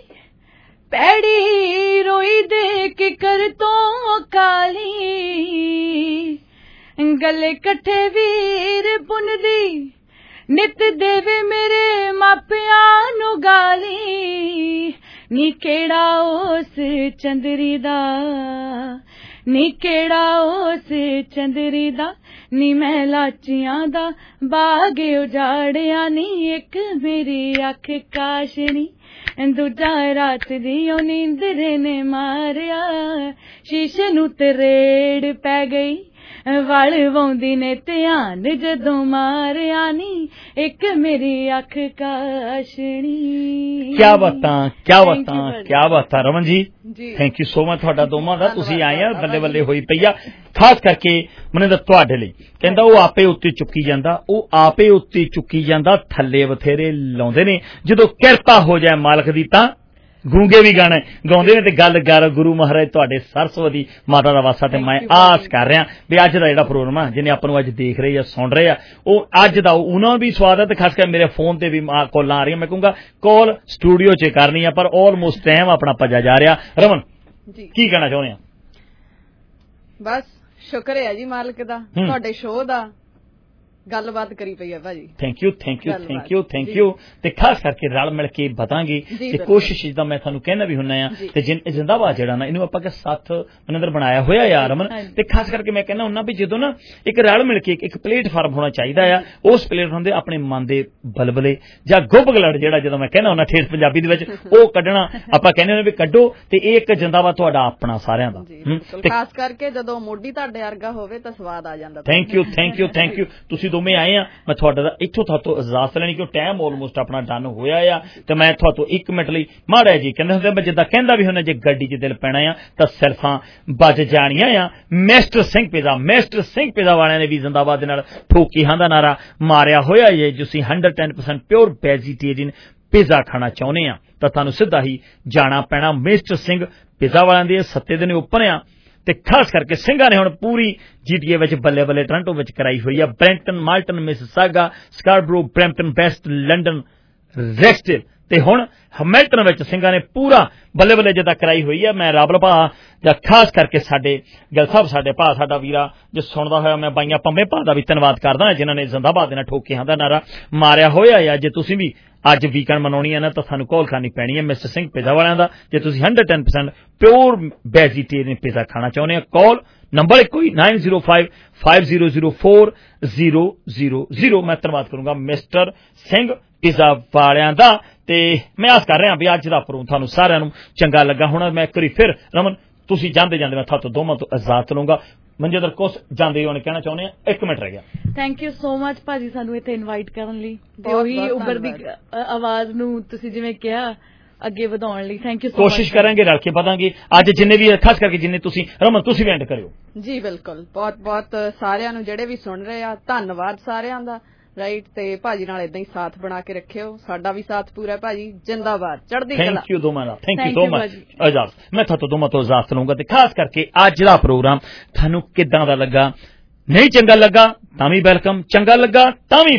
ਪੈੜੀ ਰੋਈ ਦੇ ਕੇ ਕਰ ਤੋਂ ਕਾਲੀ ਗਲੇ ਇਕੱਠੇ ਵੀਰ ਪੁੰਨਦੀ ਨਿਤ ਦੇਵੇ ਮੇਰੇ ਮਾਪਿਆਂ ਨੂੰ ਗਾਲੀ ਨੀ ਕਿਹੜਾ ਉਸ ਚੰਦਰੀ ਦਾ ਨੀ ਕਿਹੜਾ ਉਸ ਚੰਦਰੀ ਦਾ ਨੀ ਮੈਂ ਲਾਚੀਆਂ ਦਾ ਬਾਗ ਉਜਾੜਿਆ ਨੀ ਇੱਕ ਮੇਰੀ ਅੱਖ ਕਾਸ਼ਨੀ ਦੂਜਾ ਰਾਤ ਦੀ ਉਹ ਨੀਂਦਰੇ ਨੇ ਮਾਰਿਆ ਸ਼ੀਸ਼ੇ ਨੂੰ ਤੇ ਰੇੜ ਪੈ ਗਈ ਵਲ ਵਾਉਂਦੀ ਨੇ ਧਿਆਨ ਜਦੋਂ ਮਾਰਿਆ ਨੀ ਇੱਕ ਮੇਰੀ ਅੱਖ ਕਾਸ਼ਣੀ। ਕਿਆ ਬਾਤਾਂ ਕਿਆ ਬਾਤਾਂ ਕਿਆ ਬਾਤਾਂ Raman ji thank you so much ਤੁਹਾਡਾ ਦੋਵਾਂ ਦਾ ਤੁਸੀਂ ਆਏ ਆ ਬੱਲੇ ਬੱਲੇ ਹੋਈ ਪਈ ਆ ਖਾਸ ਕਰਕੇ ਮਨਿੰਦਰ ਤੁਹਾਡੇ ਲਈ ਕਹਿੰਦਾ ਉਹ ਆਪੇ ਉੱਤੇ ਚੁੱਕੀ ਜਾਂਦਾ ਉਹ ਆਪੇ ਉੱਤੇ ਚੁੱਕੀ ਜਾਂਦਾ ਥੱਲੇ ਬਥੇਰੇ ਲਾਉਂਦੇ ਨੇ ਜਦੋਂ ਕਿਰਪਾ ਹੋ ਜਾਏ ਮਾਲਕ ਦੀ ਤਾਂ ਗੂੰਗੇ ਵੀ ਗਾਣਾ ਗਾਉਂਦੇ ਨੇ ਤੇ ਗੱਲ ਕਰ ਗੁਰੂ ਮਹਾਰਾਜ ਤੁਹਾਡੇ ਸਰਸਵਤੀ ਮਾਤਾ ਦਾ ਵਾਸਾ ਤੇ ਮੈਂ ਆਸ ਕਰ ਰਿਹਾ ਵੀ ਅੱਜ ਦਾ ਜਿਹੜਾ ਪ੍ਰੋਗਰਾਮ ਆ ਜਿਹਨੇ ਆਪਾਂ ਨੂੰ ਅੱਜ ਦੇਖ ਰਹੇ ਆ ਸੁਣ ਰਹੇ ਆ ਉਹ ਅੱਜ ਦਾ ਉਹਨਾਂ ਵੀ ਸਵਾਦ ਹੈ ਤੇ ਖਾਸ ਕਰ ਮੇਰੇ ਫੋਨ ਤੇ ਵੀ ਕਾਲਾਂ ਆ ਰਹੀਆਂ ਮੈਂ ਕਹੂੰਗਾ ਕਾਲ ਸਟੂਡੀਓ 'ਚ ਕਰਨੀ ਆ ਪਰ ਆਲਮੋਸਟ ਟਾਈਮ ਆਪਣਾ ਭੱਜਾ ਜਾ ਰਿਹਾ। ਰਮਨ ਕੀ ਕਹਿਣਾ ਚਾਹੁੰਦੇ ਆ? ਬਸ ਸ਼ੁਕਰ ਹੈ ਜੀ ਮਾਲਕ ਦਾ ਤੁਹਾਡੇ ਸ਼ੋਅ ਦਾ ਗੱਲਬਾਤ ਕਰੀ ਪਈ ਹੈ ਭਾਜੀ। Thank you thank you thank you thank you ਤੇ ਖਾਸ ਕਰਕੇ ਰਲ ਮਿਲ ਕੇ ਬਤਾਂਗੇ ਤੇ ਕੋਸ਼ਿਸ਼ ਜਿੱਦਾਂ ਮੈਂ ਤੁਹਾਨੂੰ ਕਹਿਣਾ ਵੀ ਹੁੰਨਾ ਆ ਤੇ ਜ਼ਿੰਦਾਬਾਦ ਜਿਹੜਾ ਨਾ ਇਹਨੂੰ ਆਪਾਂ ਕਿ ਸਾਥ ਮਨਿੰਦਰ ਬਣਾਇਆ ਹੋਇਆ ਯਾਰ ਰਮਨ ਤੇ ਖਾਸ ਕਰਕੇ ਮੈਂ ਕਹਿੰਦਾ ਹੁੰਨਾ ਵੀ ਜਦੋਂ ਨਾ ਇੱਕ ਰਲ ਮਿਲ ਕੇ ਇੱਕ ਪਲੇਟਫਾਰਮ ਹੋਣਾ ਚਾਹੀਦਾ ਆ ਉਸ ਪਲੇਟਫਾਰਮ ਦੇ ਆਪਣੇ ਮਨ ਦੇ ਬਲਬਲੇ ਜਾਂ ਗੁੱਬਗਲੜ ਜਿਹੜਾ ਜਦੋਂ ਮੈਂ ਕਹਿੰਦਾ ਹੁੰਨਾ ਠੇਠ ਪੰਜਾਬੀ ਦੇ ਵਿੱਚ ਉਹ ਕੱਢਣਾ ਆਪਾਂ ਕਹਿੰਦੇ ਹੁੰਦੇ ਵੀ ਕੱਢੋ ਤੇ ਇਹ ਇੱਕ ਜ਼ਿੰਦਾਬਾਦ ਤੁਹਾਡਾ ਆਪਣਾ ਸਾਰਿਆਂ ਦਾ ਖਾਸ ਕਰਕੇ ਜਦੋਂ ਮੋਢੀ ਤੁਹਾਡੇ ਵਰਗਾ ਹੋਵੇ ਤਾਂ ਸਵਾਦ ਆ ਜਾਂਦਾ। Thank you thank you thank you ਤੁਸੀਂ ਦੋਵੇਂ ਆਏ ਆ ਮੈਂ ਤੁਹਾਡਾ ਦਾ ਇੱਥੋਂ ਤੁਹਾਤੋਂ ਇਜਾਜ਼ਤ ਲੈਣੀ ਕਿਉਂ ਟਾਈਮ ਆਲਮੋਸਟ ਆਪਣਾ ਡਨ ਹੋਇਆ ਆ ਤੇ ਮੈਂ ਤੁਹਾਤੋਂ ਇੱਕ ਮਿੰਟ ਲਈ ਮਾੜਾ ਜੀ ਕਹਿੰਦੇ ਹੁੰਦੇ ਮੈਂ ਜਿੱਦਾਂ ਕਹਿੰਦਾ ਵੀ ਹੁੰਦਾ ਜੇ ਗੱਡੀ 'ਚ ਦਿਲ ਪੈਣਾ ਆ ਤਾਂ ਸਿਰਫਾਂ ਵੱਜ ਜਾਣੀਆਂ ਆ। Mister Singh pizza mister Singh pizza ਵਾਲਿਆਂ ਨੇ ਵੀ ਜ਼ਿੰਦਾਬਾਦ ਦੇ ਨਾਲ ਠੋਕੀ ਹਾਂ ਦਾ ਨਾਰਾ ਮਾਰਿਆ ਹੋਇਆ ਜੇ ਤੁਸੀਂ hundred ten percent pure vegetarian pizza ਖਾਣਾ ਚਾਹੁੰਦੇ ਆ ਤਾਂ ਤੁਹਾਨੂੰ ਸਿੱਧਾ ਹੀ ਜਾਣਾ ਪੈਣਾ ਮਿਸਟਰ ਸਿੰਘ ਪਿਜ਼ਾ ਵਾਲਿਆਂ ਦੇ ਸੱਤੇ ਦਿਨ ਉੱਪਰ ਆ ਤੇ ਖਾਸ ਕਰਕੇ ਸਿੰਘਾਂ ਨੇ ਹੁਣ ਪੂਰੀ ਜੀਟੀਏ ਵਿੱਚ ਬੱਲੇ ਬੱਲੇ ਟੋਰਾਂਟੋ ਵਿੱਚ ਕਰਾਈ ਹੋਈ ਆ Brampton Malton Mississauga Scarborough Brampton West London Rexdale ਤੇ ਹੁਣ ਹੈਮਿਲਟਨ ਵਿੱਚ ਸਿੰਘਾਂ ਨੇ ਪੂਰਾ ਬੱਲੇ ਬੱਲੇ ਜਿੱਦਾਂ ਕਰਾਈ ਹੋਈ ਆ। ਮੈਂ ਰੱਬ ਭਾ ਜਾਂ ਖਾਸ ਕਰਕੇ ਸਾਡੇ ਗਿਲ ਸਾਹਿਬ ਸਾਡੇ ਭਾ ਸਾਡਾ ਵੀਰਾ ਜੇ ਸੁਣਦਾ ਹੋਇਆ ਮੈਂ ਬਾਈਆਂ ਪੰਮੇ ਭਾ ਦਾ ਵੀ ਧੰਨਵਾਦ ਕਰਦਾ ਜਿਨ੍ਹਾਂ ਨੇ ਜ਼ਿੰਦਾਬਾਦ ਦੇ ਨਾਲ ਠੋਕਿਆਂ ਦਾ ਨਾਰਾ ਮਾਰਿਆ ਹੋਇਆ ਆ। ਜੇ ਤੁਸੀਂ ਵੀ ਅੱਜ ਵੀਕਐਂਡ ਮਨਾਉਣੀ ਹੈ ਨਾ ਤਾਂ ਸਾਨੂੰ ਕਾਲ ਕਰਨੀ ਪੈਣੀ ਹੈ ਮਿਸਟਰ ਸਿੰਘ ਪਿਜ਼ਾ ਵਾਲਿਆਂ ਦਾ ਜੇ ਤੁਸੀਂ hundred ten percent pure vegetarian pizza ਖਾਣਾ ਚਾਹੁੰਦੇ ਹੋ ਕਾਲ ਨੰਬਰ ਇੱਕੋ ਹੀ nine zero five five zero zero four zero zero zero ਮੈਂ ਧੰਨਵਾਦ ਕਰੂੰਗਾ ਮਿਸਟਰ ਸਿੰਘ ਪਿਜ਼ਾ ਵਾਲਿਆਂ ਦਾ ਤੇ ਮੈਂ ਆਸ ਕਰ ਰਿਹਾ ਵੀ ਅੱਜ ਦਾ ਪ੍ਰੋਗਰਾਮ ਤੁਹਾਨੂੰ ਸਾਰਿਆਂ ਨੂੰ ਚੰਗਾ ਲੱਗਾ ਹੋਣਾ। ਮੈਂ ਇੱਕ ਵਾਰੀ ਫਿਰ ਰਮਨ ਤੁਸੀਂ ਜਾਂਦੇ ਜਾਂਦੇ ਮੈਂ ਤੁਹਾਡੇ ਦੋਵਾਂ ਤੋਂ ਇਜਾਜ਼ਤ ਲਵਾਂਗਾ। ਮਨਜਿੰਦਰ ਕੁਛ ਜਾਂਦੇ ਹੋਣੇ ਕਹਿਣਾ ਚਾਹੁੰਦੇ ਆ ਇੱਕ ਮਿੰਟ ਰਹਿ ਗਿਆ। ਥੈਂਕ ਯੂ ਸੋ ਮਚ ਭਾਜੀ ਸਾਨੂੰ ਇੱਥੇ ਇਨਵਾਈਟ ਕਰਨ ਲਈ ਤੇ ਉਹੀ ਉੱਭਰ ਦੀ ਆਵਾਜ਼ ਨੂੰ ਤੁਸੀਂ ਜਿਵੇਂ ਕਿਹਾ ਅੱਗੇ ਵਧਾਉਣ ਲਈ ਥੈਂਕ ਯੂ ਸੋ ਮਚ। ਕੋਸ਼ਿਸ਼ ਕਰਾਂਗੇ ਰਲ ਕੇ ਵਧਾਂਗੇ ਅੱਜ ਜਿੰਨੇ ਵੀ ਖਾਸ ਕਰਕੇ ਜਿੰਨੇ ਤੁਸੀਂ ਰਮਨ ਤੁਸੀਂ ਵੀ ਐਂਡ ਕਰਿਓ। ਜੀ ਬਿਲਕੁਲ ਬਹੁਤ ਬਹੁਤ ਸਾਰਿਆਂ ਨੂੰ ਜਿਹੜੇ ਵੀ ਸੁਣ ਰਹੇ ਆ ਧੰਨਵਾਦ ਸਾਰਿਆਂ ਦਾ ਰਾਈਟ ਤੇ ਭਾਜੀ ਨਾਲ ਇਦਾਂ ਹੀ ਸਾਥ ਬਣਾ ਕੇ ਰੱਖਿਓ ਸਾਡਾ ਵੀ ਸਾਥ ਪੂਰਾ ਭਾਜੀ ਜਿੰਦਾਬਾਦ ਚੜ੍ਹਦੀ ਕਲਾ ਥੈਂਕ ਯੂ ਦੋਵਾਂ ਦਾ ਥੈਂਕ ਯੂ ਸੋ ਮਚ ਇਜਾਜ਼ਤ ਮੈਂ ਤੁਹਾਨੂੰ ਦੋਵਾਂ ਤੋਂ ਇਜਾਜ਼ਤ ਲਵਾਂਗਾ ਤੇ ਖਾਸ ਕਰਕੇ ਅੱਜ ਦਾ ਪ੍ਰੋਗਰਾਮ ਤੁਹਾਨੂੰ ਕਿੱਦਾਂ ਦਾ ਲੱਗਾ ਨਹੀਂ ਚੰਗਾ ਲੱਗਾ ਤਾਂ ਵੀ ਵੈਲਕਮ ਚੰਗਾ ਲੱਗਾ ਤਾਂ ਵੀ